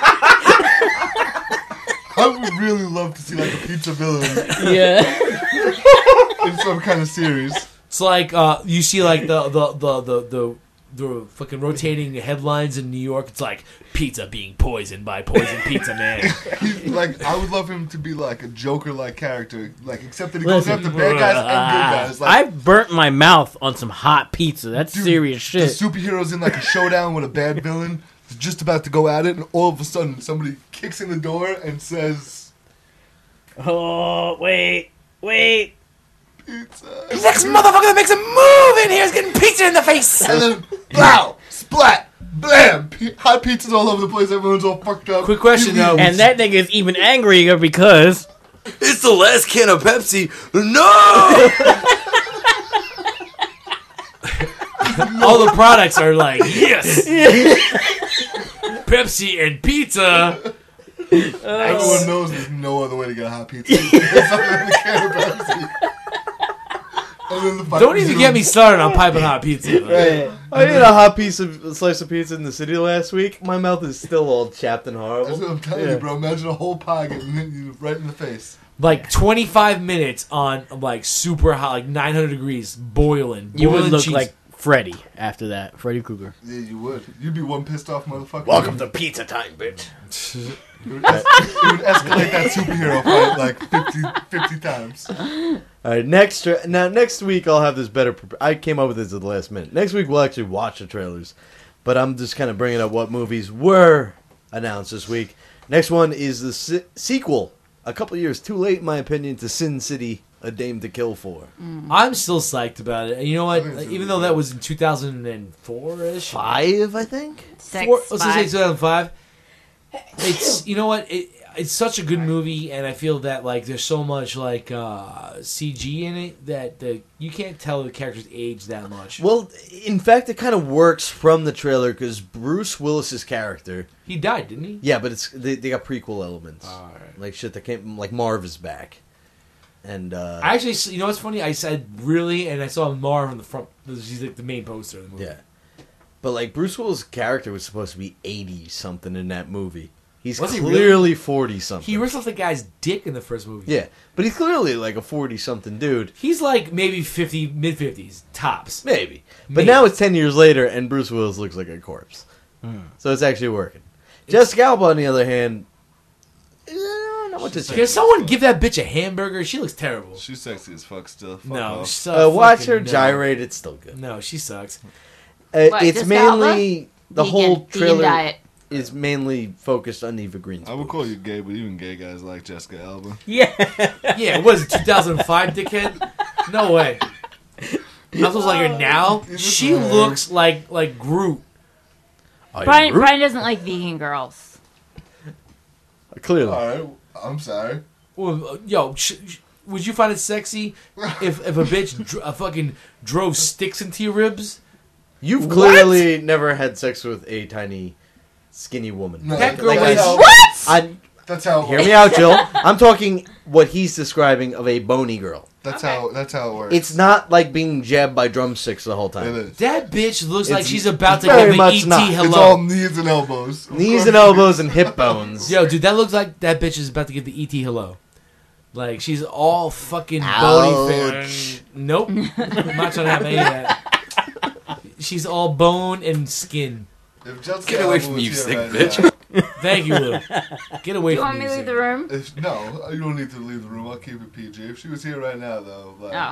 I would really love to see like a pizza villain Yeah. in some kind of series. It's like uh, you see like the the, the the the the fucking rotating headlines in New York. It's like pizza being poisoned by Poison Pizza Man. He's like, I would love him to be like a Joker-like character, like except that he goes Listen. after bad guys and good guys. Like, I burnt my mouth on some hot pizza. That's dude, serious shit. The superhero's in like a showdown with a bad villain, just about to go at it, and all of a sudden somebody kicks in the door and says, Oh, wait. Wait. "Pizza." Next motherfucker that makes a move in here is getting pizza in the face. And then, blow, splat, blam, P- hot pizzas all over the place. Everyone's all fucked up. Quick question, He though. leaves. And that nigga is even angrier because It's the last can of Pepsi. No! All the products are like, yes. Pepsi and pizza. Everyone knows there's no other way to get a hot pizza. It's not in the can of Pepsi. And in the fight Don't even room. get me started on piping hot pizza. Right. I ate a hot piece of a slice of pizza in the city last week. My mouth is still all chapped and horrible. That's what I'm telling Yeah. you, bro. Imagine a whole pie getting hit you right in the face. Like twenty-five minutes on like super hot, like nine hundred degrees, boiling. You would boiling look cheese. like Freddy after that. Freddy Krueger. Yeah, you would. You'd be one pissed off motherfucker. Welcome to pizza time, bitch. It would, es- it would escalate that superhero fight like fifty, fifty times. All right, next tra- now next week I'll have this better. Pre- I came up with this at the last minute. Next week we'll actually watch the trailers, but I'm just kind of bringing up what movies were announced this week. Next one is the se- sequel, a couple years too late in my opinion, to Sin City: A Dame to Kill For. I'm still psyched about it. And you know what? I think it's Like, really even though good. that was in two thousand four ish, Five, I think. Six, Four, let's just say five. two thousand five. It's you know what it, it's such a good movie, and I feel that like there's so much like uh, C G in it that the you can't tell the characters age that much. Well, in fact, it kind of works from the trailer because Bruce Willis's character. He died, didn't he? Yeah, but it's they, they got prequel elements, Alright. like shit that came like Marv is back, and uh, I actually, you know what's funny? I said really, and I saw Marv on the front. He's like the main poster of the movie. yeah, but like Bruce Willis' character was supposed to be eighty something in that movie. He's Was he clearly forty something. He ripped off the guy's dick in the first movie. Yeah, but he's clearly like a forty something dude. He's like maybe fifty, mid fifties tops. Maybe. But Maybe. now it's ten years later, and Bruce Willis looks like a corpse. So it's actually working. Jessica Alba, on the other hand, eh, not much to say. Can someone give that bitch a hamburger? She looks terrible. She's sexy as fuck still. Fuck No, off. she sucks. Uh, watch her Fucking no. gyrate; it's still good. No, she sucks. Uh, What, it's Jessica mainly the Vegan- whole vegan trailer diet. is mainly focused on Eva Green's. I would call you gay, but even gay guys like Jessica Alba. Yeah. Yeah, what is it, two thousand five, dickhead? No way. I'm supposed to like her now? She looks like like Groot. Oh, Brian, Brian doesn't like vegan girls. Clearly. All right, I'm sorry. Well, uh, yo, sh- sh- would you find it sexy if if a bitch dr- uh, fucking drove sticks into your ribs? You've What? clearly never had sex with a tiny, skinny woman. No, That girl Like, weighs- I- What? I, That's how. It hear works. me out, Jill. I'm talking what he's describing of a bony girl. That's Okay. how. That's how it works. It's not like being jabbed by drumsticks the whole It time. is. That bitch looks like It's she's about to very give the much E T not. It's It's all hello. knees and elbows. Of Knees course. and elbows and hip bones. Yo, dude, that looks like that bitch is about to give the E T hello. Like she's all fucking bony. Fa- nope, I'm not trying to have any of that. She's all bone and skin. If Jessica Get away Alba from was you, here sick right bitch. now- Thank you, Lou. Get away Do you from want me me. to leave the room? If, no, you don't need to leave the room. I'll keep it P G. If she was here right now, though, like, Oh.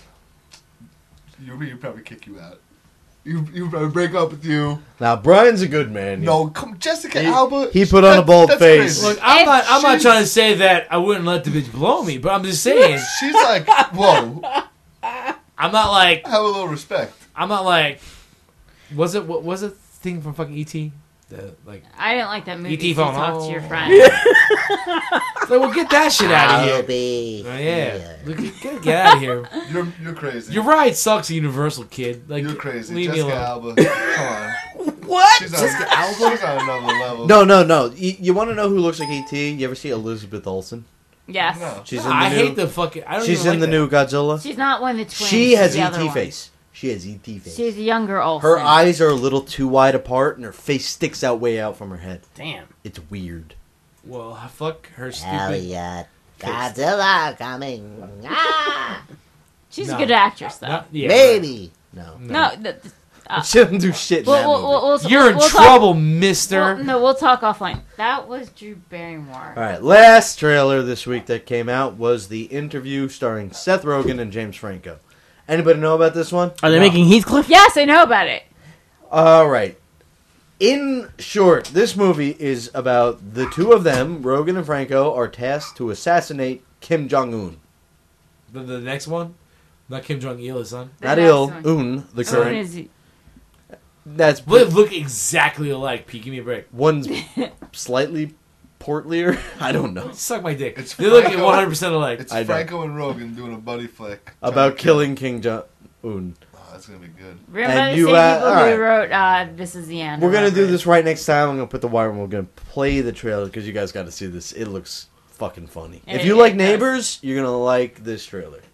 you would probably kick you out. You you would probably break up with you. Now Brian's a good man. No, come Jessica He- Alba. he put on a bold that's face. crazy. Look, I'm If not. I'm not she's- trying to say that I wouldn't let the bitch blow me, but I'm just saying. She's like, whoa. I'm not like. Have a little respect. I'm not like. Was it? What was it? Thing from fucking E T. The like. I didn't like that movie. E T so phone. talk to your Oh. friend. Like, well, get that shit out of here. be. Oh, yeah. Look, get, get out of here. You're you're crazy. Your ride sucks, Universal kid. Like, You're crazy. Leave Jessica me alone. Alba. Come on. What? She's on, Jessica Alba? She's on another level. No, no, no. You, you want to know who looks like E T? You ever see Elizabeth Olsen? Yes. No. She's in the I new, hate the fucking. I don't She's even in like the that. new Godzilla. She's not one of the twins. She she's has the E other T one. face. She has E T face. She's a younger Olsen. Her eyes are a little too wide apart, and her face sticks out way out from her head. Damn. It's weird. Well, fuck her stupid. Elliot, Godzilla coming. Ah! She's No. a good actress, though. Not- yeah, Maybe. No. No, th- th- uh, She doesn't do shit in we'll, that we'll, movie. we'll, we'll, You're in we'll trouble, talk, mister. we'll- no, we'll talk offline. That was Drew Barrymore. All right, last trailer this week that came out was the interview starring Seth Rogen and James Franco. Anybody know about this one? Are they No. making Heathcliff? Yes, I know about it. All right. In short, this movie is about the two of them, Rogen and Franco, are tasked to assassinate Kim Jong-un. The, the next one? Not Kim Jong Il, his son. The Not next Il, one. Un, the Soon current. as he- That's They look exactly alike. Pete, give me a break. one's slightly portlier. I don't know. Suck my dick. It's They look Franco. one hundred percent alike. It's I know. Franco and Rogan doing a buddy flick. About killing King Jong-un. Oh, that's gonna be good. Remember And the you, same uh, people all who right. wrote uh, This Is the End. We're gonna do remember? this right next time. I'm gonna put the wire and we're gonna play the trailer because you guys got to see this. It looks fucking funny. And if it- you it like does. Neighbors, you're gonna like this trailer.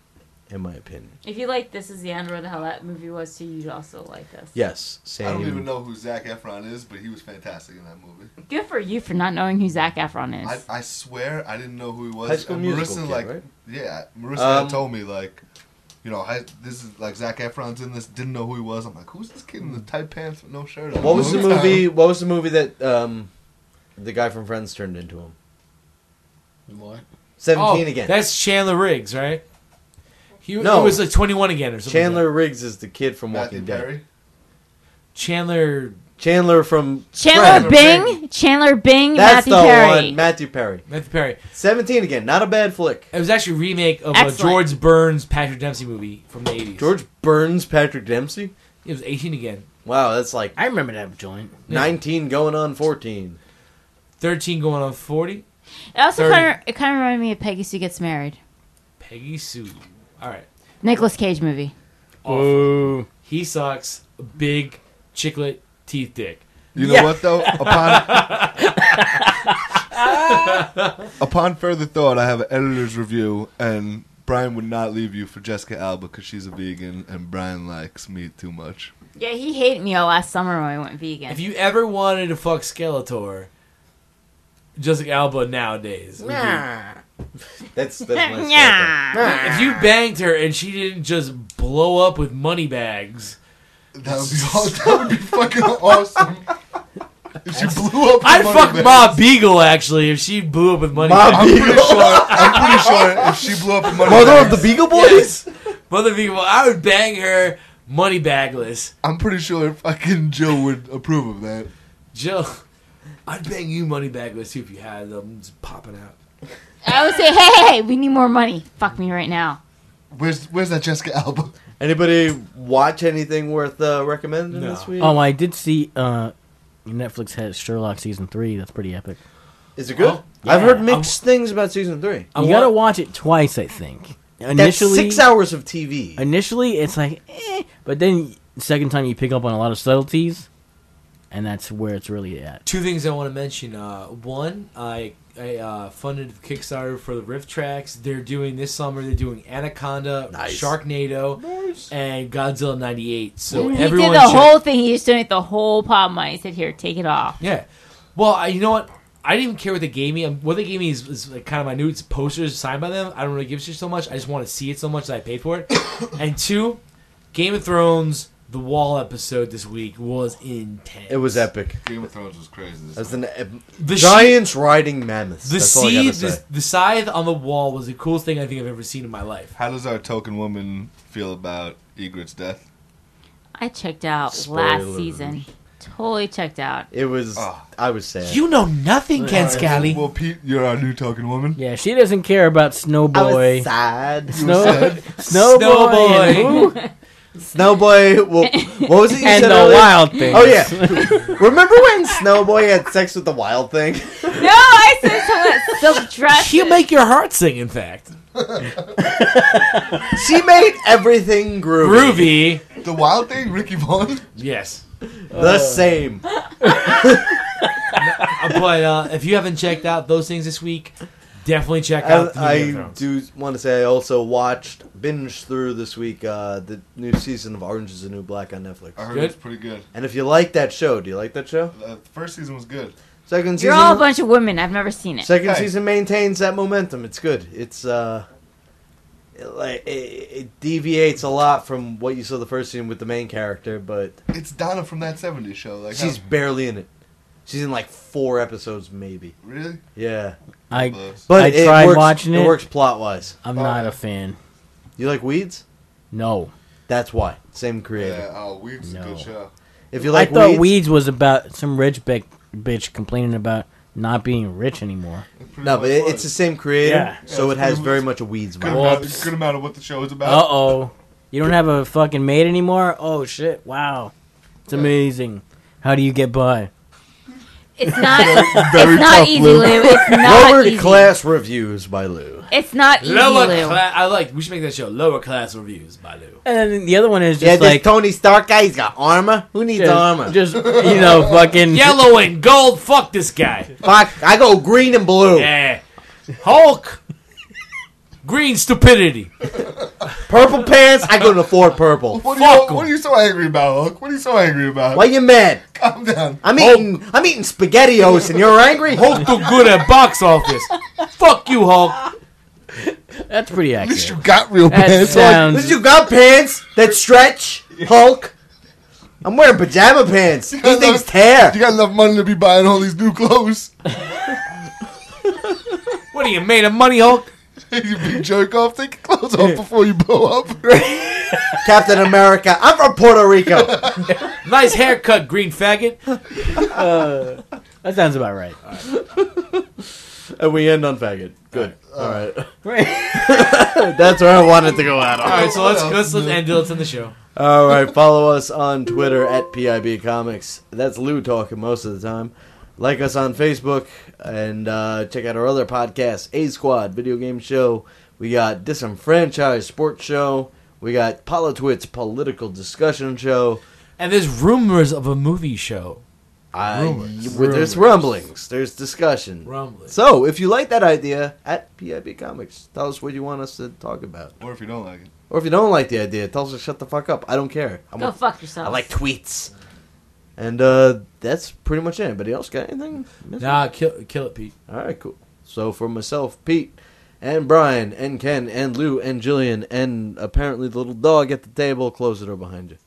in my opinion. If you like This Is the End, or the hell that movie was too, you'd also like this. Yes, same. I don't even know who Zac Efron is, but he was fantastic in that movie. Good for you for not knowing who Zac Efron is. I, I swear I didn't know who he was. High School And Musical Marissa, kid, like, right? yeah, Marissa Um, had told me like, you know, I, this is like Zac Efron's in this. Didn't know who he was. I'm like, who's this kid in the tight pants with no shirt on? What was the movie? What was the movie that um, the guy from Friends turned into him? What? Seventeen Oh, again. That's Chandler Riggs, right? He, No. he was like twenty-one again or something. Chandler like Riggs is the kid from Matthew Walking Dead. Perry. that. Chandler. Chandler from Chandler Friends. Bing, Chandler Bing, That's Matthew the Perry. one. Matthew Perry. Matthew Perry. Seventeen again. Not a bad flick. It was actually a remake of a Excellent. George Burns Patrick Dempsey movie from the eighties. George Burns, Patrick Dempsey. It was eighteen again. Wow, that's like I remember that joint. nineteen going on fourteen. thirteen going on forty. It also thirty. kind of it kind of reminded me of Peggy Sue Gets Married. Peggy Sue. All right. Nicolas Cage movie. Awful. He sucks. Big chiclet teeth dick. You know Yeah. what though? Upon upon further thought, I have an editor's review, and Brian would not leave you for Jessica Alba because she's a vegan, and Brian likes meat too much. Yeah, he hated me all last summer when I went vegan. If you ever wanted to fuck Skeletor, Jessica Alba nowadays. would be- That's that's my Yeah. If you banged her and she didn't just blow up with money bags, That would be aw- that would be fucking awesome. If she blew up, with I'd money fuck bags. Ma Beagle actually if she blew up with money Ma bags. I'm pretty sure. I'm pretty sure if she blew up with money Mother bags, of the Beagle Boys. Mother Beagle, I would bang her money bagless. I'm pretty sure fucking Joe would approve of that. Jill, I'd bang you money bagless too if you had them just popping out. I would say, hey, hey, hey, we need more money. Fuck me right now. Where's Where's that Jessica Alba? Anybody watch anything worth uh, recommending No. this week? Oh, I did see uh, Netflix has Sherlock season three. That's pretty epic. Is it good? Oh, I've yeah. heard mixed things about season three. I You gotta want- watch it twice, I think. That's Initially, six hours of T V. Initially, it's like, eh, but then the second time you pick up on a lot of subtleties, and that's where it's really at. Two things I want to mention. Uh, one, I I uh, funded Kickstarter for the Rift tracks. They're doing this summer. They're doing Anaconda, Nice. Sharknado, and Godzilla ninety-eight. So he everyone did the should- whole thing. He just donated the whole pop money. He said, here, take it off. Yeah. Well, I, you know what? I didn't even care what they gave me. Um, What they gave me is, is like kind of minute. It's posters signed by them. I don't really give a shit so much. I just want to see it so much that I paid for it. And two, Game of Thrones, the Wall episode this week was intense. It was epic. Game of Thrones was crazy. This As an uh, The giants riding mammoths. The That's all I gotta seed, say. the, the scythe on the wall was the coolest thing I think I've ever seen in my life. How does our token woman feel about Egret's death? I checked out Spoilers. last season. Totally checked out. It was. Oh. I was sad. You know nothing, Ken Scally. Well, Pete, you're our new token woman. Yeah, she doesn't care about I Snowboy. was sad. Snow, sad? Snowboy, and who? Snowboy. Well, what was it you and said the earlier? wild thing. Oh yeah. Remember when Snowboy had sex with the wild thing? No, I said something silk dress. He'll make your heart sing, in fact. She made everything groovy. Groovy. The wild thing, Ricky Vaughn. Yes. The same. Uh, but uh, if you haven't checked out those things this week, definitely check out the new I, Game of I Thrones. do want to say I also watched, binged through this week uh, the new season of Orange is the New Black on Netflix. I heard Good. it was pretty good. And if you like that show, do you like that show? Uh, the first season was good. Second You're season. all a bunch of women. I've never seen it. Second Hey. season maintains that momentum. It's good. It's uh, it, like it, it deviates a lot from what you saw the first season with the main character, but It's Donna from that seventies show. Like, she's how- barely in it. She's in like four episodes, maybe. really. Yeah, I, but I it tried works, watching it. It works plot wise. I'm Oh, not yeah. a fan. You like Weeds? No. That's why. Same creator. Yeah. Oh, Weeds is a No. good show. If you like I thought Weeds, Weeds was about some rich bi- bitch complaining about not being rich anymore. It pretty no, but much it, was. it's the same creator, Yeah. so Yeah, it has it's very pretty much a Weeds Good vibe. amount, Whoops. good amount of what the show is about. Uh oh. You don't have a fucking maid anymore? Oh shit, wow. It's amazing. How do you get by? It's not. Very it's not tough, easy, Lou. Lou. It's not Lower easy. class reviews by Lou. It's not easy, Lower Lou. class. I like. We should make that show. Lower class reviews by Lou. And then the other one is Yeah, just this like Tony Stark guy, he's got armor. Who needs just, armor? just you know, fucking Yellow and gold. Fuck this guy. Fuck, I go green and blue. Yeah. Hulk. Green stupidity. Purple pants, I couldn't afford purple. What are, you, what are you so angry about, Hulk? What are you so angry about? Why you mad? Calm down. I'm eating I'm eating SpaghettiOs and you're angry? Hulk too good at box office. Fuck you, Hulk. That's pretty At least accurate. you got real That pants. sounds- At least you got pants that stretch, Hulk. I'm wearing pajama pants. These got things enough- tear. You got enough money to be buying all these new clothes. What are you made of money, Hulk? You big jerk off. Take your clothes off before you blow up. Captain America. I'm from Puerto Rico. Nice haircut, green faggot. Uh, that sounds about right. And we end on faggot. Good. All right. That's where I wanted to go out on. All right, so let's let's, let's end it. Let's end the show. All right. Follow us on Twitter at P I B Comics. That's Lou talking most of the time. Like us on Facebook and uh, check out our other podcasts, A Squad Video Game Show. We got Disenfranchised Sports Show. We got Politiwits Political Discussion Show. And there's rumors of a movie show. I, Rumors. well, there's rumblings. There's discussion. Rumblings. So if you like that idea, at P I B Comics, tell us what you want us to talk about. Or if you don't like it. Or if you don't like the idea, tell us to shut the fuck up. I don't care. I Go want- fuck yourself. I like tweets. And uh, that's pretty much it. Anybody else got anything? Nah, kill, kill it, Pete. All right, cool. So for myself, Pete, and Brian, and Ken, and Lou, and Jillian, and apparently the little dog at the table, close the door behind you.